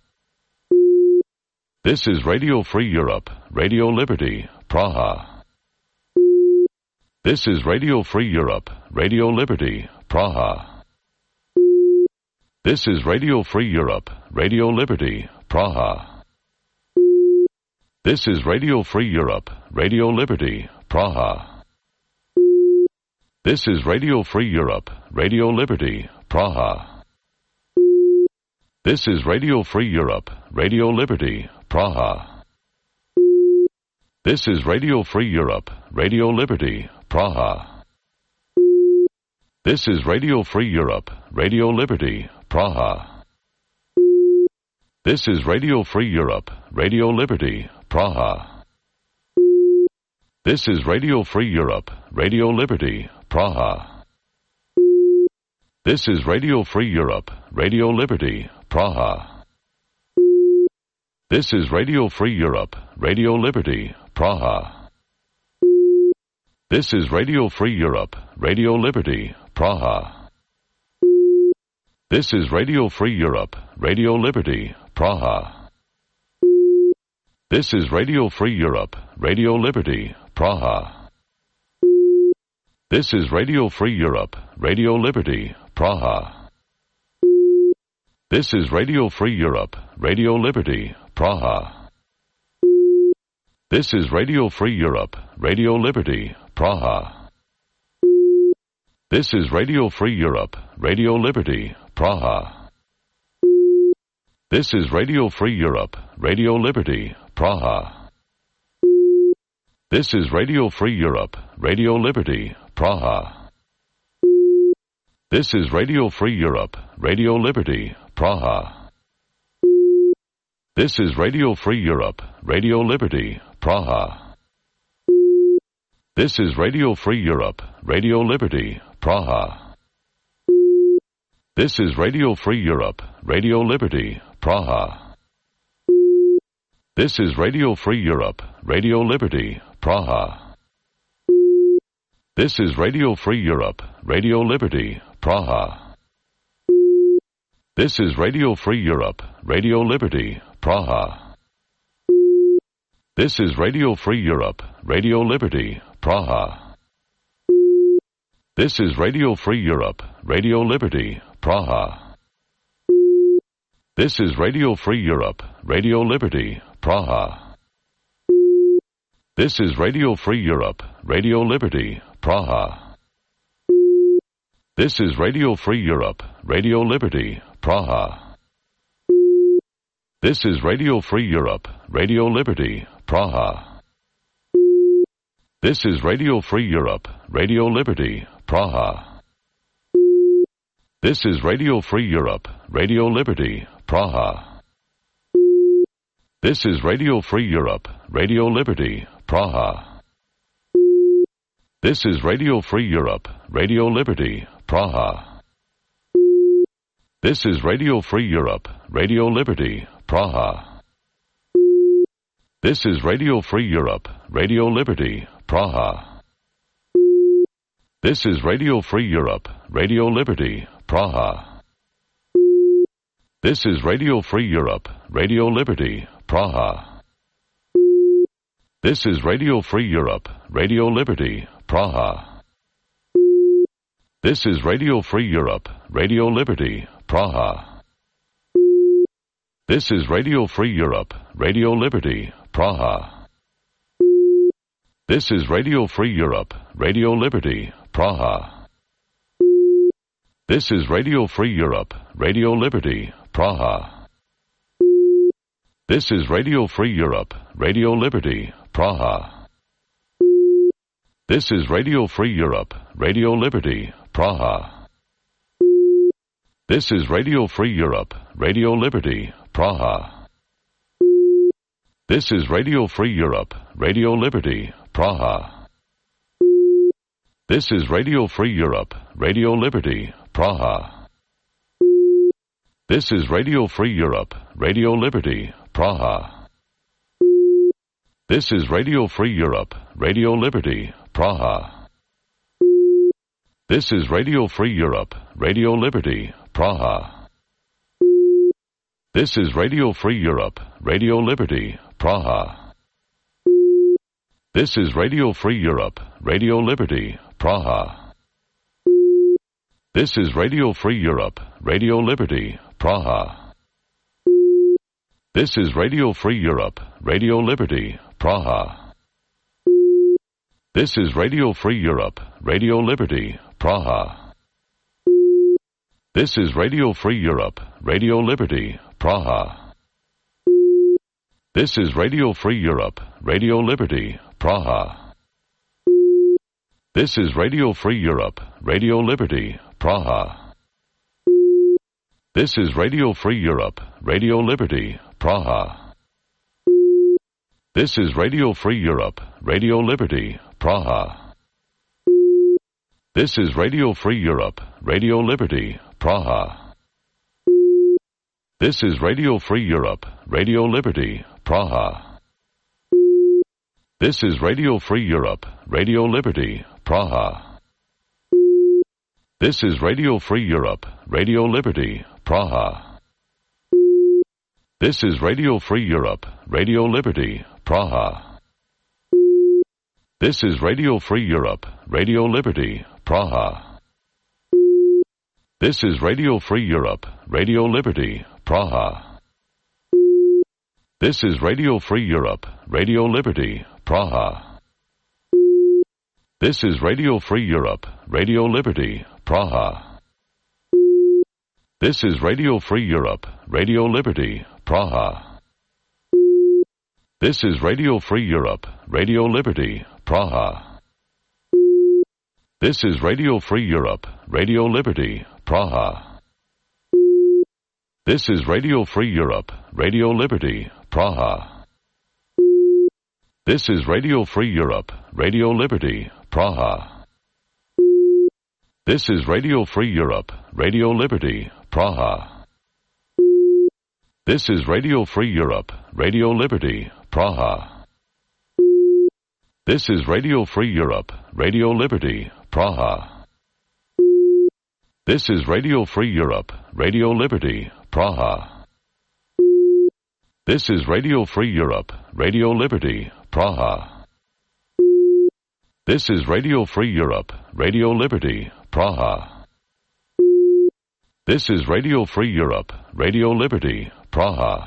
This is Radio Free Europe, Radio Liberty, Praha. This is Radio Free Europe, Radio Liberty, Praha. This is Radio Free Europe, Radio Liberty, Praha. This is Radio Free Europe, Radio Liberty, Praha. This is Radio Free Europe, Radio Liberty, Praha. This is Radio Free Europe, Radio Liberty, Praha. This is Radio Free Europe, Radio Liberty, Praha. This is Radio Free Europe, Radio Liberty, Praha. This is Radio Free Europe, Radio Liberty, Praha. This is Radio Free Europe, Radio Liberty, Praha. This is Radio Free Europe, Radio Liberty, Praha. This is Radio Free Europe, Radio Liberty, Praha. This is Radio Free Europe, Radio Liberty, Praha. This is Radio Free Europe, Radio Liberty, Praha. This is Radio Free Europe, Radio Liberty, Praha. This is Radio Free Europe, Radio Liberty, Praha. This is Radio Free Europe, Radio Liberty, Praha. This is Radio Free Europe, Radio Liberty, Praha. This is Radio Free Europe, Radio Liberty, Praha. This is Radio Free Europe, Radio Liberty, Praha. This is Radio Free Europe, Radio Liberty, Praha. This is Radio Free Europe, Radio Liberty, Praha. This is Radio Free Europe, Radio Liberty, Praha. This is Radio Free Europe, Radio Liberty, Praha. This is Radio Free Europe, Radio Liberty, Praha. This is Radio Free Europe, Radio Liberty, Praha. This is Radio Free Europe, Radio Liberty, Praha. This is Radio Free Europe, Radio Liberty, Praha. This is Radio Free Europe, Radio Liberty, Praha. This is Radio Free Europe, Radio Liberty, Praha. This is Radio Free Europe, Radio Liberty, Praha. This is Radio Free Europe, Radio Liberty, Praha. This is Radio Free Europe, Radio Liberty, Praha. This is Radio Free Europe, Radio Liberty, Praha. This is Radio Free Europe, Radio Liberty, Praha. This is Radio Free Europe, Radio Liberty, Praha. This is Radio Free Europe, Radio Liberty, Praha. This is Radio Free Europe, Radio Liberty, Praha. This is Radio Free Europe, Radio Liberty, Praha. This is Radio Free Europe, Radio Liberty, Praha. This is Radio Free Europe, Radio Liberty, Praha. This is Radio Free Europe, Radio Liberty, Praha. This is Radio Free Europe, Radio Liberty, Praha. This is Radio Free Europe, Radio Liberty, Praha. This is Radio Free Europe, Radio Liberty, Praha. This is Radio Free Europe, Radio Liberty, Praha. This is Radio Free Europe, Radio Liberty, Praha. This is Radio Free Europe, Radio Liberty, Praha. This is Radio Free Europe, Radio Liberty, Praha. This is Radio Free Europe, Radio Liberty, Praha. This is Radio Free Europe, Radio Liberty, Praha. This is Radio Free Europe, Radio Liberty, Praha. This is Radio Free Europe, Radio Liberty, Praha. This is Radio Free Europe, Radio Liberty, Praha. This is Radio Free Europe, Radio Liberty, Praha. This is Radio Free Europe, Radio Liberty, Praha. This is Radio Free Europe, Radio Liberty, Praha. This is Radio Free Europe, Radio Liberty, Praha. This is Radio Free Europe, Radio Liberty, Praha. This is Radio Free Europe, Radio Liberty, Praha. This is Radio Free Europe, Radio Liberty, Praha. This is Radio Free Europe, Radio Liberty, Praha. This is Radio Free Europe, Radio Liberty, Praha. This is Radio Free Europe, Radio Liberty, Praha. This is Radio Free Europe, Radio Liberty, Praha. This is Radio Free Europe, Radio Liberty, Praha. This is Radio Free Europe, Radio Liberty, Praha. This is Radio Free Europe, Radio Liberty, Praha. This is Radio Free Europe, Radio Liberty, Praha. This is Radio Free Europe, Radio Liberty, Praha. This is Radio Free Europe, Radio Liberty, Praha. This is Radio Free Europe, Radio Liberty, Praha. This is Radio Free Europe, Radio Liberty, Praha. This is Radio Free Europe, Radio Liberty, Praha. This is Radio Free Europe, Radio Liberty, Praha. This is Radio Free Europe, Radio Liberty, Praha. This is Radio Free Europe, Radio Liberty, Praha. This is Radio Free Europe, Radio Liberty, Praha. This is Radio Free Europe, Radio Liberty, Praha. This is Radio Free Europe, Radio Liberty, Praha. This is Radio Free Europe, Radio Liberty, Praha. This is Radio Free Europe, Radio Liberty, Praha. This is Radio Free Europe, Radio Liberty, Praha. This is Radio Free Europe, Radio Liberty, Praha. This is Radio Free Europe, Radio Liberty, Praha. This is Radio Free Europe, Radio Liberty, Praha.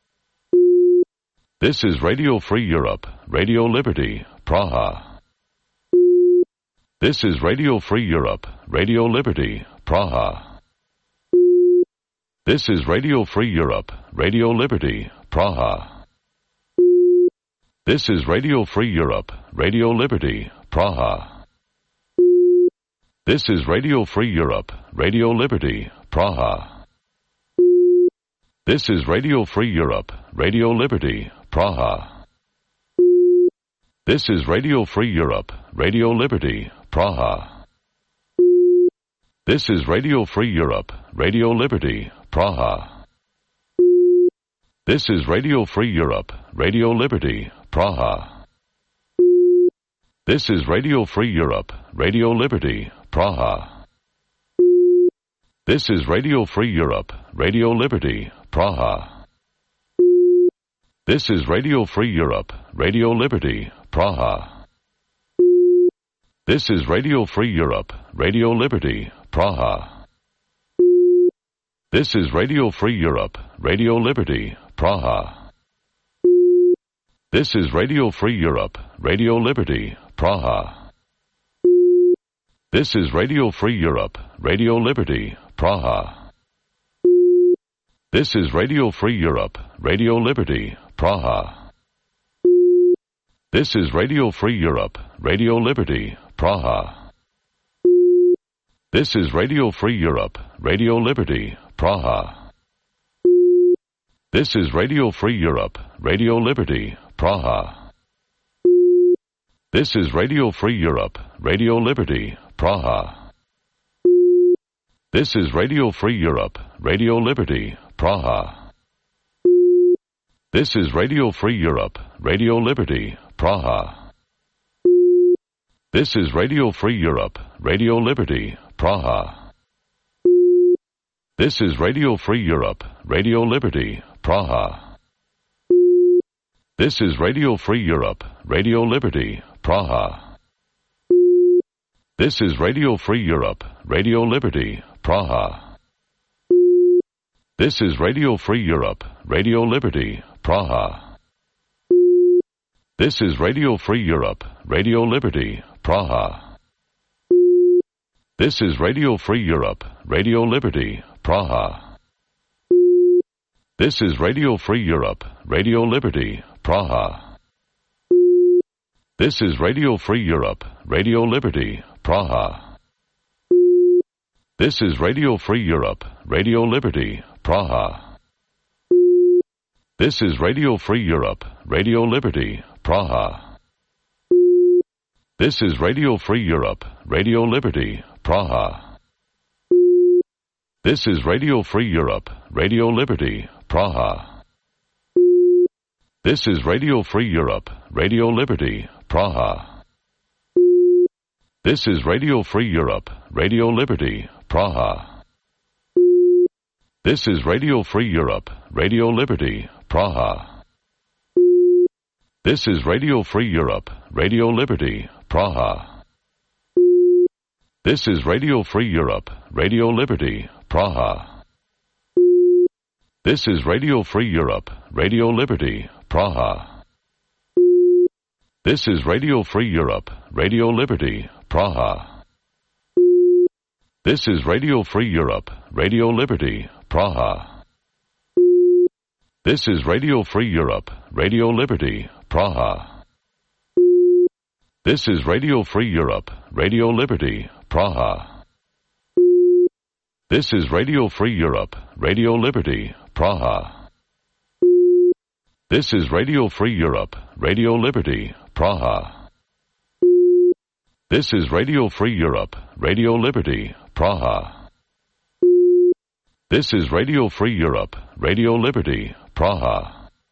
This is Radio Free Europe, Radio Liberty, Praha. This is Radio Free Europe, Radio Liberty, Praha. This is Radio Free Europe, Radio Liberty, Praha. This is Radio Free Europe, Radio Liberty, Praha. This is Radio Free Europe, Radio Liberty, Praha. This is Radio Free Europe, Radio Liberty, Praha. This is Radio Free Europe, Radio Liberty, Praha. This is Radio Free Europe, Radio Liberty, Praha. This is Radio Free Europe, Radio Liberty, Praha. This is Radio Free Europe, Radio Liberty, Praha. This is Radio Free Europe, Radio Liberty, Praha. This is Radio Free Europe, Radio Liberty, Praha. This is Radio Free Europe, Radio Liberty, Praha. This is Radio Free Europe, Radio Liberty, Praha. This is Radio Free Europe, Radio Liberty, Praha. This is Radio Free Europe, Radio Liberty, Praha. This is Radio Free Europe, Radio Liberty, Praha. This is Radio Free Europe, Radio Liberty, Praha. This is Radio Free Europe, Radio Liberty, Praha. This is Radio Free Europe, Radio Liberty, Praha. This is Radio Free Europe, Radio Liberty, Praha. This is Radio Free Europe, Radio Liberty, Praha. This is Radio Free Europe, Radio Liberty, Praha. This is Radio Free Europe, Radio Liberty, Praha. This is Radio Free Europe, Radio Liberty, Praha. This is Radio Free Europe, Radio Liberty, Praha. This is Radio Free Europe, Radio Liberty, Praha. This is Radio Free Europe, Radio Liberty, Praha. This is Radio Free Europe, Radio Liberty, Praha. This is Radio Free Europe, Radio Liberty, Praha. This is Radio Free Europe, Radio Liberty, Praha. This is Radio Free Europe, Radio Liberty, Praha. This is Radio Free Europe, Radio Liberty, Praha. This is Radio Free Europe, Radio Liberty, Praha. This is Radio Free Europe, Radio Liberty, Praha. This is Radio Free Europe, Radio Liberty, Praha. This is Radio Free Europe, Radio Liberty, Praha. This is Radio Free Europe, Radio Liberty, Praha. This is Radio Free Europe, Radio Liberty, Praha. This is Radio Free Europe, Radio Liberty, Praha. This is Radio Free Europe, Radio Liberty, Praha. This is Radio Free Europe, Radio Liberty, Praha. This is Radio Free Europe, Radio Liberty, Praha. This is Radio Free Europe, Radio Liberty, Praha. This is Radio Free Europe, Radio Liberty, Praha. This is Radio Free Europe, Radio Liberty, Praha. This is Radio Free Europe, Radio Liberty, Praha. This is Radio Free Europe, Radio Liberty, Praha. This is Radio Free Europe, Radio Liberty, Praha. This is Radio Free Europe, Radio Liberty, Praha.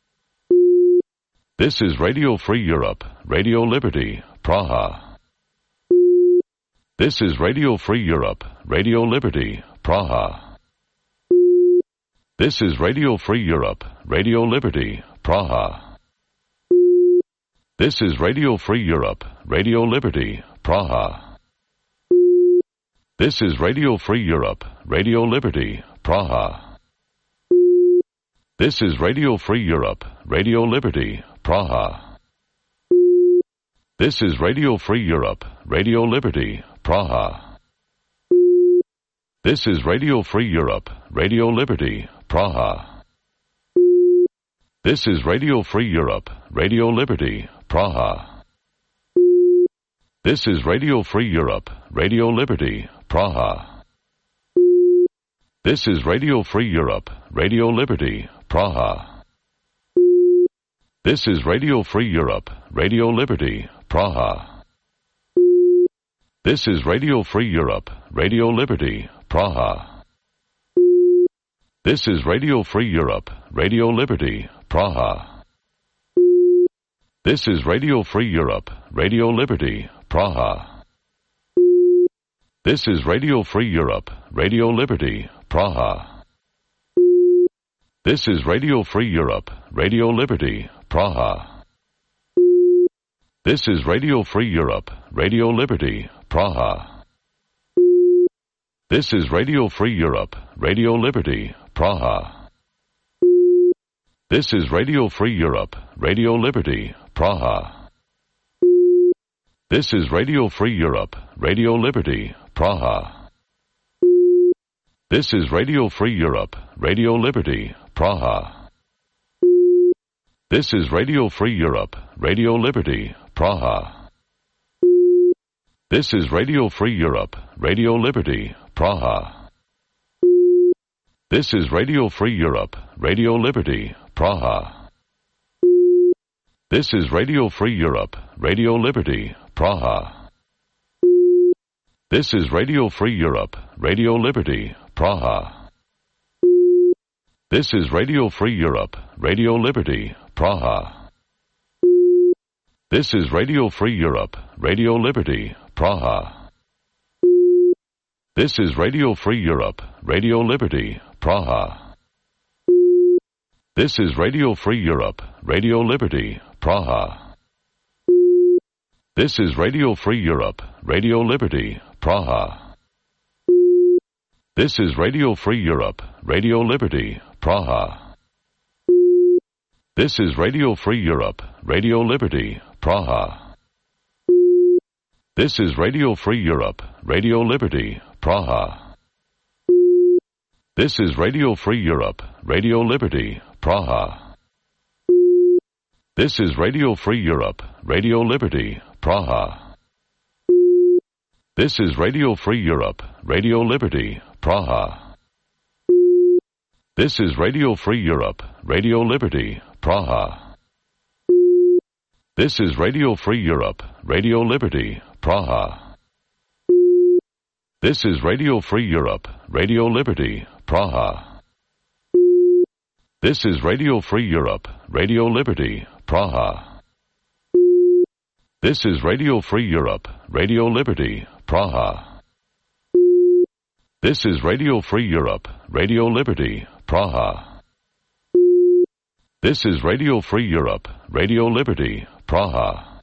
This is Radio Free Europe, Radio Liberty, Praha. This is Radio Free Europe, Radio Liberty, Praha. This is Radio Free Europe, Radio Liberty, Praha. This is Radio Free Europe, Radio Liberty, Praha. This is Radio Free Europe, Radio Liberty, Praha. This is Radio Free Europe, Radio Liberty, Praha. This is Radio Free Europe, Radio Liberty, Praha. This is Radio Free Europe, Radio Liberty, Praha. This is Radio Free Europe, Radio Liberty, Praha. This is Radio Free Europe, Radio Liberty, Praha. This is Radio Free Europe, Radio Liberty, Praha. This is Radio Free Europe, Radio Liberty, Praha. This is Radio Free Europe, Radio Liberty, Praha. This is Radio Free Europe, Radio Liberty, Praha. This is Radio Free Europe, Radio Liberty, Praha. This is Radio Free Europe, Radio Liberty, Praha. This is Radio Free Europe, Radio Liberty, Praha. This is Radio Free Europe, Radio Liberty, Praha. This is Radio Free Europe, Radio Liberty, Praha. This is Radio Free Europe, Radio Liberty, Praha. This is Radio Free Europe, Radio Liberty, Praha. This is Radio Free Europe, Radio Liberty, Praha. This is Radio Free Europe, Radio Liberty, Praha. This is Radio Free Europe, Radio Liberty, Praha. This is Radio Free Europe, Radio Liberty, Praha. This is Radio Free Europe, Radio Liberty, Praha. This is Radio Free Europe, Radio Liberty, Praha. This is Radio Free Europe, Radio Liberty, Praha. This is Radio Free Europe, Radio Liberty, Praha. This is Radio Free Europe, Radio Liberty, Praha. This is Radio Free Europe, Radio Liberty, Praha. This is Radio Free Europe, Radio Liberty, Praha. This is Radio Free Europe, Radio Liberty, Praha. This is Radio Free Europe, Radio Liberty, Praha. This is Radio Free Europe, Radio Liberty, Praha. This is Radio Free Europe, Radio Liberty, Praha. This is Radio Free Europe, Radio Liberty, Praha. This is Radio Free Europe, Radio Liberty, Praha. This is Radio Free Europe, Radio Liberty, Praha. This is Radio Free Europe, Radio Liberty, Praha. This is Radio Free Europe, Radio Liberty, Praha. This is Radio Free Europe, Radio Liberty, Praha. This is Radio Free Europe, Radio Liberty, Praha. This is Radio Free Europe, Radio Liberty, Praha. This is Radio Free Europe, Radio Liberty, Praha.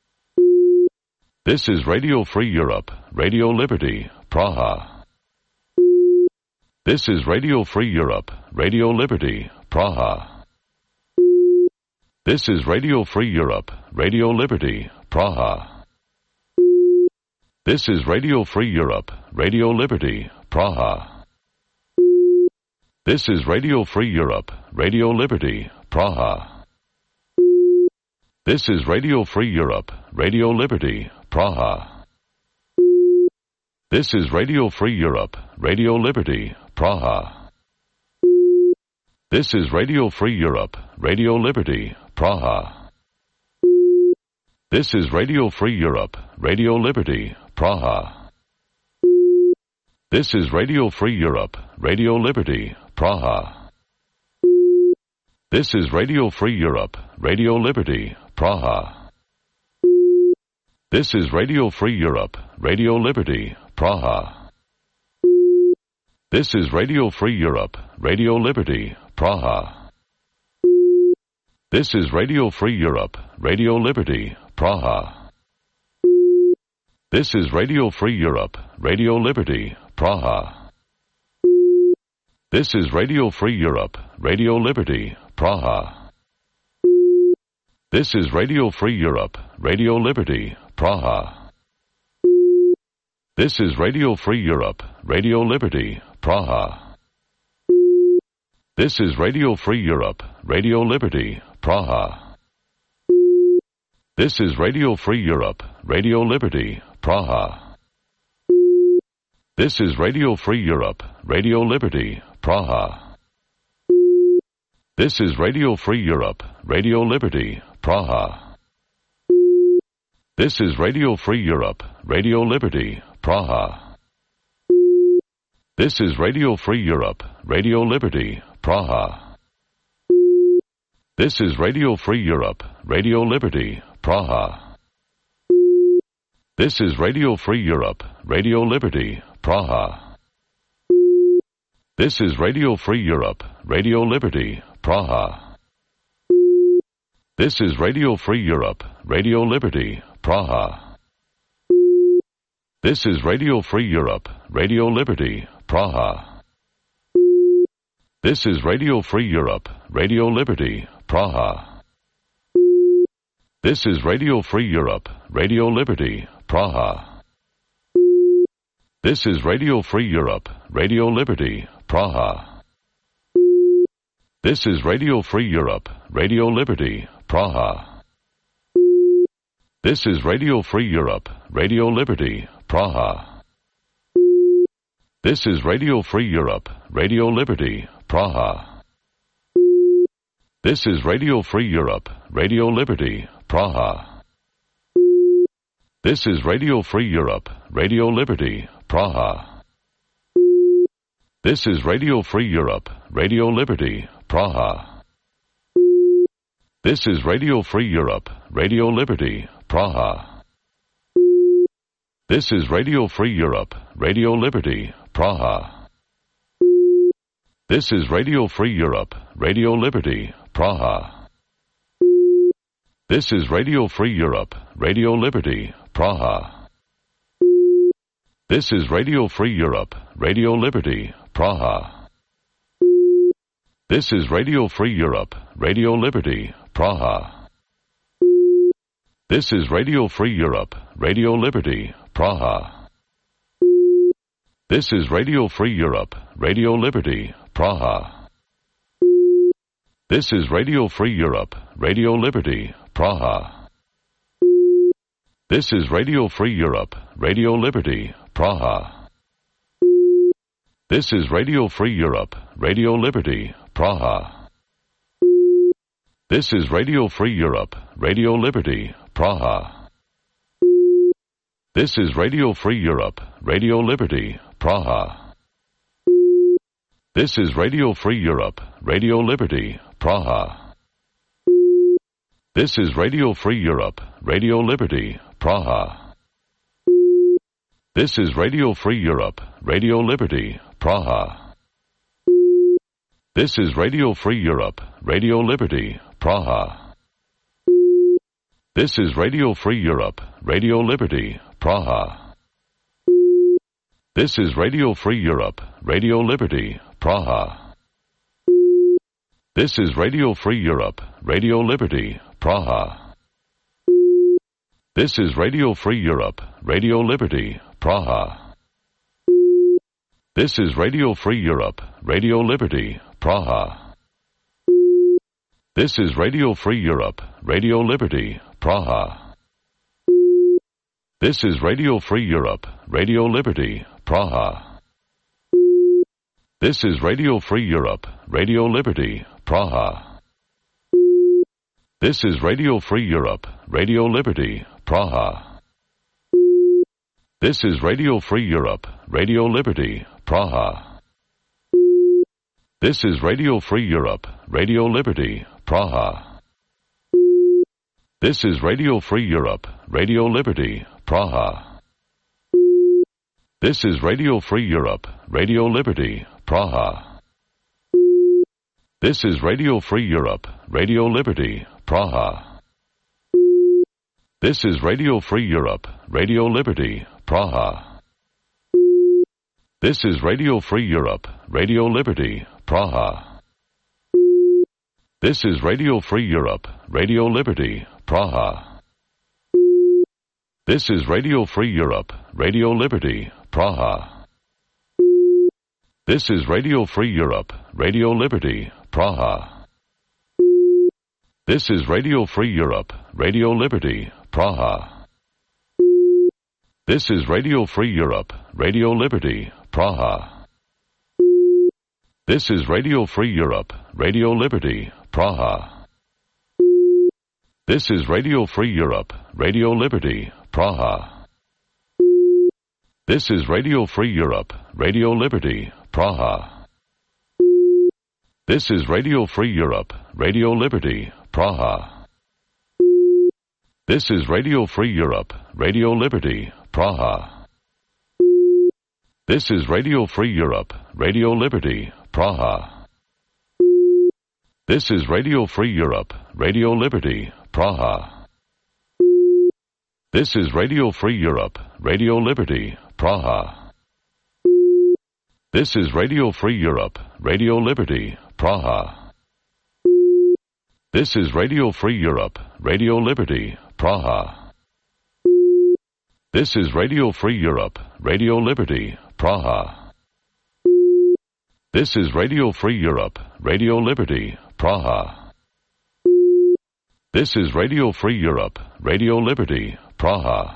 This is Radio Free Europe, Radio Liberty, Praha. This is Radio Free Europe, Radio Liberty, Praha. This is Radio Free Europe, Radio Liberty, Praha. This is Radio Free Europe, Radio Liberty, Praha. This is Radio Free Europe, Radio Liberty, Praha. This is Radio Free Europe, Radio Liberty, Praha. This is Radio Free Europe, Radio Liberty, Praha. This is Radio Free Europe, Radio Liberty, Praha. This is Radio Free Europe, Radio Liberty, Praha. This is Radio Free Europe, Radio Liberty, Praha. This is Radio Free Europe, Radio Liberty, Praha. This is Radio Free Europe, Radio Liberty, Praha. This is Radio Free Europe, Radio Liberty, Praha. This is Radio Free Europe, Radio Liberty, Praha. This is Radio Free Europe, Radio Liberty, Praha. This is Radio Free Europe, Radio Liberty, Praha. This is Radio Free Europe, Radio Liberty, Praha. This is Radio Free Europe, Radio Liberty, Praha. This is Radio Free Europe, Radio Liberty, Praha. This is Radio Free Europe, Radio Liberty, Praha. This is Radio Free Europe, Radio Liberty, Praha. This is Radio Free Europe, Radio Liberty, Praha. This is Radio Free Europe, Radio Liberty, Praha. This is Radio Free Europe, Radio Liberty, Praha. This is Radio Free Europe, Radio Liberty, Praha. This is Radio Free Europe, Radio Liberty, Praha. This is Radio Free Europe, Radio Liberty, Praha. This is Radio Free Europe, Radio Liberty, Praha. This is Radio Free Europe, Radio Liberty, Praha. This is Radio Free Europe, Radio Liberty, Praha. This is Radio Free Europe, Radio Liberty, Praha. This is Radio Free Europe, Radio Liberty, Praha. This is Radio Free Europe, Radio Liberty, Praha. This is Radio Free Europe, Radio Liberty, Praha. This is Radio Free Europe, Radio Liberty, Praha. This is Radio Free Europe, Radio Liberty, Praha. This is Radio Free Europe, Radio Liberty, Praha. This is Radio Free Europe, Radio Liberty, Praha. This is Radio Free Europe, Radio Liberty, Praha. This is Radio Free Europe, Radio Liberty, Praha. This is Radio Free Europe, Radio Liberty, Praha. This is Radio Free Europe, Radio Liberty, Praha. This is Radio Free Europe, Radio Liberty, Praha. This is Radio Free Europe, Radio Liberty, Praha. This is Radio Free Europe, Radio Liberty, Praha. This is Radio Free Europe, Radio Liberty, Praha. This is Radio Free Europe, Radio Liberty, Praha. This is Radio Free Europe, Radio Liberty, Praha. This is Radio Free Europe, Radio Liberty, Praha. This is Radio Free Europe, Radio Liberty, Praha. This is Radio Free Europe, Radio Liberty, Praha. This is Radio Free Europe, Radio Liberty, Praha. This is Radio Free Europe, Radio Liberty, Praha. This is Radio Free Europe, Radio Liberty, Praha. This is Radio Free Europe, Radio Liberty, Praha. This is Radio Free Europe, Radio Liberty, Praha. This is Radio Free Europe, Radio Liberty, Praha. This is Radio Free Europe, Radio Liberty, Praha. This is Radio Free Europe, Radio Liberty, Praha. This is Radio Free Europe, Radio Liberty, Praha. This is Radio Free Europe, Radio Liberty, Praha. This is Radio Free Europe, Radio Liberty, Praha. This is Radio Free Europe, Radio Liberty, Praha. This is Radio Free Europe, Radio Liberty, Praha. This is Radio Free Europe, Radio Liberty, Praha. This is Radio Free Europe, Radio Liberty, Praha. This is Radio Free Europe, Radio Liberty, Praha. This is Radio Free Europe, Radio Liberty, Praha. This is Radio Free Europe, Radio Liberty, Praha. This is Radio Free Europe, Radio Liberty, Praha. This is Radio Free Europe, Radio Liberty, Praha. This is Radio Free Europe, Radio Liberty, Praha. This is Radio Free Europe, Radio Liberty, Praha. This is Radio Free Europe, Radio Liberty, Praha. This is Radio Free Europe, Radio Liberty, Praha. This is Radio Free Europe, Radio Liberty, Praha. This is Radio Free Europe, Radio Liberty, Praha. This is Radio Free Europe, Radio Liberty, Praha. This is Radio Free Europe, Radio Liberty, Praha. This is Radio Free Europe, Radio Liberty, Praha. This is Radio Free Europe, Radio Liberty, Praha. This is Radio Free Europe, Radio Liberty, Praha. This is Radio Free Europe, Radio Liberty, Praha. This is Radio Free Europe, Radio Liberty, Praha. This is Radio Free Europe, Radio Liberty, Praha. This is Radio Free Europe, Radio Liberty, Praha. This is Radio Free Europe, Radio Liberty, Praha. This is Radio Free Europe, Radio Liberty, Praha. This is Radio Free Europe, Radio Liberty, Praha.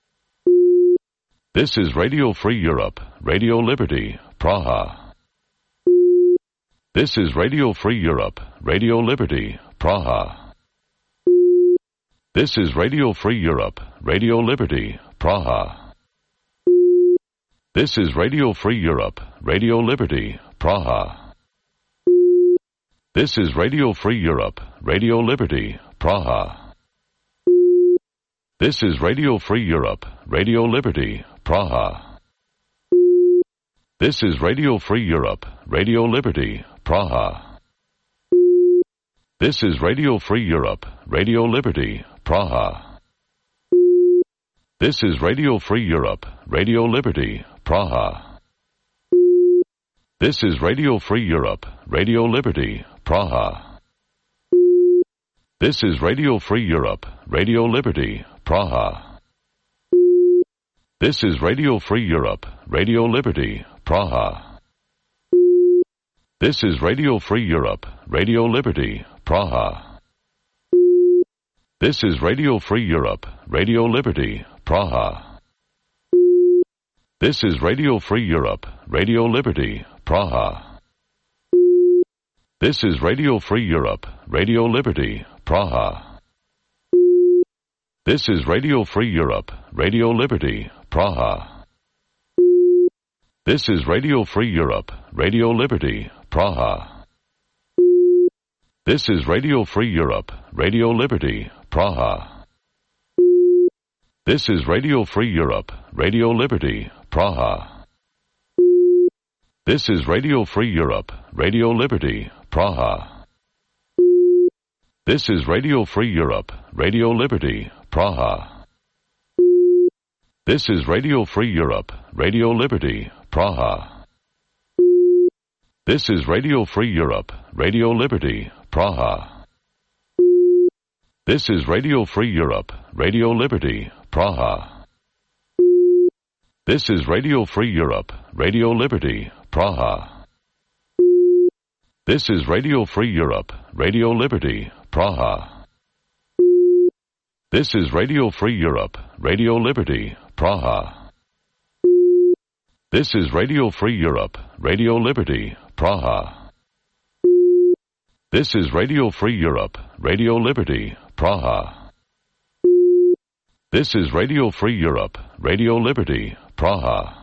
This is Radio Free Europe, Radio Liberty, Praha. This is Radio Free Europe, Radio Liberty, Praha. This is Radio Free Europe, Radio Liberty, Praha. This is Radio Free Europe, Radio Liberty, Praha. This is Radio Free Europe, Radio Liberty, Praha. This is Radio Free Europe, Radio Liberty, Praha. This is Radio Free Europe, Radio Liberty, Praha. This is Radio Free Europe, Radio Liberty, Praha. This is Radio Free Europe, Radio Liberty, Praha. This is Radio Free Europe, Radio Liberty, Praha. This is Radio Free Europe, Radio Liberty, Praha. This is Radio Free Europe, Radio Liberty, Praha. This is Radio Free Europe, Radio Liberty, Praha. This is Radio Free Europe, Radio Liberty, Praha. This is Radio Free Europe, Radio Liberty, Praha. This is Radio Free Europe, Radio Liberty, Praha. This is Radio Free Europe, Radio Liberty, Praha. This is Radio Free Europe, Radio Liberty, Praha. This is Radio Free Europe, Radio Liberty, Praha. This is Radio Free Europe, Radio Liberty, Praha. This is Radio Free Europe, Radio Liberty, Praha. This is Radio Free Europe, Radio Liberty, Praha. This is Radio Free Europe, Radio Liberty, Praha. This is Radio Free Europe, Radio Liberty, Praha. This is Radio Free Europe, Radio Liberty, Praha. This is Radio Free Europe, Radio Liberty, Praha. This is Radio Free Europe, Radio Liberty, Praha. This is Radio Free Europe, Radio Liberty, Praha. This is Radio Free Europe, Radio Liberty, Praha. This is Radio Free Europe, Radio Liberty, Praha. This is Radio Free Europe, Radio Liberty, Praha.